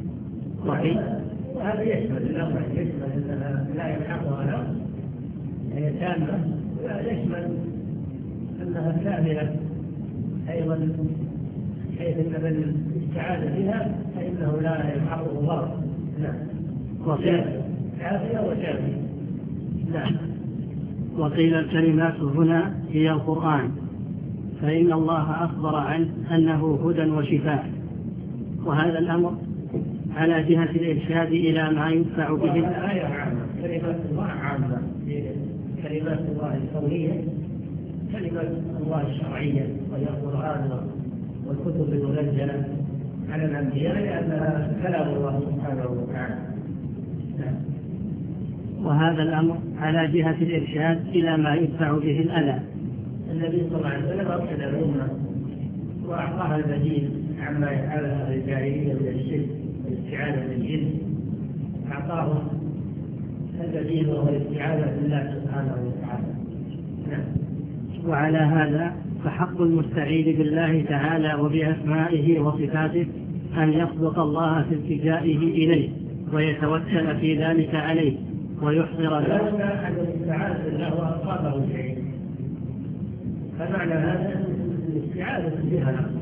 وهذا يشمل الأمر، يشمل أنها لا يلحقها نقص، هي تامة، ويشمل أنها كاملة أيضا، حيث أن من استعاذ بها فإنه لا يلحقه ضرر. نعم. كافية وشافية. نعم. وقيل الكلمات هنا هي القرآن، فإن الله أخبر عنه أنه هدى وشفاء، وهذا الأمر على جهة الإرشاد إلى ما يدفع به. آية عامة، كلمات الله عامة، كلمات الله الكونية، كلمات الله الشرعية، وهي القرآن والكتب المنزلة على الأنبياء، لأنها كلام الله سبحانه وتعالى. وهذا الأمر على جهة الإرشاد إلى ما يدفع به الأذى. النبي صلى الله عليه وسلم أرشد الأمة وأعطاها البديل عما يفعلها الجاهلية من الشرك والاستعاذة بالجن، أعطاهم البديل وهو الاستعاذة بالله سبحانه وتعالى. نعم. وعلى هذا فحق المستعيذ بالله تعالى وبأسمائه وصفاته أن يصدق الله في التجائه إليه ويتوكل في ذلك عليه ويحضر له. لا أحد استعاذ بالله وأصابه شيء، فمعنى هذا الاستعاذة بها نقص،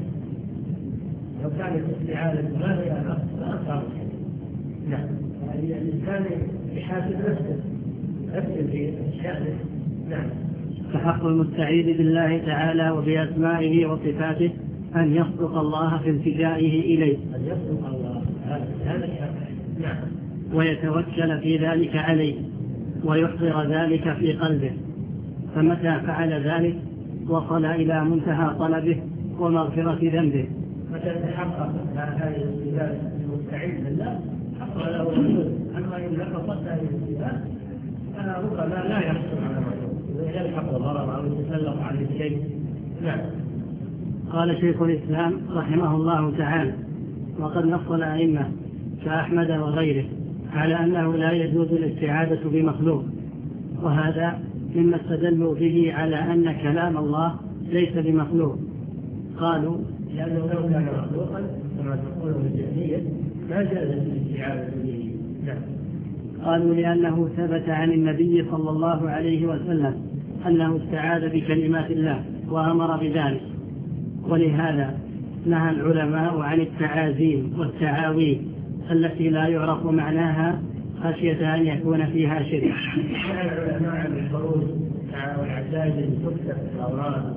لو كانت الاستعاذة ما فيها نقص لا أصاب شيء. نعم. يعني الإنسان يحاسب نفسه في شأنه. نعم. فحق المستعيذ بالله تعالى وبأسمائه وصفاته أن يصدق الله في التجائه إليه، أن يصدق الله هذا الشرع. نعم. ويتوكل في ذلك عليه ويحضر ذلك في قلبه، فمتى فعل ذلك وصل إلى منتهى طلبه ومغفرة ذنبه. متى تحقق هذه الصفات المستعيذ بالله حصل له الحدود. أما إن نقصت هذه الصفات فربما لا يحصل على مطلوب، يلحق ضرر أو يتسلط على الشيء. نعم. قال شيخ الإسلام رحمه الله تعالى: وقد نص الأئمة كأحمد وغيره على أنه لا يجوز الاستعاذة بمخلوق، وهذا مما استدلوا به على أن كلام الله ليس بمخلوق. قالوا: لأنه لو كان مخلوقا كما تقول الجهمية ما جاز الاستعاذة به. نعم. قالوا: لأنه ثبت عن النبي صلى الله عليه وسلم أنه استعاذ بكلمات الله وأمر بذلك، ولهذا نهى العلماء عن التعازيم والتعاويذ التي لا يعرف معناها خشية أن يكون فيها شرك. نهى العلماء عن الخروج والعزائز تكتب الأوراد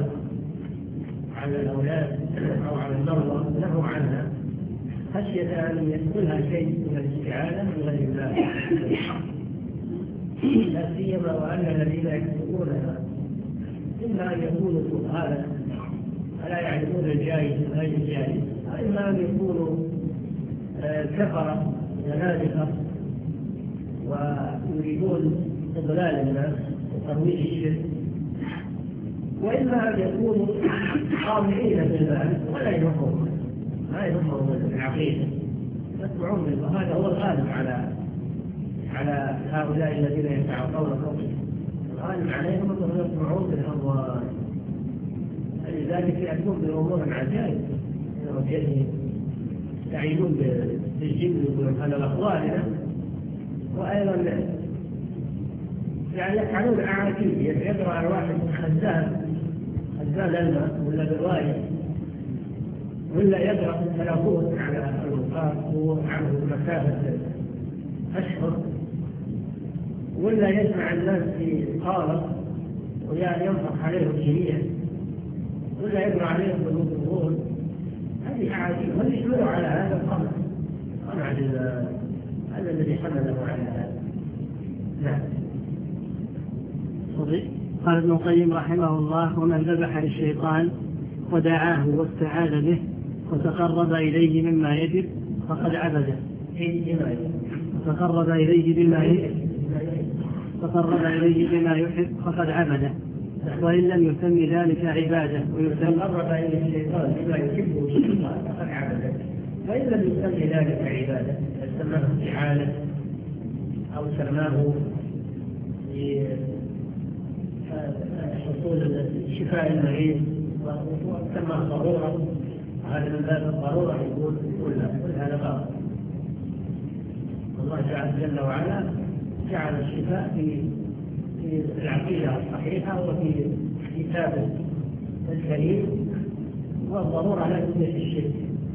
على الأولاد أو على المرضى، نهوا عنها خشية أن يدخلها شيء من الاستعاذة من غير الله، لا سيما وأن الذين يكتبونها إما أن يكونوا سفهاء فلا يعرفون الجائز من غير الجائز، وإما أن يكونوا كفرة زنادقة ويريدون إضلال الناس وترويج الشرك، وإما أن يكونوا خاضعين بالبال ولا يهمهم، ما يهمهم العقيدة، يسمعون منه. هذا هو الغالب على هؤلاء الذين يتعاطون الغالب عليهم أنهم يسمعون بالأموال، لذلك يأتون بأمور عجائب، يستعينون بالجن يقولون هذا الأخوان، وأيضا يعني يفعلون أعاجيب. يقرأ الواحد خزان الماء ولا بالرواية، ولا يقرأ التلفون على الوقاف وعنه مسافة أشهر، ولا يسمع الناس في قارة وينفق عليهم جميعا، ولا يقرأ عليهم بالمطلوبون. هذه أعاجيب، هم يشملوا على هذا القمر، هذا الذي حمله على هذا. نعم. قال ابن القيم رحمه الله: ومن ذبح للشيطان ودعاه واستعاذ به وتقرب إليه مما يجب فقد عبده. تقرب إليه بما يحب فقد عبده، وإن لم يسمي ذلك عبادة. تقرب إليه الشيطان بما يحبه الشيطان فقد عبده، وإن لم يسمي ذلك عبادة، سماه استعانة أو سماه حصول شفاء المريض وسماه ضرورة، هذا من باب الضرورة يقول كل هذا غلط. الله جل وعلا جعل الشفاء في العقيدة الصحيحة وفي كتابه الكريم، والضرورة لا توجد في الشرك.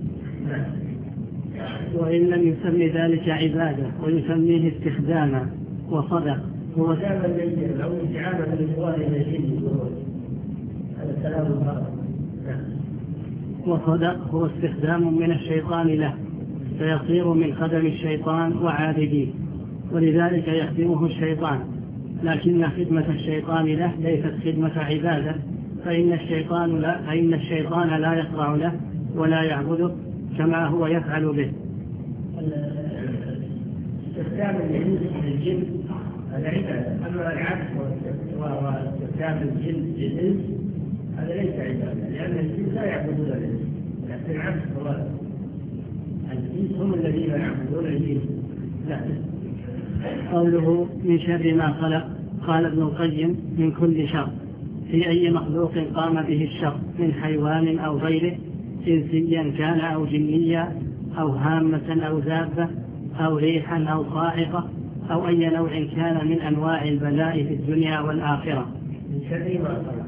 وإن لم يسمي ذلك عبادة ويسميه استخداما وصدق هو دائما للجن أو استعانة لإخوانه من الجن، هذا الكلام الغلط. وصدق هو استخدام من الشيطان له، فيصير من خدم الشيطان وعابديه، ولذلك يخدمه الشيطان. لكن خدمة الشيطان له ليست خدمة عبادة، فإن الشيطان لا يخضع له ولا يعبده كما هو يفعل به. استخدام الجن هذا عبادة، أما العكس واستخدام الجن للإنس هذا ليس عبادة، لأن الجن لا يعبدون الإنس، لكن العكس هو الإنس هم الذين يعبدون الجن. قوله من شر ما خلق، قال ابن القيم: من كل شر، في أي مخلوق قام به الشر من حيوان أو غيره، إنسيا كان أو جنيا أو هامة أو دابة أو ريحا أو صاعقة أو أي نوع كان من أنواع البلاء في الدنيا والآخرة. من شر ما خلق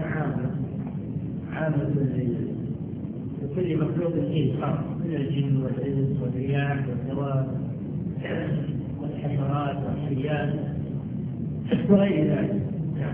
عامة لكل مخلوق فيه شر، من الجن والإنس والرياح والدواب والحشرات والحيات وغير ذلك.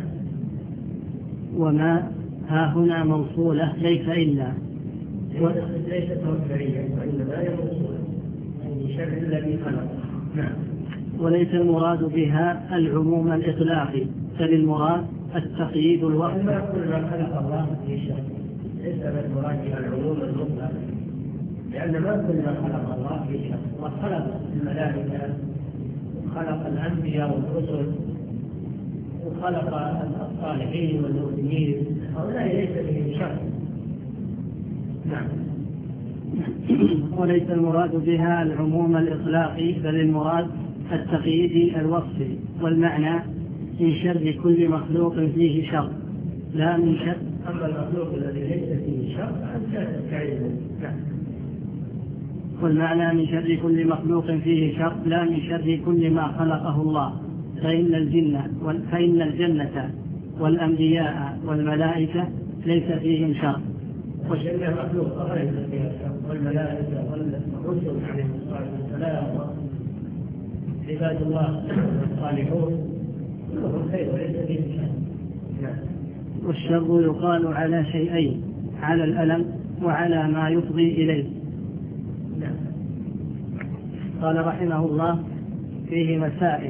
وما ها هنا موصولة ليس إلا، ليست مصدرية وإنما هي موصولة، من شر الذي خلق. وليس المراد بها العموم الإطلاقي، بل المراد التقييد الوقت. ما كل ما خلق الله في شر، ليس المراد بها العموم المطلق، لأن ما كل ما خلق الله في شر. وخلق الملائكة وخلق الأنبياء والرسل وخلق الصالحين والمؤمنين، هؤلاء ليس فيهم شر. وليس المراد بها العموم الإطلاقي، بل المراد التقييد الوصفي. والمعنى من شر كل مخلوق فيه شر، لا من شر. أما المخلوق الذي ليس فيه شر فأنت تستعيذ. والمعنى من شر كل مخلوق فيه شر، لا من شر كل ما خلقه الله، فإن الجنة والأنبياء والملائكة ليس فيهم شر. والجنة مخلوق ليس فيها شر، والملائكة والرسل عليهم الصلاة والسلام عباد الله الصالحون كلهم خير وليس فيهم شر. والشر يقال على شيئين: على الألم وعلى ما يفضي إليه. قال رحمه الله: فيه مسائل.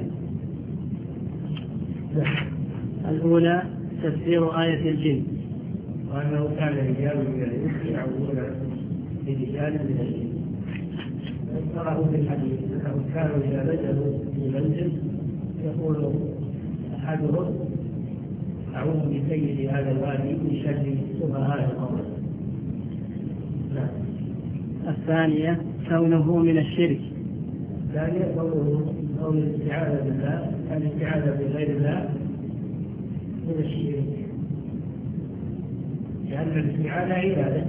الأولى تفسير آية الجن، وأنه كان رجال من الإنس يعوذون برجال من الجن. ذكره في الحديث أنهم كانوا إذا نزلوا في منزل يقول أحدهم أعوذ بسيد هذا الوادي من شر سفهاء القوم. الثانية كونه من الشرك. الثانية كون الاستعاذة بالله، الاستعاذة بغير الله من الشرك، لأن الاستعاذة عبادة،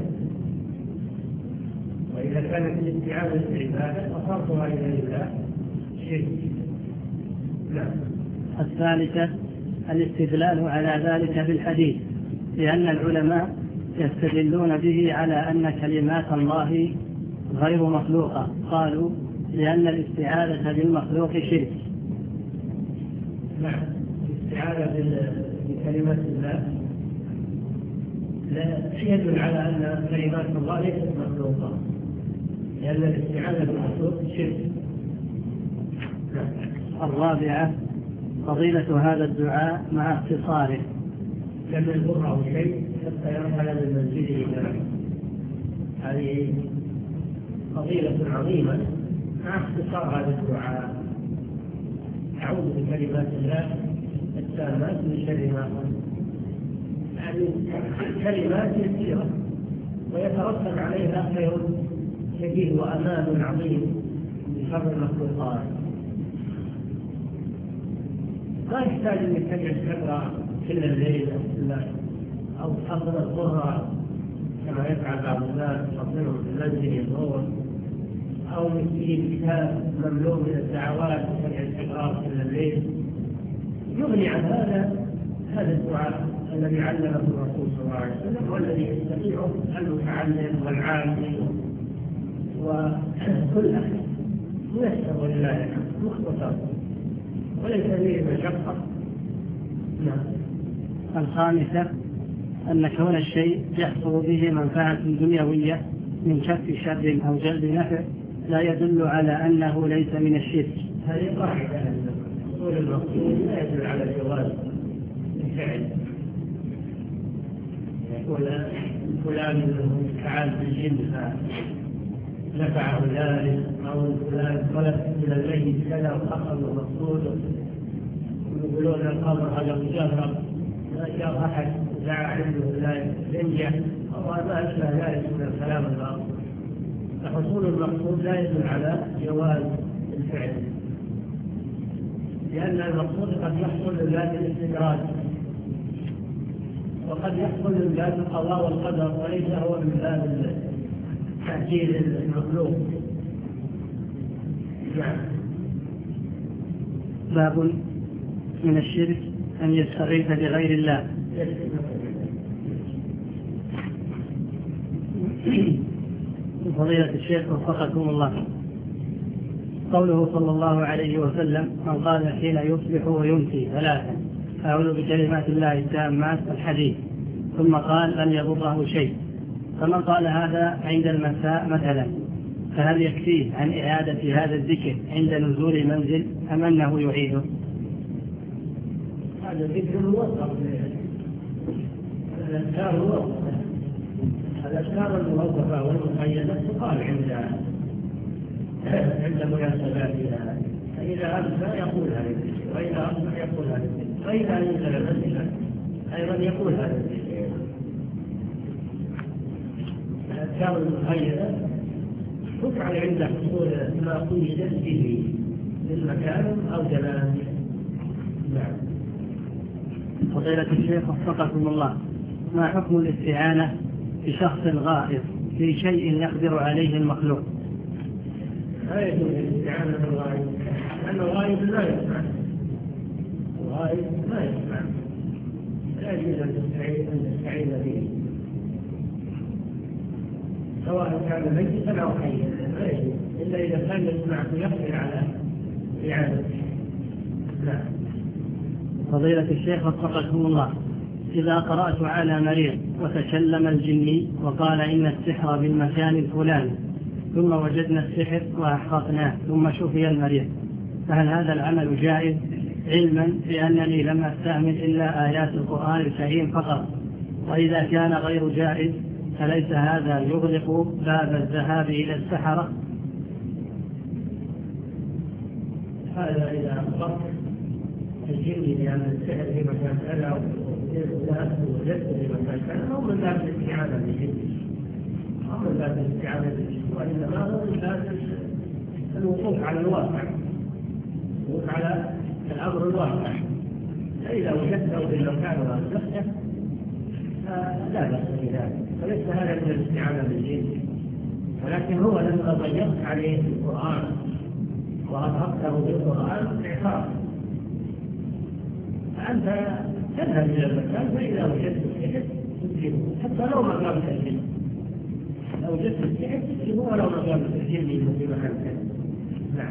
وإذا كانت الاستعاذة عبادة فصرفها إلى الله شرك. الثالثة الاستدلال على ذلك بالحديث، لأن العلماء يستدلون به على أن كلمات الله غير مخلوقة، قالوا لأن الاستعاذة بالمخلوق شرك. نعم، الاستعاذة بكلمات الله لا يدل على أن كلمات الله ليست مخلوقة، لأن الاستعاذة بالمخلوق شرك. الرابعة فضيلة هذا الدعاء مع اختصاره، لم يضره شيء حتى يرحل من منزله إلى هذه فضيلة عظيمة مع اختصار هذا الدعاء. أعوذ بكلمات الله التامات من شر ما خلق. يعني كلمات يسيرة ويترتب عليها خير كبير وأمان عظيم من شر المخلوقات. ما يحتاج أن يتبع الشر كل الليل أو تحضر الظهر كما يفعل بعض الناس، يحضرهم في المنزل الظهر، أو يجيب كتاب مملوء من الدعوات ويتبع الاستغراق كل الليل. يغني عن هذا الدعاء الذي علمه الرسول صلى الله عليه وسلم، والذي يستطيعه المتعلم والعالم وكل أحد ميسر ولله مختصر وليس فيه مشقة. الخامسة أن كون الشيء يحصل به منفعة دنيوية من كف شر أو جلب نفع لا يدل على أنه ليس من الشرك. هذه قاعدة، حصول المقصود لا يدل على جواز الفعل. يقول فلان تعال بالجن فنفعه ذلك، أو فلان طلب من الميت كذا وحصل المقصود، يقولون القبر هذا مجرد ما جاء أحد دعا عنده لا ينجح أو ما أشبه ذلك من الكلام الباطل. فحصول المقصود لا يدل على جواز الفعل، لأن المقصود قد يحصل لله الاستدراج، وقد يحصل لله القضاء والقدر، وليس هو من باب تعجيل المخلوق. باب من الشرك أن يستغيث بغير الله. فضيلة الشيخ وفقكم الله، قوله صلى الله عليه وسلم من قال حين يصبح ويمسي ثلاثا أعوذ بكلمات الله التامات الحديث، ثم قال لن يضره شيء، فمن قال هذا عند المساء مثلا فهل يكفيه عن إعادة هذا الذكر عند نزول المنزل أم أنه يعيده؟ هذا ذكر موثق، الأذكار موثقة، الأذكار الموظفة والمقيدة تقال عند مناسباتها، فإذا أمسى يقول هذا الذكر، وإذا أصبح يقول هذا الذكر، وإذا نزل منزلا أيضا يقول هذا الذكر. الأذكار المقيدة تفعل عند حصول ما قيدت به من مكان أو زمان. نعم. فضيلة الشيخ وفقكم الله، ما حكم الاستعانة بشخص غائب في شيء يقدر عليه المخلوق؟ لا يجوز الاستعانة بالغائب، لأن الغائب لا يسمع، الغائب ما يسمع، لا يجوز أن تستعين به، سواء كان ميتا أو حيا، لا يجوز إلا إذا كان يسمع ويقدر على إعادته. لا. فضيلة الشيخ وفقكم الله، إذا قرأت على مريض وتكلم الجني وقال إن السحر بالمكان الفلاني، ثم وجدنا السحر وأحققناه ثم شفي المريض، فهل هذا العمل جائز، علما بأنني لم أستعمل إلا آيات القرآن الكريم فقط؟ وإذا كان غير جائز فليس هذا يغلق باب الذهاب إلى السحرة؟ هذا إذا أخبرت الجن بأن السحر في مكان كذا وجدت لمكان كان أو من باب الاستعانة بالجن أو من باب الاستعانة بالجن، وإنما هو من باب الوقوف على الواقع، الوقوف على الأمر الواقع. فإذا وجدته في المكان وأنزلته لا بأس بذلك، فليس هذا من الاستعانة بالجن، ولكن هو لما ضيقت عليه القرآن وأرهقته بالقرآن إعطاء، فأنت تذهب إلى المكان فإذا وجدت السحر تجيبه حتى لو ما قامت الجن، لو وجدت السحر تجيبه ولو ما قامت الجن في مكان ثاني. نعم.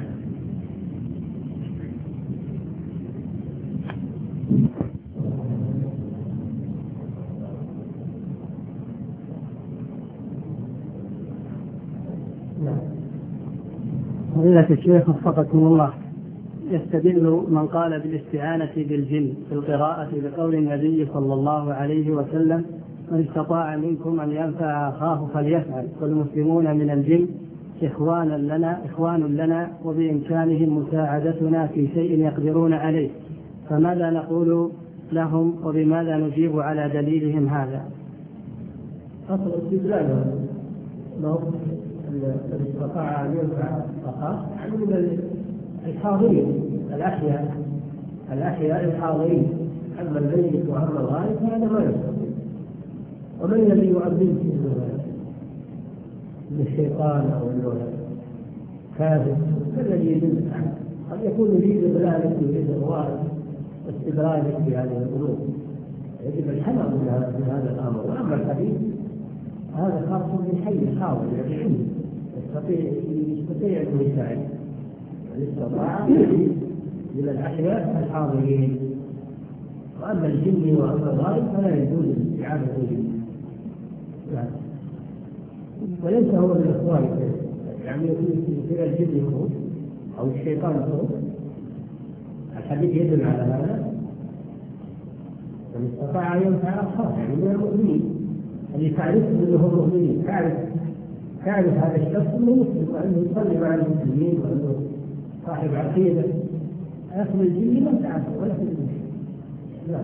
فضيلة الشيخ وفقكم الله، يستدل من قال بالاستعانة بالجن في القراءة بقول النبي صلى الله عليه وسلم: من استطاع منكم أن ينفع أخاه فليفعل، والمسلمون من الجن إخوان لنا وبإمكانهم مساعدتنا في شيء يقدرون عليه، فماذا نقول لهم وبماذا نجيب على دليلهم هذا؟ أصل استدلاله لو استطاع أن ينفع أخاه يعني من الحاضرين الأحياء الحاضرين، أما الميت وأما الغائب فهذا ما يستطيع. ومن الذي يؤمن من الشيطان أو الكافر الذي يدل عنه؟ قد يكون يريد ضلالك يريد إغواء واستدراجك في هذه الأمور، يجب الحذر من هذا الأمر. وأما الحديث هذا خاص بالحي الحاضر الذي يستطيع أن يساعد، الاستطاعة من الأحياء الحاضرين. وأما الجن وأما الغائب فلا يجوز الاستعانة به، وليس هو من الإخوان، يعني يصير الجن يخرج أو الشيطان يخرج. الحديث يدل على هذا. من استطاع أن ينفع أخاه يعني من المؤمنين اللي تعرف أنهم مؤمنين، تعرف هذا الشخص أنه مسلم وأنه يصلي مع المسلمين وأنه صاحب عقيدة، أخذ الجن ما تعرف ولا في الجن. لا.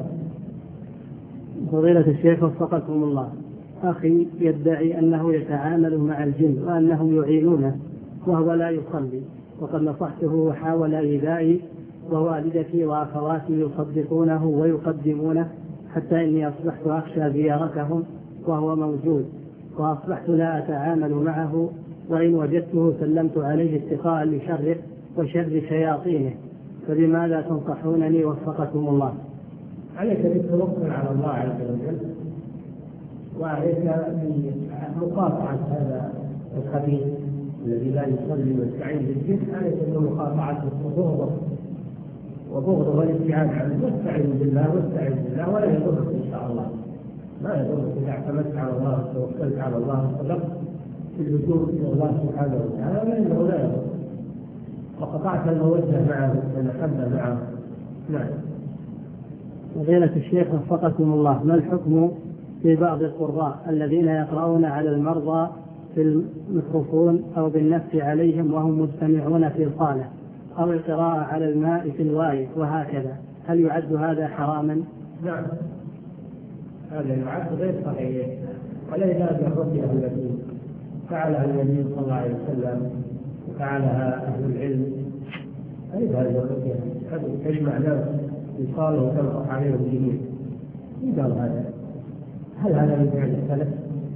فضيلة الشيخ وفقكم الله، أخي يدعي أنه يتعامل مع الجن وأنهم يعينونه وهو لا يصلي، وقد نصحته وحاول إيذائي، ووالدتي وأخواتي يصدقونه ويقدمونه، حتى إني أصبحت أخشى زيارتهم وهو موجود، وأصبحت لا أتعامل معه، وإن وجدته سلمت عليه اتقاء لشره وشر شياطينه، فبماذا تنصحونني وفقكم الله؟ عليك بالتوكل على الله عز وجل، وعليك بمقاطعة هذا الخبيث الذي لا يصلي ويستعين بالجن، عليك بمقاطعته وبغضه والابتعاد عنه، واستعين بالله ولا يضرك إن شاء الله، ما يضرك إذا اعتمدت على الله وتوكلت على الله وصدقت في اللجوء إلى الله سبحانه وتعالى، فإنه لا يضرك وقطعت المودة معه والمحبة معه. نعم. فضيلة الشيخ وفقكم الله، ما الحكم في بعض القراء الذين يقرؤون على المرضى في الميكروفون أو بالنفس عليهم وهم مجتمعون في صالة، أو القراءة على الماء في الواي وهكذا، هل يعد هذا حراما؟ نعم، هذا يعد غير صحيح، ولا يزال بالرقية التي فعلها النبي صلى الله عليه وسلم وفعلها أهل العلم. أي هذه الرقية تجمع ناس يصالوا وتنقص عليهم الجميع. قال هذا، هل هذا من فعل السلف؟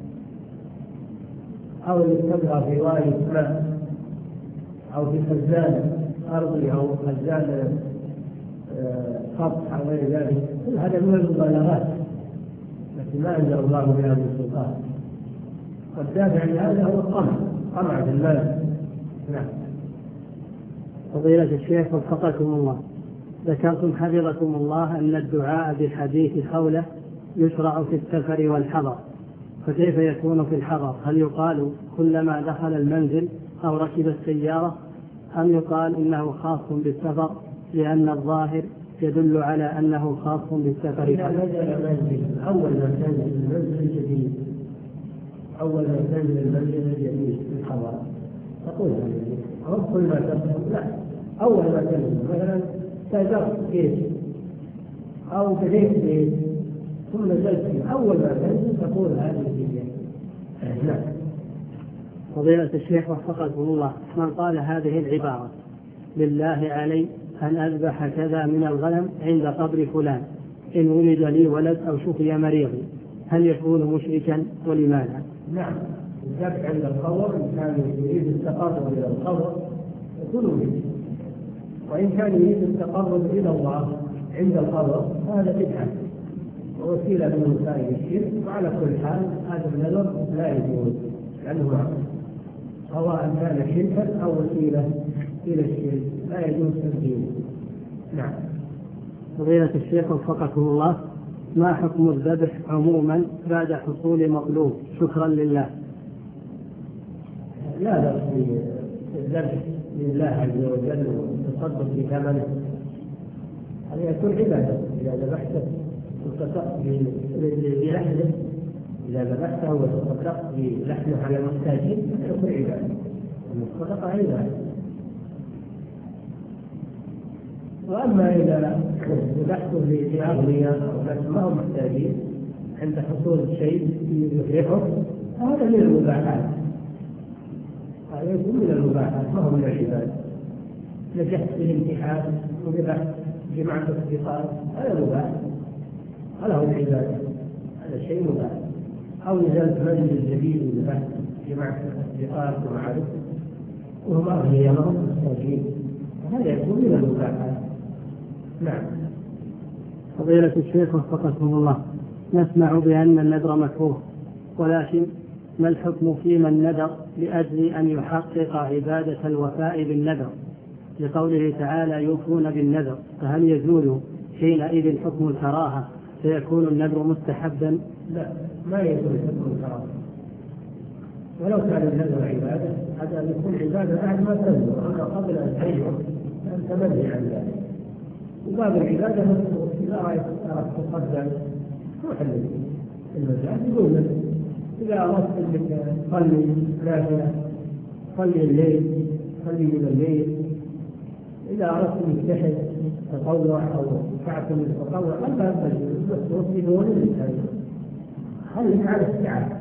أو اللي تبقى في واي ماء أو في خزان أرضي أو خزان سطح أو غير ذلك، كل هذا من المبالغات التي ما أنزل الله بها من سلطان، والدافع لهذا هو الطمع في المال. نعم. فضيلة الشيخ وفقكم الله، ذكرتم حفظكم الله أن الدعاء بحديث خولة يشرع في السفر والحضر، فكيف يكون في الحضر؟ هل يقال كلما دخل المنزل أو ركب السيارة، أم يقال إنه خاص بالسفر لأن الظاهر يدل على أنه خاص بالسفر؟ إذا نزل منزل أول ما تنزل المنزل الجديد، أول ما تنزل المنزل الجديد في الحضر تقول أو كل ما تنزل، لا، أول ما تنزل مثلا تزرت بيت أو بديت بيت ثم نزلت في أول ما تنزل تقول هذه الدنيا. نعم. فضيلة الشيخ وفقكم الله، من قال هذه العبارة: لله علي أن أذبح كذا من الغنم عند قبر فلان إن ولد لي ولد أو شفي مريضي، هل يكون مشركا ولماذا؟ نعم، الذبح عند القبر إن كان يريد التقرب إلى القبر يكون مشركا، وإن كان يريد التقرب إلى الله عند القبر هذا بدعة ووسيلة من وسائل الشرك. وعلى كل حال هذا النذر لا يجوز، لأنه سواء كان شركا أو وسيلة إلى الشرك لا يجوز تنفيذه. نعم. فضيلة الشيخ وفقكم الله، ما حكم الذبح عموما بعد حصول مطلوب شكرا لله؟ لا بأس بالذبح لله عز وجل وتصدق بثمنه، هذا يكون عبادة. إذا ذبحته وتصدقت بلحمه، إذا ذبحته وتصدقت بلحمه على المحتاجين يكون عبادة، الصدقة عبادة. وأما إذا ذبحته لأغنياء أو ناس ما هم محتاجين عند حصول شيء يفرحه، هذا من المباحات، هذا يكون من المباحات ما هو من العبادة. نجحت في الامتحان وذبحت جمعت الأصدقاء هذا مباح، هذا هو العبادة، هذا شيء مباح. أو نزلت منزل جديد وذبحت جمعت الأصدقاء ومعارف وهم أغنياء ما هم محتاجين، هذا يكون من المباحات. نعم. فضيلة الشيخ وفقكم الله، نسمع بأن النذر مكروه، ولكن ما الحكم في من نذر لأجل أن يحقق عبادة الوفاء بالنذر لقوله تعالى يوفون بالنذر، فهل يزول حينئذ حكم الكراهة فيكون النذر مستحبا؟ لا، ما يزول حكم الكراهة، ولو كان النذر عبادة هذا يكون عبادة بعد ما تنذر، أما قبل أن تنذر أنت منهي عن ذلك. وباب العبادة إذا رأيت تقدم روح المساجد يقول لك إذا أردت أنك تصلي نافلة صلي الليل، صلي من الليل. إذا أردت أنك تحج تطوع أو تعتمد التطوع أنت بس بدون الإنسان خليك على الساعة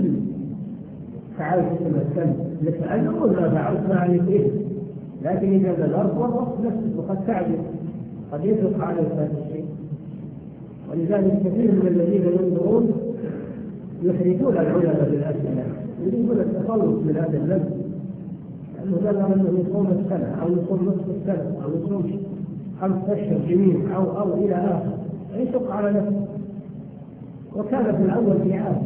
تعال تتمكن لك أن أقول ما فعلت ما عليك إيه، لكن إذا نذرت والوقت نفسه وقد تعجز قد يطلق على هذا الشيء. ولذلك كثير من الذين ينظرون يحرجون العلماء بالأسئلة، يريدون التخلص من هذا النفس، لأنه نذر أنه يصوم السنة أو يصوم نصف السنة أو يصوم 5 أشهر جميع أو إلى آخر، يشق على نفسه، وكان في الأول في عام.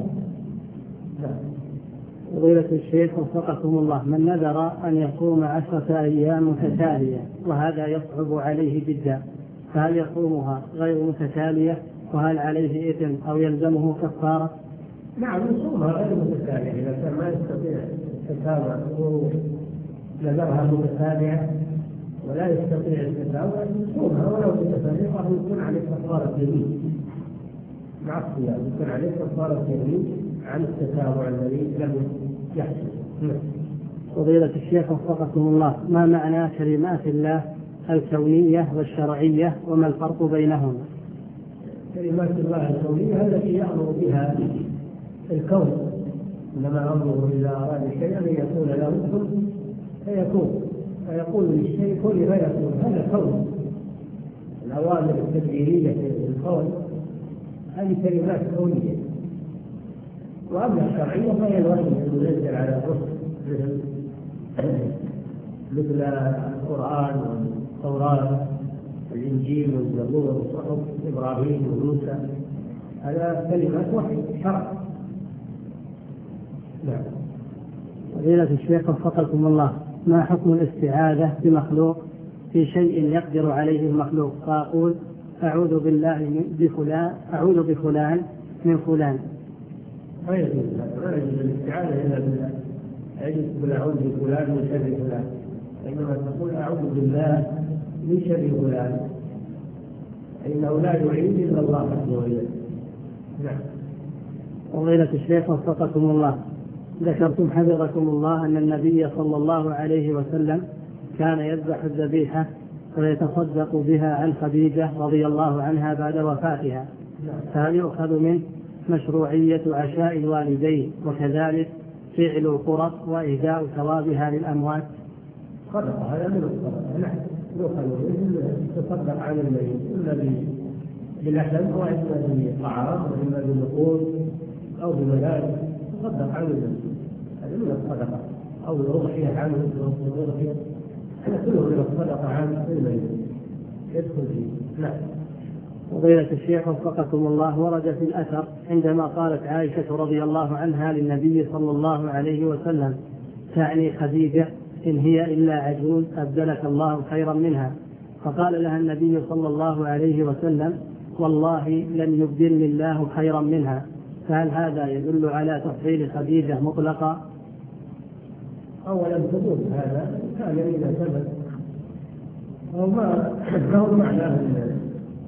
فضيلة الشيخ وفقكم الله، من نذر أن يصوم 10 أيام متتالية وهذا يصعب عليه جدا، فهل يصومها غير متتالية؟ وهل عليه إثم أو يلزمه كفارة؟ نعم، يصومها غير متتالية إذا كان ما يستطيع التتابع نذرها متتالية ولا يستطيع التتابع يصومها ولو متتالية، فهو يكون عليه كفارة يمين مع الصيام، يكون عليه كفارة يمين عن التتابع الذي لم يحصل. فضيلة الشيخ وفقكم الله، ما معنى كلمات الله الكونية والشرعية وما الفرق بينهما؟ كلمات الله الكونية التي يأمر بها الكون، إنما أمره إذا أراد شيئا أن يكون له كن فيكون، فيقول للشيء كن فيكون، هذا كون. الأوامر التدبيرية في الكون هذه كلمات كونية. وأما الشرعية فهي الوحي المنزل على الرسل مثل القرآن والتوراة والإنجيل والزبور وصحف إبراهيم وموسى، هذا كلمات وحي شرع. نعم. فضيلة الشيخ وفقكم الله، ما حكم الاستعاذة بمخلوق في شيء يقدر عليه المخلوق، فأقول أعوذ بالله بفلان، أعوذ بفلان من فلان؟ ما يجوز الاستعاذة إلا بالله، يجوز تقول أعوذ بفلان من شر فلان، إنما تقول أعوذ بالله من شر فلان، إنه لا يعين إلا الله عز وجل. نعم. فضيلة الشيخ وفقكم الله، ذكرتم حفظكم الله أن النبي صلى الله عليه وسلم كان يذبح الذبيحة ويتصدق بها عن خديجة رضي الله عنها بعد وفاتها، فهل يؤخذ منه مشروعية عشاء الوالدين وكذلك فعل القرب وإهداء ثوابها للأموات؟ صدقة، هذا من الصدقة. نعم، يؤخذ منه تصدق عن الميت إما باللحم وإما بالطعام وإما بالنقود أو بملابس، تصدق عن الميت، هذا من الصدقة. أو الأضحية عنه، الأضحية هذا كله من الصدقة عن الميت يدخل فيه. نعم. فضيلة الشيخ وفقكم الله، ورد في الأثر عندما قالت عائشة رضي الله عنها للنبي صلى الله عليه وسلم تعني خديجة إن هي إلا عجوز أبدلك الله خيرا منها، فقال لها النبي صلى الله عليه وسلم والله لن يبدلني الله خيرا منها، فهل هذا يدل على تفضيل خديجة مطلقا؟ أولا ثبوت هذا كان إذا ثبت هو معناه أن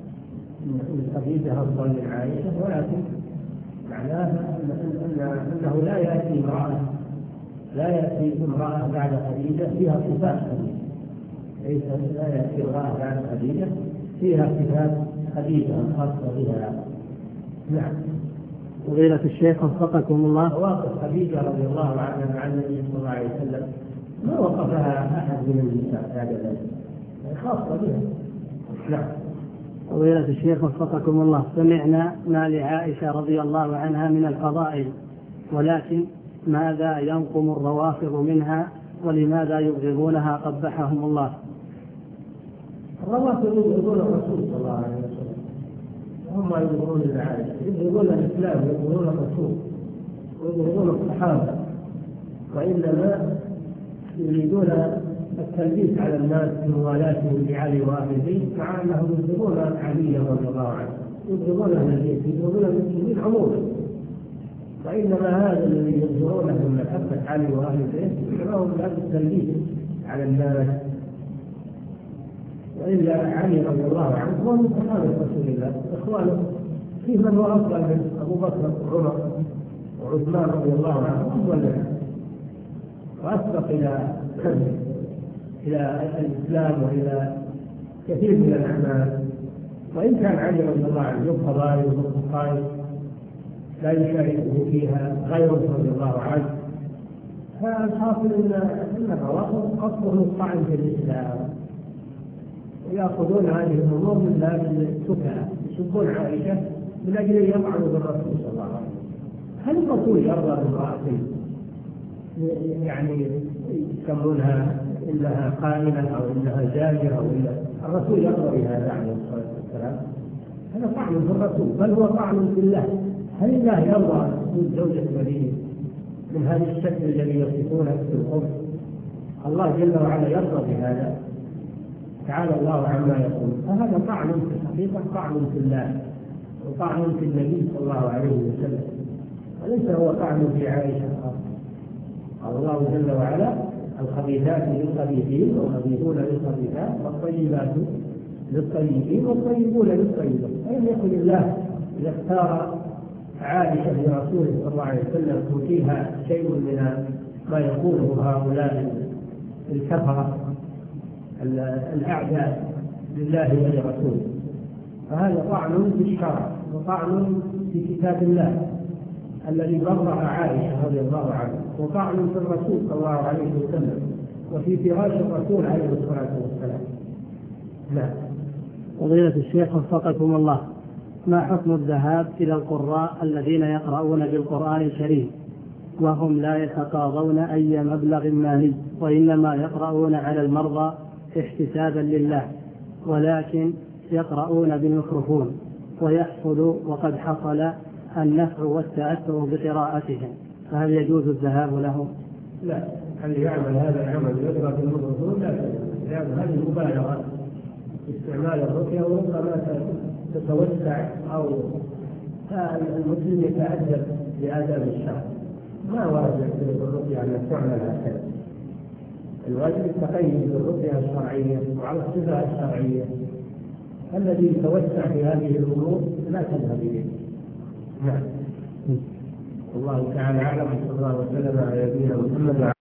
خديجة أفضل من عائشة، ولكن معناه أنه لا يأتي امرأة بعد خديجة فيها صفات خديجة، ليس لا يأتي امرأة بعد خديجة فيها صفات خديجة خاصة بها. نعم. فضيلة الشيخ وفقكم الله، مواقف خديجة رضي الله عنها مع النبي صلى الله عليه وسلم ما وقفها أحد من النساء بعد ذلك، خاصة بها. نعم. فضيلة الشيخ وفقكم الله، سمعنا ما لعائشة رضي الله عنها من الفضائل، ولكن ماذا ينقم الروافض منها ولماذا يبغضونها قبحهم الله؟ الروافض يبغضون الرسول صلى الله عليه وسلم، هم يبغضون عائشة، يبغضون الإسلام، يبغضون الرسول ويبغضون الصحابة، وإنما يريدون التلبيس على الناس بموالاتهم لعلي وأهل البيت، مع أنهم يبغضون علي رضي الله عنه، يبغضون أهل البيت، يبغضون المسلمين عموما، وإنما هذا الذي يظهرونه من محبة علي وأهل البيت يدعوهم بهذا التلبيس على الناس. وإلا علي رضي الله عنه هو من صحابة رسول الله، إخوانه فيه من هو أفضل من أبو بكر وعمر وعثمان رضي الله عنهم أفضل وأسبق إلى الإسلام وإلى كثير من الأعمال. وإن كان علي رضي الله عنه له فضائل وخصائص لا يشاركه فيها غيره رضي الله عنه، فالحاصل أن الروافض قصدهم الطعن في الإسلام، ويأخذون هذه الأمور من باب السفهاء، يسبون عائشة من أجل أن يطعنوا بالرسول صلى الله عليه وسلم. هل الرسول يرضى بامرأة يعني يسمونها إنها قائمة أو إنها زاجرة أو إلا الرسول يرضى بهذا عليه الصلاة والسلام؟ هذا طعن في الرسول، بل هو طعن في الله. هل الله يرضى أن تكون زوجة نبيه من هذا الشكل الذي يصفونه في القرآن؟ الله جل وعلا يرضى بهذا، تعالى الله عما يقول. فهذا طعن في الحقيقة، طعن في الله وطعن في النبي صلى الله عليه وسلم، وليس هو طعن في عائشة. قال الله جل وعلا الخبيثات للخبيثين والخبيثون للخبيثات والطيبات للطيبين والطيبون للطيبات. أين يكن الله يختار عائشة لرسوله صلى الله عليه وسلم فيها شيء من ما يقوله هؤلاء الكفرة الأعداء لله ولرسوله؟ فهذا طعن في الشرع وطعن في كتاب الله الذي برأ عائشة رضي الله عنها، وطعن في الرسول صلى الله عليه وسلم وفي فراش الرسول عليه الصلاة والسلام. نعم. فضيلة الشيخ وفقكم الله، ما حكم الذهاب إلى القراء الذين يقرؤون بالقرآن الكريم وهم لا يتقاضون أي مبلغ مالي وإنما يقرؤون على المرضى احتسابا لله، ولكن يقرؤون بالميكروفون ويحصل وقد حصل النفع والتأثر بقراءتهم، فهل يجوز الذهاب لهم؟ لا، هل يعمل هذا العمل يقرأ بالميكروفون؟ لا، يعني هذه مبالغة في استعمال الرقية، وربما تتوسع أو المسلم يتأدب بآداب الشرع. ما ورد في الرقية أن تعمل هكذا، الواجب التقيد بالرقية الشرعية وعلى الصفة الشرعية. الذي يتوسع في هذه الأمور لا تذهب إليه. نعم. الله تعالى أعلم، صلى الله وسلم على نبينا محمد.